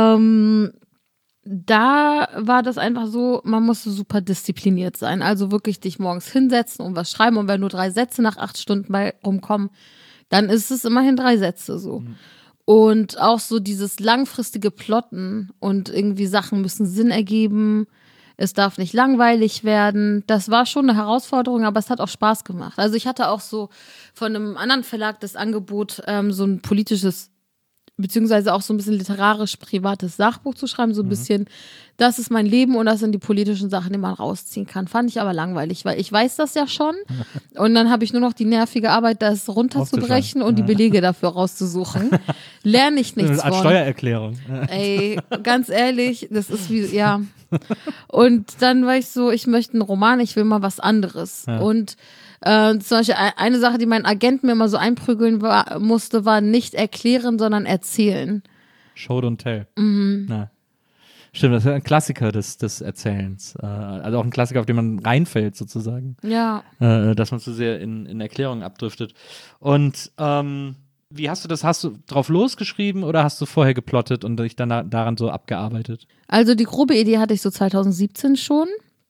Speaker 2: da war das einfach so, man musste super diszipliniert sein. Also wirklich dich morgens hinsetzen und was schreiben. Und wenn nur 3 Sätze nach 8 Stunden bei rumkommen, dann ist es immerhin 3 Sätze so. Und auch so dieses langfristige Plotten und irgendwie Sachen müssen Sinn ergeben. Es darf nicht langweilig werden. Das war schon eine Herausforderung, aber es hat auch Spaß gemacht. Also ich hatte auch so von einem anderen Verlag das Angebot, so ein politisches, beziehungsweise auch so ein bisschen literarisch-privates Sachbuch zu schreiben. So ein bisschen, das ist mein Leben und das sind die politischen Sachen, die man rausziehen kann. Fand ich aber langweilig, weil ich weiß das ja schon. Und dann habe ich nur noch die nervige Arbeit, das runterzubrechen und die Belege dafür rauszusuchen. Lerne ich nichts
Speaker 3: Als
Speaker 2: von.
Speaker 3: Steuererklärung.
Speaker 2: Ey, ganz ehrlich, das ist wie, ja. Und dann war ich so, ich möchte einen Roman, ich will mal was anderes.
Speaker 3: Ja.
Speaker 2: Und zum Beispiel eine Sache, die mein Agent mir immer so einprügeln musste, war nicht erklären, sondern erzählen.
Speaker 3: Show don't tell. Na. Stimmt, das ist ein Klassiker des Erzählens. Also auch ein Klassiker, auf den man reinfällt sozusagen.
Speaker 2: Ja.
Speaker 3: Dass man zu sehr in Erklärungen abdriftet. Und wie hast du das? Hast du drauf losgeschrieben oder hast du vorher geplottet und dich dann daran so abgearbeitet?
Speaker 2: Also die grobe Idee hatte ich so 2017 schon.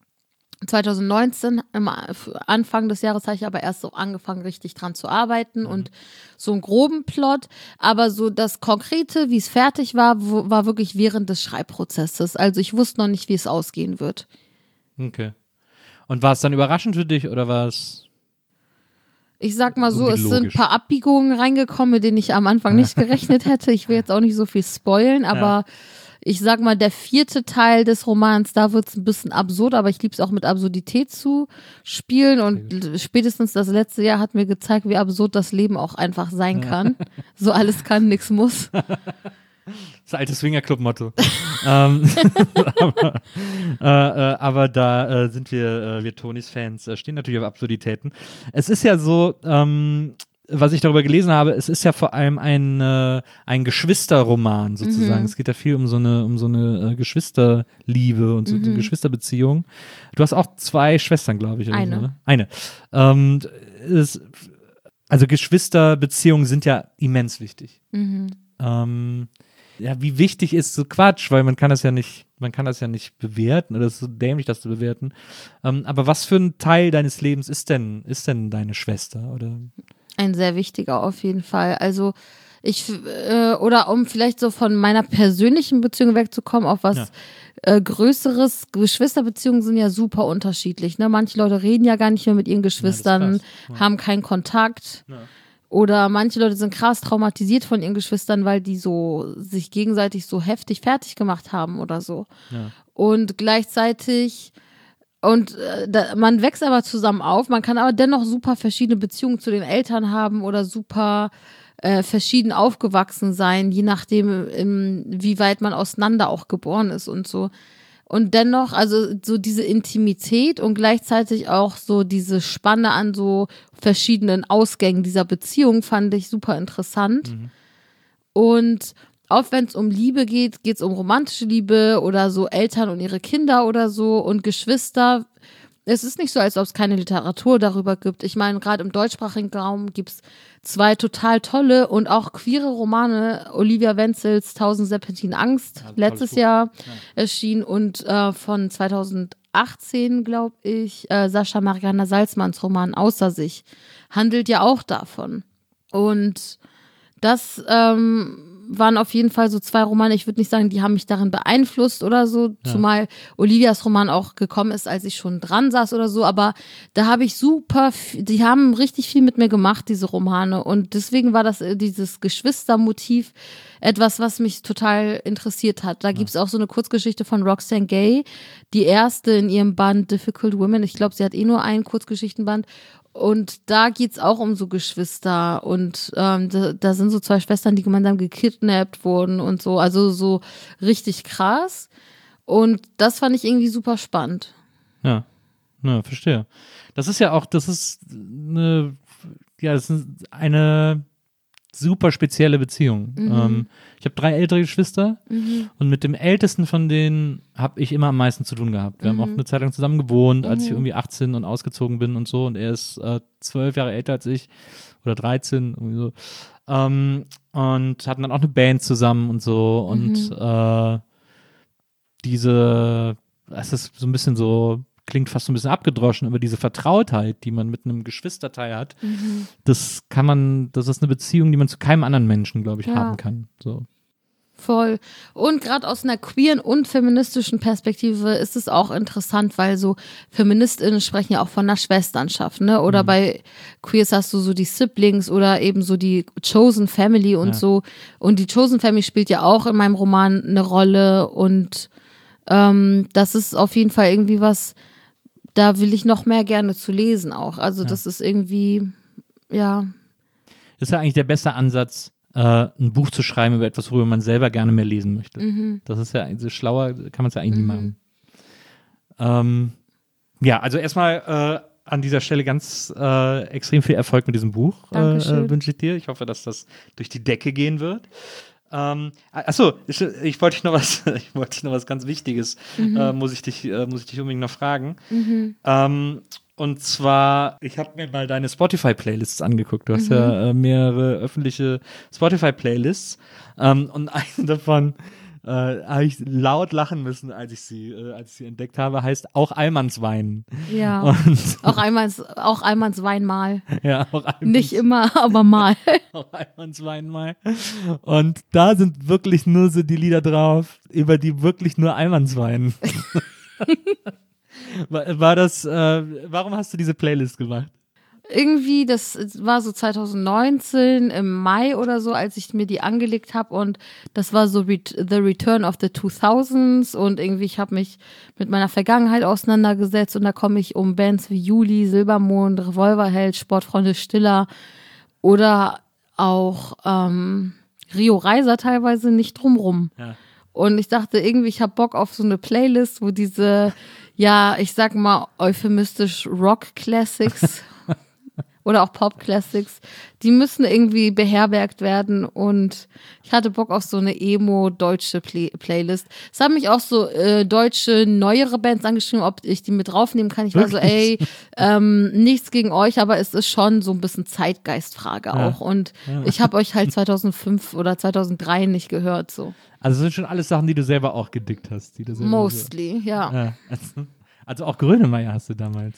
Speaker 2: 2019, am Anfang des Jahres, habe ich aber erst so angefangen, richtig dran zu arbeiten und so einen groben Plot. Aber so das Konkrete, wie es fertig war, war wirklich während des Schreibprozesses. Also ich wusste noch nicht, wie es ausgehen wird.
Speaker 3: Okay. Und war es dann überraschend für dich oder war es?
Speaker 2: Ich sag mal so, es
Speaker 3: logisch.
Speaker 2: sind ein paar Abbiegungen reingekommen, mit denen ich am Anfang nicht gerechnet hätte. Ich will jetzt auch nicht so viel spoilen, aber ich sag mal, der 4. Teil des Romans, da wird es ein bisschen absurd, aber ich liebe es auch mit Absurdität zu spielen und spätestens das letzte Jahr hat mir gezeigt, wie absurd das Leben auch einfach sein kann. So alles kann, nix muss.
Speaker 3: Das alte Swingerclub-Motto. aber da sind wir Tonys Fans, stehen natürlich auf Absurditäten. Es ist ja so, was ich darüber gelesen habe, es ist ja vor allem ein Geschwisterroman sozusagen. Es geht ja viel um so eine Geschwisterliebe und so eine Geschwisterbeziehung. Du hast auch 2 Schwestern, glaube ich. Oder
Speaker 2: Eine.
Speaker 3: So, ne? Eine. Also Geschwisterbeziehungen sind ja immens wichtig. Ja, wie wichtig ist so Quatsch, weil man kann das ja nicht bewerten, oder es ist so dämlich, das zu bewerten. Aber was für ein Teil deines Lebens ist denn deine Schwester, oder?
Speaker 2: Ein sehr wichtiger auf jeden Fall. Also oder um vielleicht so von meiner persönlichen Beziehung wegzukommen, auf was Größeres. Geschwisterbeziehungen sind ja super unterschiedlich. Ne? Manche Leute reden ja gar nicht mehr mit ihren Geschwistern, haben keinen Kontakt. Ja. Oder manche Leute sind krass traumatisiert von ihren Geschwistern, weil die so sich gegenseitig so heftig fertig gemacht haben oder so. Ja. Und gleichzeitig man wächst aber zusammen auf, man kann aber dennoch super verschiedene Beziehungen zu den Eltern haben oder super verschieden aufgewachsen sein, je nachdem, wie weit man auseinander auch geboren ist und so. Und dennoch, also so diese Intimität und gleichzeitig auch so diese Spanne an so verschiedenen Ausgängen dieser Beziehung fand ich super interessant. Und auch wenn es um Liebe geht, geht es um romantische Liebe oder so Eltern und ihre Kinder oder so und Geschwister. Es ist nicht so, als ob es keine Literatur darüber gibt. Ich meine, gerade im deutschsprachigen Raum gibt es 2 total tolle und auch queere Romane. Olivia Wenzels 1000 Serpentinen Angst, letztes Jahr erschienen und von 2018, glaube ich, Sascha Mariana Salzmanns Roman Außer sich, handelt ja auch davon. Und das waren auf jeden Fall so 2 Romane, ich würde nicht sagen, die haben mich darin beeinflusst oder so, zumal Olivias Roman auch gekommen ist, als ich schon dran saß oder so, aber da habe ich die haben richtig viel mit mir gemacht, diese Romane, und deswegen war das dieses Geschwistermotiv etwas, was mich total interessiert hat. Da gibt's auch so eine Kurzgeschichte von Roxane Gay, die erste in ihrem Band Difficult Women, ich glaube, sie hat nur einen Kurzgeschichtenband. Und da geht's auch um so Geschwister und da sind so 2 Schwestern, die gemeinsam gekidnappt wurden und so, also so richtig krass. Und das fand ich irgendwie super spannend.
Speaker 3: Ja, verstehe. Das ist super spezielle Beziehung. Ich habe 3 ältere Geschwister und mit dem ältesten von denen habe ich immer am meisten zu tun gehabt. Wir haben auch eine Zeit lang zusammen gewohnt, als ich irgendwie 18 und ausgezogen bin und so. Und er ist 12 Jahre älter als ich oder 13, irgendwie so. Und hatten dann auch eine Band zusammen und so. Und es ist so ein bisschen so, klingt fast so ein bisschen abgedroschen, aber diese Vertrautheit, die man mit einem Geschwisterteil hat, das ist eine Beziehung, die man zu keinem anderen Menschen, glaube ich, haben kann. So.
Speaker 2: Voll. Und gerade aus einer queeren und feministischen Perspektive ist es auch interessant, weil so FeministInnen sprechen ja auch von einer Schwesternschaft, ne? Oder bei Queers hast du so die Siblings oder eben so die Chosen Family und so. Und die Chosen Family spielt ja auch in meinem Roman eine Rolle und das ist auf jeden Fall irgendwie was, da will ich noch mehr gerne zu lesen auch. Also das ist irgendwie, ja.
Speaker 3: Das ist ja eigentlich der beste Ansatz, ein Buch zu schreiben über etwas, worüber man selber gerne mehr lesen möchte. Das ist ja, also schlauer kann man es ja eigentlich nie machen. Ja, also erstmal an dieser Stelle ganz extrem viel Erfolg mit diesem Buch wünsche ich dir. Ich hoffe, dass das durch die Decke gehen wird. Achso, ich wollte dich noch was ganz Wichtiges, muss ich dich unbedingt noch fragen. Und zwar, ich habe mir mal deine Spotify-Playlists angeguckt. Du hast ja mehrere öffentliche Spotify-Playlists. Und eine davon habe ich laut lachen müssen, als ich sie entdeckt habe, heißt auch Allmannswein.
Speaker 2: Ja,
Speaker 3: und
Speaker 2: auch Allmannswein mal.
Speaker 3: Ja, auch
Speaker 2: Nicht immer, aber mal.
Speaker 3: Auch Allmannswein mal. Und da sind wirklich nur so die Lieder drauf, über die wirklich nur Allmannswein. Warum hast du diese Playlist gemacht?
Speaker 2: Irgendwie, das war so 2019 im Mai oder so, als ich mir die angelegt habe und das war so The Return of the 2000s und irgendwie, ich habe mich mit meiner Vergangenheit auseinandergesetzt und da komme ich um Bands wie Juli, Silbermond, Revolverheld, Sportfreunde Stiller oder auch Rio Reiser teilweise nicht drumrum.
Speaker 3: Ja.
Speaker 2: Und ich dachte irgendwie, ich habe Bock auf so eine Playlist, wo diese, ja, ich sag mal euphemistisch Rock-Classics oder auch Pop-Classics, die müssen irgendwie beherbergt werden und ich hatte Bock auf so eine emo-deutsche Playlist. Es haben mich auch so deutsche, neuere Bands angeschrieben, ob ich die mit draufnehmen kann. Ich war so, ey, nichts gegen euch, aber es ist schon so ein bisschen Zeitgeistfrage auch und ich habe euch halt 2005 oder 2003 nicht gehört, so.
Speaker 3: Also das sind schon alles Sachen, die du selber auch gedickt hast. Die du selber
Speaker 2: Mostly, ja.
Speaker 3: Also auch Grönemeyer hast du damals.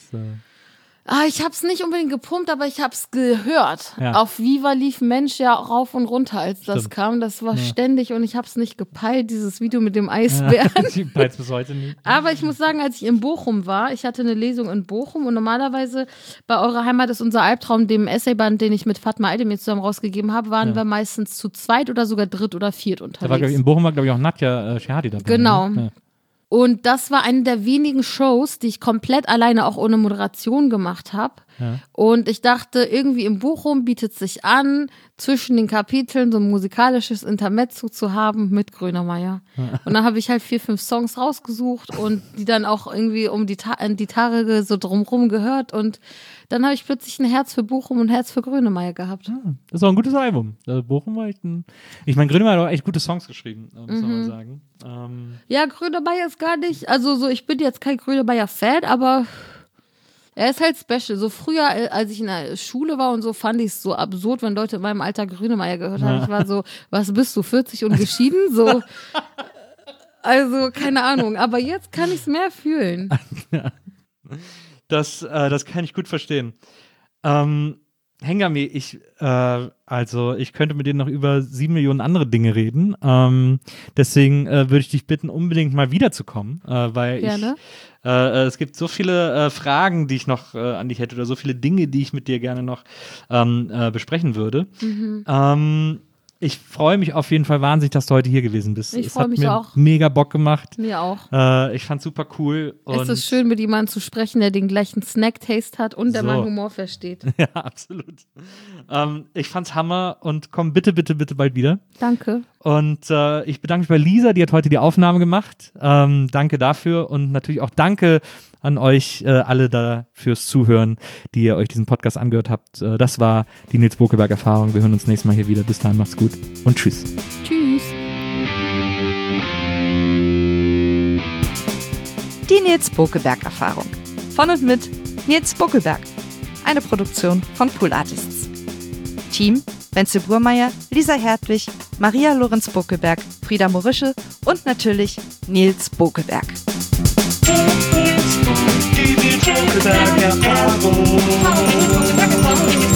Speaker 2: Ich hab's nicht unbedingt gepumpt, aber ich hab's gehört.
Speaker 3: Ja.
Speaker 2: Auf Viva lief Mensch ja rauf und runter, als das kam. Das war ständig und ich hab's nicht gepeilt, dieses Video mit dem Eisbären.
Speaker 3: Ich peil's bis heute nicht.
Speaker 2: Aber ich muss sagen, als ich in Bochum war, ich hatte eine Lesung in Bochum und normalerweise bei Eurer Heimat ist unser Albtraum, dem Essayband, den ich mit Fatma Aydemir zusammen rausgegeben habe, waren wir meistens zu zweit oder sogar dritt oder viert unterwegs.
Speaker 3: In Bochum war, glaube ich, auch Nadja Shehadi dabei.
Speaker 2: Genau.
Speaker 3: Ne? Ja.
Speaker 2: Und das war eine der wenigen Shows, die ich komplett alleine auch ohne Moderation gemacht habe.
Speaker 3: Ja.
Speaker 2: Und ich dachte, irgendwie in Bochum bietet sich an, zwischen den Kapiteln so ein musikalisches Intermezzo zu haben mit Grönemeyer. Ja. Und dann habe ich halt 4, 5 Songs rausgesucht und die dann auch irgendwie um die Tage so drumrum gehört. Und dann habe ich plötzlich ein Herz für Bochum und ein Herz für Grönemeyer gehabt.
Speaker 3: Ja, das war ein gutes Album. Bochum war echt ich meine, Grönemeyer hat auch echt gute Songs geschrieben, muss man mal sagen.
Speaker 2: Ja, Grönemeyer ist gar nicht, also so, ich bin jetzt kein Grönemeyer-Fan, aber er ist halt special. So früher, als ich in der Schule war und so, fand ich es so absurd, wenn Leute in meinem Alter Grönemeyer gehört haben. Ich war so, was bist du, 40 und geschieden? So, also, keine Ahnung. Aber jetzt kann ich es mehr fühlen.
Speaker 3: Ja. Das kann ich gut verstehen. Hengami, ich könnte mit dir noch über 7 Millionen andere Dinge reden. Deswegen würde ich dich bitten, unbedingt mal wiederzukommen, weil
Speaker 2: Gerne.
Speaker 3: Es gibt so viele Fragen, die ich noch an dich hätte oder so viele Dinge, die ich mit dir gerne noch besprechen würde. Ich freue mich auf jeden Fall wahnsinnig, dass du heute hier gewesen bist.
Speaker 2: Ich freue mich auch.
Speaker 3: Mega Bock gemacht.
Speaker 2: Mir auch.
Speaker 3: Ich fand's super cool.
Speaker 2: Es ist schön, mit jemandem zu sprechen, der den gleichen Snack-Taste hat und der meinen Humor versteht.
Speaker 3: Ja, absolut. Ich fand's Hammer und komm bitte, bitte, bitte bald wieder.
Speaker 2: Danke.
Speaker 3: Und ich bedanke mich bei Lisa, die hat heute die Aufnahme gemacht. Danke dafür und natürlich auch danke an euch alle da fürs Zuhören, die ihr euch diesen Podcast angehört habt. Das war die Nils Bokelberg-Erfahrung. Wir hören uns nächstes Mal hier wieder. Bis dahin, macht's gut und tschüss.
Speaker 2: Tschüss.
Speaker 4: Die Nils Bokelberg-Erfahrung. Von und mit Nils Bokelberg. Eine Produktion von Pool Artists. Team: Wenzel Burmeier, Lisa Hertwig, Maria Lorenz Bokelberg, Frieda Morische und natürlich Nils Bokelberg.
Speaker 5: Die Nils Bokelberg-Erfahrung.